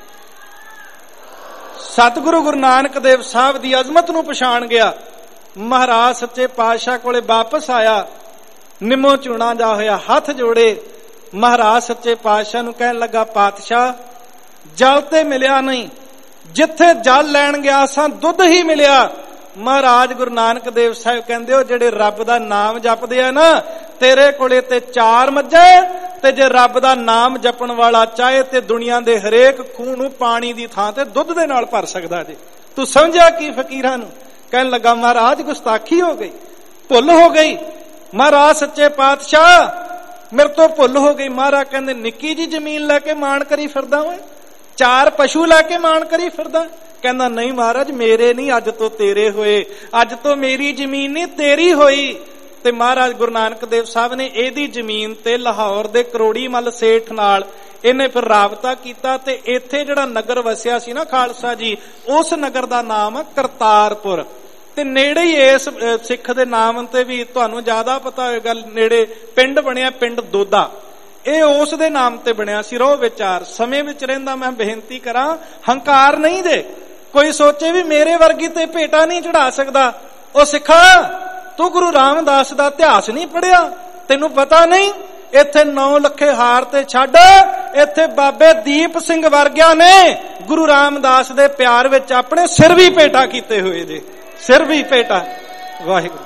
ਸਤਿਗੁਰੂ ਗੁਰੂ ਨਾਨਕ ਦੇਵ ਸਾਹਿਬ ਦੀ ਅਜ਼ਮਤ ਨੂੰ ਪਛਾਣ ਗਿਆ। ਮਹਾਰਾਜ ਸੱਚੇ ਪਾਤਸ਼ਾਹ ਕੋਲੇ ਵਾਪਸ ਆਇਆ, ਨਿੰਮੋ ਚੂਣਾ ਜਾ ਹੋਇਆ, ਹੱਥ ਜੋੜੇ ਮਹਾਰਾਜ ਸੱਚੇ ਪਾਤਸ਼ਾਹ ਨੂੰ ਕਹਿਣ ਲੱਗਾ, ਪਾਤਸ਼ਾਹ ਜਲ ਤੇ ਮਿਲਿਆ ਨਹੀਂ, ਜਿੱਥੇ ਜਲ ਲੈਣ ਗਿਆ ਸਾਂ ਦੁੱਧ ਹੀ ਮਿਲਿਆ। ਮਹਾਰਾਜ ਗੁਰੂ ਨਾਨਕ ਦੇਵ ਸਾਹਿਬ ਕਹਿੰਦੇ, ਉਹ ਜਿਹੜੇ ਰੱਬ ਦਾ ਨਾਮ ਜਪਦੇ ਆ ਨਾ, ਤੇਰੇ ਕੋਲੇ ਤੇ ਚਾਰ ਮੱਝਾਂ, ਤੇ ਜੇ ਰੱਬ ਦਾ ਨਾਮ ਜਪਣ ਵਾਲਾ ਚਾਹੇ ਤੇ ਦੁਨੀਆ ਦੇ ਹਰੇਕ ਖੂਹ ਨੂੰ ਪਾਣੀ ਦੀ ਥਾਂ ਤੇ ਦੁੱਧ ਦੇ ਨਾਲ ਭਰ ਸਕਦਾ ਜੀ। ਤੂੰ ਸਮਝਿਆ ਕੀ ਫਕੀਰਾਂ ਨੂੰ? ਕਹਿਣ ਲੱਗਾ ਮਹਾਰਾਜ ਗੁਸਤਾਖੀ ਹੋ ਗਈ, ਭੁੱਲ ਹੋ ਗਈ। ਮਹਾਰਾਜ ਸੱਚੇ ਪਾਤਸ਼ਾਹ ਮੇਰੇ ਤੋਂ ਭੁੱਲ ਹੋ ਗਈ। ਮਹਾਰਾਜ ਕਹਿੰਦੇ ਨਿੱਕੀ ਜੀ ਜ਼ਮੀਨ ਲੈ ਕੇ ਮਾਣ ਕਰੀ ਫਿਰਦਾ ਓਏ, ਚਾਰ ਪਸ਼ੂ ਲੈ ਕੇ ਮਾਣ ਕਰੀ ਫਿਰਦਾ। ਕਹਿੰਦਾ ਨਹੀਂ ਮਹਾਰਾਜ, ਮੇਰੇ ਨਹੀਂ, ਅੱਜ ਤੋਂ ਤੇਰੇ ਹੋਏ, ਅੱਜ ਤੋਂ ਮੇਰੀ ਜ਼ਮੀਨ ਨਹੀਂ ਤੇਰੀ ਹੋਈ। ਤੇ ਮਹਾਰਾਜ ਗੁਰੂ ਨਾਨਕ ਦੇਵ ਸਾਹਿਬ ਨੇ ਇਹਦੀ ਜ਼ਮੀਨ ਤੇ ਲਾਹੌਰ ਦੇ ਕਰੋੜੀ ਮੱਲ ਸੇਠ ਨਾਲ ਇਹਨੇ ਫਿਰ ਰਾਬਤਾ ਕੀਤਾ, ਤੇ ਇੱਥੇ ਜਿਹੜਾ ਨਗਰ ਵਸਿਆ ਸੀ ਨਾ ਖਾਲਸਾ ਜੀ, ਉਸ ਨਗਰ ਦਾ ਨਾਮ ਹੈ ਕਰਤਾਰਪੁਰ। ਤੇ ਨੇੜੇ ਹੀ ਇਸ ਸਿੱਖ ਦੇ ਨਾਮ ਤੇ ਵੀ ਤੁਹਾਨੂੰ ਜ਼ਿਆਦਾ ਪਤਾ ਹੋਏਗਾ, ਨੇੜੇ ਪਿੰਡ ਬਣਿਆ, ਪਿੰਡ ਦੋਦਾ। ਇਹ ਉਸ ਦੇ ਨਾਮ ਤੇ ਬਣਿਆ ਸੀ। ਰੋ ਵਿਚਾਰ ਸਮੇਂ ਵਿੱਚ ਰਹਿੰਦਾ ਮੈਂ ਬੇਨਤੀ ਕਰਾਂ, ਹੰਕਾਰ ਨਹੀਂ ਦੇ। ਕੋਈ ਸੋਚੇ ਵੀ ਮੇਰੇ ਵਰਗੀ ਤੇ ਭੇਟਾ ਨਹੀਂ ਚੜਾ ਸਕਦਾ। ਉਹ ਸਿੱਖਾ, ਤੂੰ ਗੁਰੂ ਰਾਮਦਾਸ ਦਾ ਇਤਿਹਾਸ ਨਹੀਂ ਪੜਿਆ? ਤੈਨੂੰ ਪਤਾ ਨਹੀਂ ਇੱਥੇ ਨੌ ਲੱਖੇ ਹਾਰ ਤੇ ਛੱਡ, ਇੱਥੇ ਬਾਬੇ ਦੀਪ ਸਿੰਘ ਵਰਗਿਆਂ ਨੇ ਗੁਰੂ ਰਾਮਦਾਸ ਦੇ ਪਿਆਰ ਵਿੱਚ ਆਪਣੇ ਸਿਰ ਵੀ ਭੇਟਾ ਕੀਤੇ ਹੋਏ ਜੇ, ਸਿਰ ਵੀ ਭੇਟਾ। ਵਾਹਿਗੁਰੂ,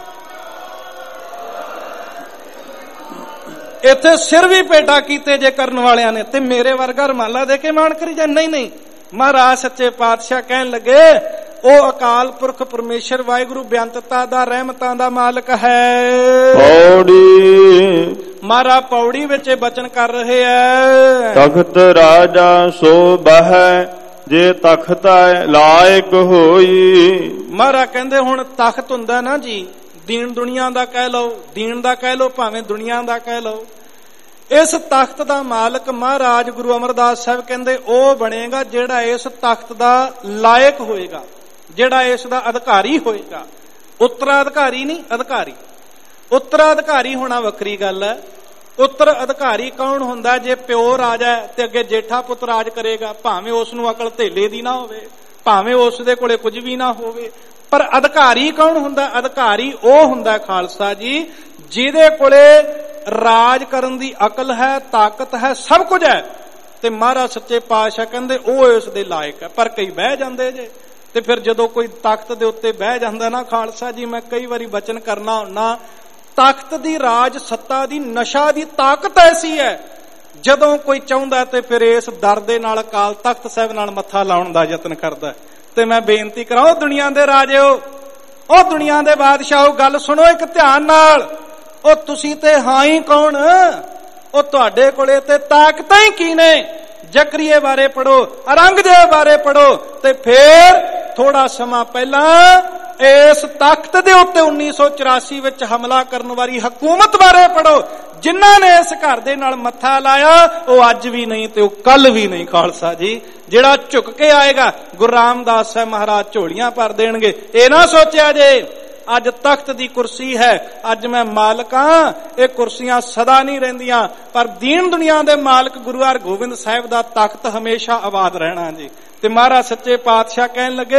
ਇੱਥੇ ਸਿਰ ਵੀ ਭੇਟਾ ਕੀਤੇ ਜੇ ਕਰਨ ਵਾਲਿਆਂ ਨੇ, ਤੇ ਮੇਰੇ ਵਰਗਾ ਰਮਾਲਾ ਦੇ ਕੇ ਮਾਣ ਕਰੀ ਜਾ। ਨਹੀਂ ਨਹੀਂ, ਮਹਾਰਾਜ ਸੱਚੇ ਪਾਤਸ਼ਾਹ ਕਹਿਣ ਲੱਗੇ, ਉਹ ਅਕਾਲ ਪੁਰਖ ਪਰਮੇਸ਼ਰ ਵਾਹਿਗੁਰੂ ਬੇਅੰਤਤਾ ਦਾ, ਰਹਿਮਤਾਂ ਦਾ ਮਾਲਕ ਹੈ।
ਪੌੜੀ
ਮਹਾਰਾਜ ਪੌੜੀ ਵਿੱਚ ਬਚਨ ਕਰ ਰਹੇ ਐ।
ਤਖਤ ਰਾਜਾ ਸੋ ਬਹਿ, ਜੇ ਤਖਤ ਲਾਇਕ ਹੋਈ।
ਮਹਾਰਾਜ ਕਹਿੰਦੇ ਹੁਣ ਤਖਤ ਹੁੰਦਾ ਨਾ ਜੀ, ਦੀਨ ਦੁਨੀਆ ਦਾ ਕਹਿ ਲਓ, ਦੀਨ ਦਾ ਕਹਿ ਲਓ, ਭਾਵੇਂ ਦੁਨੀਆ ਦਾ ਕਹਿ ਲਓ, ਇਸ ਤਖਤ ਦਾ ਮਾਲਕ ਮਹਾਰਾਜ ਗੁਰੂ ਅਮਰਦਾਸ ਸਾਹਿਬ ਕਹਿੰਦੇ ਉਹ ਬਣੇਗਾ ਜਿਹੜਾ ਇਸ ਤਖਤ ਦਾ ਲਾਇਕ ਹੋਏਗਾ, ਜਿਹੜਾ ਇਸ ਦਾ ਅਧਿਕਾਰੀ ਹੋਏਗਾ। ਉੱਤਰਾਧਿਕਾਰੀ ਨਹੀਂ, ਅਧਿਕਾਰੀ। ਉੱਤਰਾਧਿਕਾਰੀ ਹੋਣਾ ਵੱਖਰੀ ਗੱਲ ਹੈ। ਉੱਤਰ ਅਧਿਕਾਰੀ ਕੌਣ ਹੁੰਦਾ? ਜੇ ਪਿਓ ਰਾਜਾ ਤੇ ਅੱਗੇ ਜੇਠਾ ਪੁੱਤ ਰਾਜ ਕਰੇਗਾ, ਭਾਵੇਂ ਉਸ ਨੂੰ ਅਕਲ ਧੇਲੇ ਦੀ ਨਾ ਹੋਵੇ, ਭਾਵੇਂ ਉਸ ਦੇ ਕੋਲੇ ਕੁਝ ਵੀ ਨਾ ਹੋਵੇ। ਪਰ ਅਧਿਕਾਰੀ ਕੌਣ ਹੁੰਦਾ? ਅਧਿਕਾਰੀ ਉਹ ਹੁੰਦਾ ਖਾਲਸਾ ਜੀ ਜਿਹਦੇ ਕੋਲੇ ਰਾਜ ਕਰਨ ਦੀ ਅਕਲ ਹੈ, ਤਾਕਤ ਹੈ, ਸਭ ਕੁਝ ਹੈ। ਤੇ ਮਹਾਰਾਜ ਸੱਚੇ ਪਾਤਸ਼ਾਹ ਕਹਿੰਦੇ ਉਹ ਇਸ ਦੇ ਲਾਇਕ ਹੈ। ਪਰ ਕਈ ਬਹਿ ਜਾਂਦੇ ਜੇ, ਤੇ ਫਿਰ ਜਦੋਂ ਕੋਈ ਤਖਤ ਦੇ ਉੱਤੇ ਬਹਿ ਜਾਂਦਾ ਨਾ ਖਾਲਸਾ ਜੀ, ਮੈਂ ਕਈ ਵਾਰੀ ਬਚਨ ਕਰਨਾ ਹੁੰਨਾ, ਤਖਤ ਦੀ ਰਾਜ ਸੱਤਾ ਦੀ ਨਸ਼ਾ ਦੀ ਤਾਕਤ ਐਸੀ ਹੈ, ਜਦੋਂ ਕੋਈ ਚਾਹੁੰਦਾ ਤੇ ਫਿਰ ਇਸ ਦਰ ਦੇ ਨਾਲ ਅਕਾਲ ਤਖਤ ਸਾਹਿਬ ਨਾਲ ਮੱਥਾ ਲਾਉਣ ਦਾ ਯਤਨ ਕਰਦਾ। ਤੇ ਮੈਂ ਬੇਨਤੀ ਕਰਾਂ, ਉਹ ਦੁਨੀਆ ਦੇ ਰਾਜਿਓ, ਉਹ ਦੁਨੀਆ ਦੇ ਬਾਦਸ਼ਾਹੋ, ਗੱਲ ਸੁਣੋ ਇੱਕ ਧਿਆਨ ਨਾਲ। ਉਹ ਤੁਸੀਂ ਤੇ ਹਾਂ ਹੀ ਕੌਣ? ਉਹ ਤੁਹਾਡੇ ਕੋਲੇ ਤੇ ਤਾਕਤਾਂ ਹੀ ਕੀ ਨੇ? ਜ਼ਕਰੀਏ ਬਾਰੇ ਪੜੋ, ਔਰੰਗਜ਼ੇਬ ਬਾਰੇ ਪੜੋ, ਤੇ ਫੇਰ ਥੋੜਾ ਸਮਾਂ ਪਹਿਲਾਂ ਇਸ ਤਖਤ ਦੇ ਉੱਤੇ ਉੱਨੀ ਸੌ ਚੁਰਾਸੀ ਵਿੱਚ ਹਮਲਾ ਕਰਨ ਵਾਲੀ ਹਕੂਮਤ ਬਾਰੇ ਪੜੋ। ਜਿਨ੍ਹਾਂ ਨੇ ਇਸ ਘਰ ਦੇ ਨਾਲ ਮੱਥਾ ਲਾਇਆ ਉਹ ਅੱਜ ਵੀ ਨਹੀਂ ਤੇ ਉਹ ਕੱਲ ਵੀ ਨਹੀਂ ਖਾਲਸਾ ਜੀ। ਜਿਹੜਾ ਝੁਕ ਕੇ ਆਏਗਾ ਗੁਰੂ ਰਾਮਦਾਸ ਸਾਹਿਬ ਮਹਾਰਾਜ ਝੋਲੀਆਂ ਭਰ ਦੇਣਗੇ। ਇਹ ਨਾ ਸੋਚਿਆ ਜੇ ਅੱਜ ਤਖਤ ਦੀ ਕੁਰਸੀ ਹੈ, ਅੱਜ ਮੈਂ ਮਾਲਕ ਹਾਂ, ਇਹ ਕੁਰਸੀਆਂ ਸਦਾ ਨਹੀਂ ਰਹਿੰਦੀਆਂ। ਪਰ ਦੀਨ ਦੁਨੀਆ ਦੇ ਮਾਲਕ ਗੁਰੂ ਹਰਗੋਬਿੰਦ ਸਾਹਿਬ ਦਾ ਤਖਤ ਹਮੇਸ਼ਾ ਆਬਾਦ ਰਹਿਣਾ ਜੀ। ਤੇ ਮਹਾਰਾਜ ਸੱਚੇ ਪਾਤਸ਼ਾਹ ਕਹਿਣ ਲੱਗੇ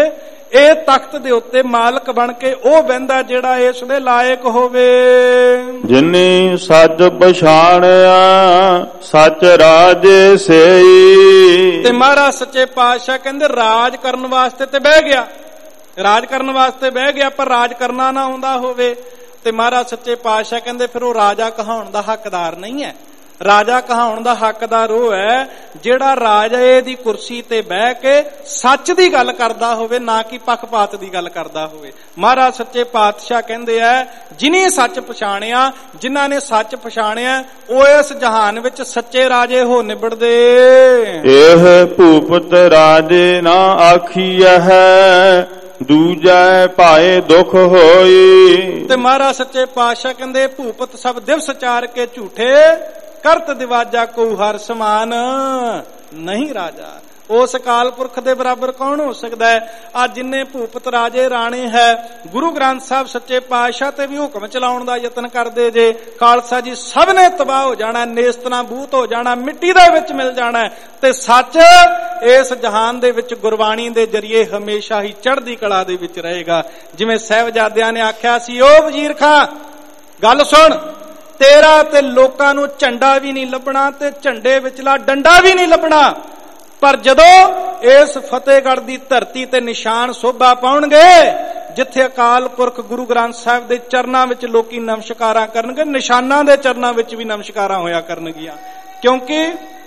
ਇਹ ਤਖਤ ਦੇ ਉੱਤੇ ਮਾਲਕ ਬਣ ਕੇ ਉਹ ਬਹਿੰਦਾ ਜਿਹੜਾ ਇਸ ਦੇ ਲਾਇਕ ਹੋਵੇ।
ਜਿਨੀ ਸੱਚ ਪਛਾਣਿਆ ਸੱਚ ਰਾਜੇ ਸੇਈ।
ਤੇ ਮਹਾਰਾਜ ਸੱਚੇ ਪਾਤਸ਼ਾਹ ਕਹਿੰਦੇ ਰਾਜ ਕਰਨ ਵਾਸਤੇ ਤੇ ਬਹਿ ਗਿਆ, ਰਾਜ ਕਰਨ ਵਾਸਤੇ ਬਹਿ ਗਿਆ, ਪਰ ਰਾਜ ਕਰਨਾ ਨਾ ਆਉਂਦਾ ਹੋਵੇ ਤੇ ਮਹਾਰਾਜ ਸੱਚੇ ਪਾਤਸ਼ਾਹ ਕਹਿੰਦੇ ਫਿਰ ਉਹ ਰਾਜਾ ਕਹਾਉਣ ਦਾ ਹੱਕਦਾਰ ਨਹੀਂ ਹੈ। ਰਾਜਾ ਕਹਾਉਣ ਦਾ ਹੱਕਦਾਰ ਉਹ ਹੈ ਜਿਹੜਾ ਰਾਜੇ ਦੀ ਕੁਰਸੀ ਤੇ ਬਹਿ ਕੇ ਸੱਚ ਦੀ ਗੱਲ ਕਰਦਾ ਹੋਵੇ, ਨਾ ਕਿ ਪੱਖਪਾਤ ਦੀ ਗੱਲ ਕਰਦਾ ਹੋਵੇ। ਮਹਾਰਾਜ ਸੱਚੇ ਪਾਤਸ਼ਾਹ ਕਹਿੰਦੇ ਆ ਜਿਨੀ ਸੱਚ ਪਛਾਣਿਆ, ਜਿਨ੍ਹਾਂ ਨੇ ਸੱਚ ਪਛਾਣਿਆ ਉਹ ਇਸ ਜਹਾਨ ਵਿੱਚ ਸੱਚੇ ਰਾਜੇ ਹੋ ਨਿਬੜਦੇ।
ਇਹ ਭੂਪਤ ਰਾਜੇ ਨਾ ਆਖੀਐ ਦੂਜੈ ਭਾਏ ਦੁਖ ਹੋਈ।
ਤੇ ਮਹਾਰਾਜ ਸੱਚੇ ਪਾਤਸ਼ਾਹ ਕਹਿੰਦੇ ਭੂਪਤ ਸਭ ਦਿਵਸ ਚਾਰ ਕੇ ਝੂਠੇ, ਕਰਤ ਦਿਵਾਜਾ ਕੋ ਹਰ ਸਮਾਨ ਨਹੀਂ ਰਾਜਾ। ਉਸ ਅਕਾਲ ਪੁਰਖ ਦੇ ਬਰਾਬਰ ਕੌਣ ਹੋ ਸਕਦਾ ਹੈ? ਆ ਜਿੰਨੇ ਭੂਪਤ ਰਾਜੇ ਰਾਣੇ ਹੈ ਗੁਰੂ ਗ੍ਰੰਥ ਸਾਹਿਬ ਸੱਚੇ ਪਾਤਸ਼ਾਹ ਤੇ ਵੀ ਹੁਕਮ ਚਲਾਉਣ ਦਾ ਯਤਨ ਕਰਦੇ ਜੇ, ਖਾਲਸਾ ਜੀ ਸਭ ਨੇ ਤਬਾਹ ਹੋ ਜਾਣਾ, ਨੇਸਤਨਾ ਬੂਤ ਹੋ ਜਾਣਾ, ਮਿੱਟੀ ਦੇ ਵਿੱਚ ਮਿਲ ਜਾਣਾ ਤੇ ਸੱਚ ਇਸ ਜਹਾਨ ਦੇ ਵਿੱਚ ਗੁਰਬਾਣੀ ਦੇ ਜਰੀਏ ਹਮੇਸ਼ਾ ਹੀ ਚੜ੍ਹਦੀ ਕਲਾ ਦੇ ਵਿੱਚ ਰਹੇਗਾ। ਜਿਵੇਂ ਸਾਹਿਬਜ਼ਾਦਿਆਂ ਨੇ ਆਖਿਆ ਸੀ, ਓ ਵਜ਼ੀਰ ਖਾਂ ਗੱਲ ਸੁਣ, ਤੇਰਾ ਤੇ ਲੋਕਾਂ ਨੂੰ ਝੰਡਾ ਵੀ ਨਹੀਂ ਲੱਭਣਾ ਤੇ ਝੰਡੇ ਵਿਚਲਾ ਡੰਡਾ ਵੀ ਨਹੀਂ ਲੱਭਣਾ, ਪਰ ਜਦੋਂ ਇਸ ਫਤਿਹਗੜ੍ਹ ਦੀ ਧਰਤੀ ਤੇ ਨਿਸ਼ਾਨ ਸੋਭਾ ਪਾਉਣਗੇ ਜਿੱਥੇ ਅਕਾਲ ਪੁਰਖ ਗੁਰੂ ਗ੍ਰੰਥ ਸਾਹਿਬ ਦੇ ਚਰਨਾਂ ਵਿੱਚ ਲੋਕੀ ਨਮਸਕਾਰਾਂ ਕਰਨਗੇ, ਨਿਸ਼ਾਨਾਂ ਦੇ ਚਰਨਾਂ ਵਿੱਚ ਵੀ ਨਮਸਕਾਰਾਂ ਹੋਇਆ ਕਰਨਗੀਆਂ। ਕਿਉਂਕਿ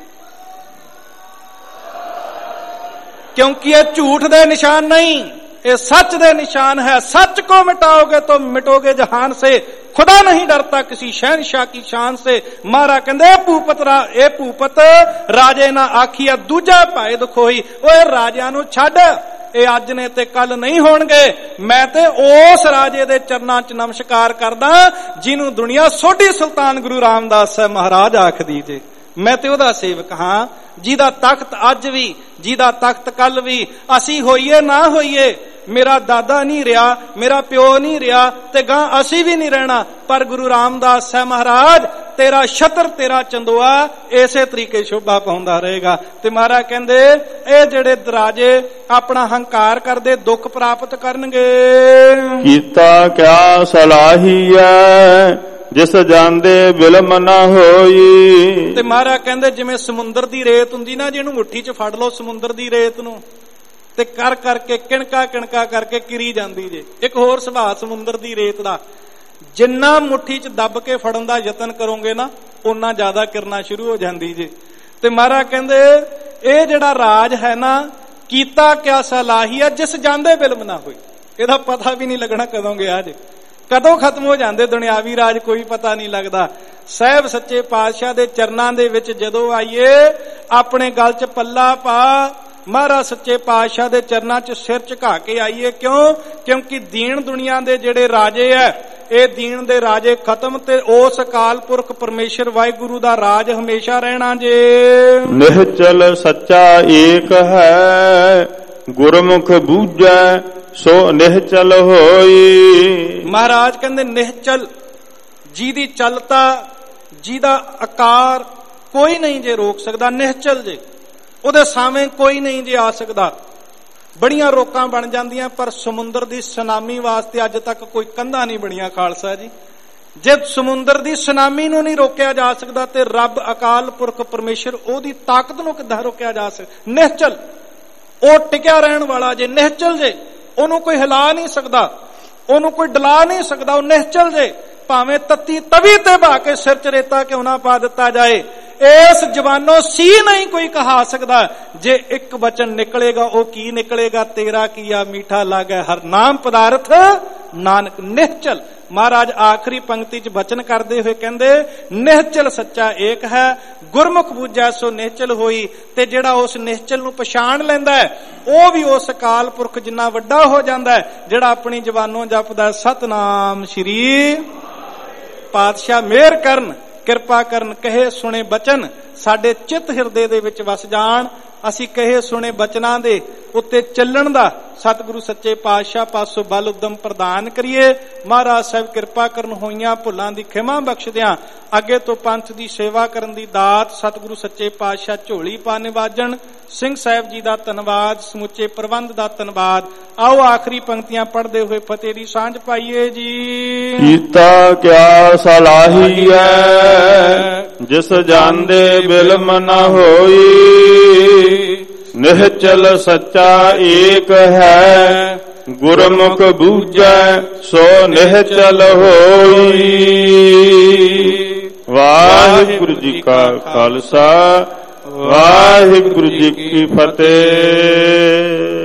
ਕਿਉਂਕਿ ਇਹ ਝੂਠ ਦੇ ਨਿਸ਼ਾਨ ਨਹੀਂ, ਇਹ ਸੱਚ ਦੇ ਨਿशान है। सच को मिटाओगे तो मिटोगे जहान से, खुदा नहीं डरता किसी शहनशाह की शान से। मारा कहंदे भूपत रा ए भूपत राजे ना आखिया दूजा भाए दुखोई। ओए राजियां नूं छड्ड, ਇਹ ਅੱਜ ਨੇ ਤੇ ਕੱਲ ਨਹੀਂ ਹੋਣਗੇ। ਮੈਂ ਤੇ ਉਸ ਰਾਜੇ ਦੇ ਚਰਨਾਂ 'ਚ ਨਮਸਕਾਰ ਕਰਦਾ ਜਿਹਨੂੰ ਦੁਨੀਆ ਸੋਢੀ ਸੁਲਤਾਨ ਗੁਰੂ ਰਾਮਦਾਸ ਸਾਹਿਬ ਮਹਾਰਾਜ ਆਖਦੀ ਜੇ। ਮੈਂ ਤੇ ਉਹਦਾ ਸੇਵਕ ਹਾਂ ਜਿਹਦਾ ਤਖਤ ਅੱਜ ਵੀ, ਜਿਹਦਾ ਤਖਤ ਕੱਲ ਵੀ। ਅਸੀਂ ਹੋਈਏ ਨਾ ਹੋਈਏ, ਮੇਰਾ ਦਾਦਾ ਨਹੀਂ ਰਿਹਾ, ਮੇਰਾ ਪਿਓ ਨਹੀਂ ਰਿਹਾ ਤੇ ਗਾਂ ਅਸੀਂ ਵੀ ਨਹੀਂ ਰਹਿਣਾ, ਪਰ ਗੁਰੂ ਰਾਮਦਾਸ ਸਾਹਿਬ ਮਹਾਰਾਜ ਤੇਰਾ ਛਤਰ ਤੇਰਾ ਚੰਦੋਆ ਇਸੇ ਤਰੀਕੇ ਸ਼ੋਭਾ ਪਾਉਂਦਾ ਰਹੇਗਾ। ਤੇ ਮਹਾਰਾਜ ਕਹਿੰਦੇ ਇਹ ਜਿਹੜੇ ਰਾਜੇ ਆਪਣਾ ਹੰਕਾਰ ਕਰਦੇ ਦੁੱਖ ਪ੍ਰਾਪਤ ਕਰਨਗੇ।
ਕੀਤਾ ਕਿਆ ਸਲਾਹੀਐ ਜਿਸ ਜਾਂਦੇ ਬਿਲਮ ਨਾ ਹੋਈ।
ਤੇ ਮਹਾਰਾਜ ਕਹਿੰਦੇ ਜਿਵੇਂ ਸਮੁੰਦਰ ਦੀ ਰੇਤ ਹੁੰਦੀ ਨਾ, ਜਿਹਨੂੰ ਮੁੱਠੀ 'ਚ ਫੜ ਲਓ ਸਮੁੰਦਰ ਦੀ ਰੇਤ ਨੂੰ ਤੇ ਕਰ ਕਰਕੇ ਕਿਣਕਾ ਕਿਣਕਾ ਕਰਕੇ ਕਿਰੀ ਜਾਂਦੀ ਜੇ। ਇੱਕ ਹੋਰ ਸੁਭਾਅ ਸਮੁੰਦਰ ਦੀ ਰੇਤ ਦਾ, ਜਿੰਨਾ ਮੁੱਠੀ 'ਚ ਦੱਬ ਕੇ ਫੜਨ ਦਾ ਯਤਨ ਕਰੋਗੇ ਨਾ ਓਨਾ ਜ਼ਿਆਦਾ ਕਿਰਨਾ ਸ਼ੁਰੂ ਹੋ ਜਾਂਦੀ ਜੇ। ਤੇ ਮਹਾਰਾਜ ਕਹਿੰਦੇ ਇਹ ਜਿਹੜਾ ਰਾਜ ਹੈ ਨਾ, ਕੀਤਾ ਕਿਆ ਸਲਾਹੀਆ ਜਿਸ ਜਾਂਦੇ ਬਿਲਮ ਨਾ ਹੋਈ। ਇਹਦਾ ਪਤਾ ਵੀ ਨਹੀਂ ਲੱਗਣਾ ਕਦੋਂ ਗਿਆ ਜੇ, ਕਦੋਂ ਖਤਮ ਹੋ ਜਾਂਦੇ ਦੁਨਿਆਵੀ ਰਾਜ, ਕੋਈ ਪਤਾ ਨਹੀਂ ਲੱਗਦਾ। ਸਾਹਿਬ ਸੱਚੇ ਪਾਤਸ਼ਾਹ ਦੇ ਚਰਨਾਂ ਦੇ ਵਿੱਚ ਜਦੋਂ ਆਈਏ ਆਪਣੇ ਗਲ 'ਚ ਪੱਲਾ ਪਾ, ਮਹਾਰਾਜ ਸੱਚੇ ਪਾਤਸ਼ਾਹ ਦੇ ਚਰਨਾਂ 'ਚ ਸਿਰ ਝੁਕਾ ਕੇ ਆਈਏ। ਕਿਉਂ? ਕਿਉਂਕਿ ਦੀਨ ਦੁਨੀਆ ਦੇ ਜਿਹੜੇ ਰਾਜੇ ਐ, ਇਹ ਦੀਨ ਦੇ ਰਾਜੇ ਖਤਮ ਤੇ ਉਸ ਅਕਾਲ ਪੁਰਖ ਪਰਮੇਸ਼ਰ ਵਾਹਿਗੁਰੂ ਦਾ ਰਾਜ ਹਮੇਸ਼ਾ ਰਹਿਣਾ ਜੇ।
ਨਿਹਚਲ ਸੱਚਾ ਏਕ ਹੈ ਗੁਰਮੁਖ ਬੂਝੈ ਸੋ ਨਿਹਚਲ ਹੋਈ।
ਮਹਾਰਾਜ ਕਹਿੰਦੇ ਨਿਹਚਲ, ਜਿਹਦੀ ਚਲਤਾ, ਜਿਹਦਾ ਆਕਾਰ ਕੋਈ ਨਹੀਂ ਜੇ ਰੋਕ ਸਕਦਾ, ਨਿਹਚਲ ਜੇ, ਉਹਦੇ ਸਾਹਮਣੇ ਕੋਈ ਨਹੀਂ ਜੇ ਆ ਸਕਦਾ। ਬੜੀਆਂ ਰੋਕਾਂ ਬਣ ਜਾਂਦੀਆਂ ਪਰ ਸਮੁੰਦਰ ਦੀ ਸੁਨਾਮੀ ਵਾਸਤੇ ਅੱਜ ਤੱਕ ਕੋਈ ਕੰਧਾਂ ਨਹੀਂ ਬਣੀਆਂ ਖਾਲਸਾ ਜੀ। ਜੇ ਸਮੁੰਦਰ ਦੀ ਸੁਨਾਮੀ ਨੂੰ ਨਹੀਂ ਰੋਕਿਆ ਜਾ ਸਕਦਾ ਤੇ ਰੱਬ ਅਕਾਲ ਪੁਰਖ ਪਰਮੇਸ਼ਰ ਉਹਦੀ ਤਾਕਤ ਨੂੰ ਕਿੱਦਾਂ ਰੋਕਿਆ ਜਾ ਸਕਦਾ? ਨਿਹਚਲ, ਉਹ ਟਿਕਿਆ ਰਹਿਣ ਵਾਲਾ ਜੇ, ਨਿਹਚਲ ਜੇ, ਉਹਨੂੰ ਕੋਈ ਹਿਲਾ ਨਹੀਂ ਸਕਦਾ, ਉਹਨੂੰ ਕੋਈ ਡਲਾ ਨਹੀਂ ਸਕਦਾ, ਉਹ ਨਿਹਚਲ ਜੇ। ਭਾਵੇਂ ਤੱਤੀ ਤਵੀ ਤੇ ਬਾ ਕੇ ਸਿਰ 'ਚ ਰੇਤਾ ਕਿਉਂ ਨਾ ਪਾ ਦਿੱਤਾ ਜਾਏ, ਇਸ ਜ਼ਬਾਨੋਂ ਸੀ ਨਹੀਂ ਕੋਈ ਕਹਾ ਸਕਦਾ। ਜੇ ਇੱਕ ਵਚਨ ਨਿਕਲੇਗਾ ਉਹ ਕੀ ਨਿਕਲੇਗਾ? ਤੇਰਾ ਕੀਆ ਮੀਠਾ ਲਾਗੈ ਹਰ ਨਾਮ ਪਦਾਰਥ ਨਾਨਕ। ਨਿਹਚਲ ਮਹਾਰਾਜ ਆਖਰੀ ਪੰਕਤੀ 'ਚ ਬਚਨ ਕਰਦੇ ਹੋਏ ਕਹਿੰਦੇ ਨਿਹਚਲ ਸੱਚਾ ਏਕ ਹੈ ਗੁਰਮੁਖ ਬੂਝੈ ਸੋ ਨਿਹਚਲ ਹੋਈ। ਤੇ ਜਿਹੜਾ ਉਸ ਨਿਹਚਲ ਨੂੰ ਪਛਾਣ ਲੈਂਦਾ ਹੈ ਉਹ ਵੀ ਉਸ ਅਕਾਲ ਪੁਰਖ ਜਿੰਨਾ ਵੱਡਾ ਹੋ ਜਾਂਦਾ ਹੈ ਜਿਹੜਾ ਆਪਣੀ ਜ਼ਬਾਨੋਂ ਜਪਦਾ ਸਤਨਾਮ ਸ਼੍ਰੀ। ਪਾਤਸ਼ਾਹ ਮਿਹਰ ਕਰਨ, ਕਿਰਪਾ ਕਰਨ, ਕਹੇ ਸੁਣੇ ਬਚਨ ਸਾਡੇ ਚਿੱਤ ਹਿਰਦੇ ਦੇ ਵਿੱਚ ਵਸ ਜਾਣ। ਅਸੀਂ ਕਹੇ ਸੁਣੇ ਬਚਨਾਂ ਦੇ ਉੱਤੇ ਚੱਲਣ ਦਾ ਸਤਿਗੁਰੂ ਸੱਚੇ ਪਾਤਸ਼ਾਹ ਪਾਸੋਂ ਬਲ ਉਦਮ ਪ੍ਰਦਾਨ ਕਰੀਏ। ਮਹਾਰਾਜ ਸਾਹਿਬ ਕਿਰਪਾ ਕਰਨ, ਹੋਈਆਂ ਭੁੱਲਾਂ ਦੀ ਖਿਮਾ ਬਖਸ਼ਦਿਆਂ ਅੱਗੇ ਤੋਂ ਪੰਥ ਦੀ ਸੇਵਾ ਕਰਨ ਦੀ ਦਾਤ ਸਤਿਗੁਰੂ ਸੱਚੇ ਪਾਤਸ਼ਾਹ ਝੋਲੀ ਪਾ ਨਿਵਾਜਣ।
ਸਿੰਘ ਸਾਹਿਬ ਜੀ ਦਾ ਧੰਨਵਾਦ, ਸਮੁੱਚੇ ਪ੍ਰਬੰਧ ਦਾ ਧੰਨਵਾਦ। ਆਓ ਆਖਰੀ ਪੰਕਤੀਆਂ ਪੜ੍ਹਦੇ ਹੋਏ ਫਤਿਹ ਦੀ ਸਾਂਝ ਪਾਈਏ ਜੀ।
ਕੀਤਾ ਕਿਆ ਸਲਾਹੀਐ ਜਿਸ ਜਾਂਦੇ ਬਿਲਮ ਨ ਹੋਈ, ਨਿਹਚਲ ਸੱਚਾ ਏਕ ਹੈ ਗੁਰਮੁਖ ਬੂਝੈ ਸੋ ਨਿਹਚਲ ਹੋਈ। ਵਾਹਿਗੁਰੂ ਜੀ ਕਾ ਖਾਲਸਾ, ਵਾਹਿਗੁਰੂ ਜੀ ਕੀ ਫਤਿਹ।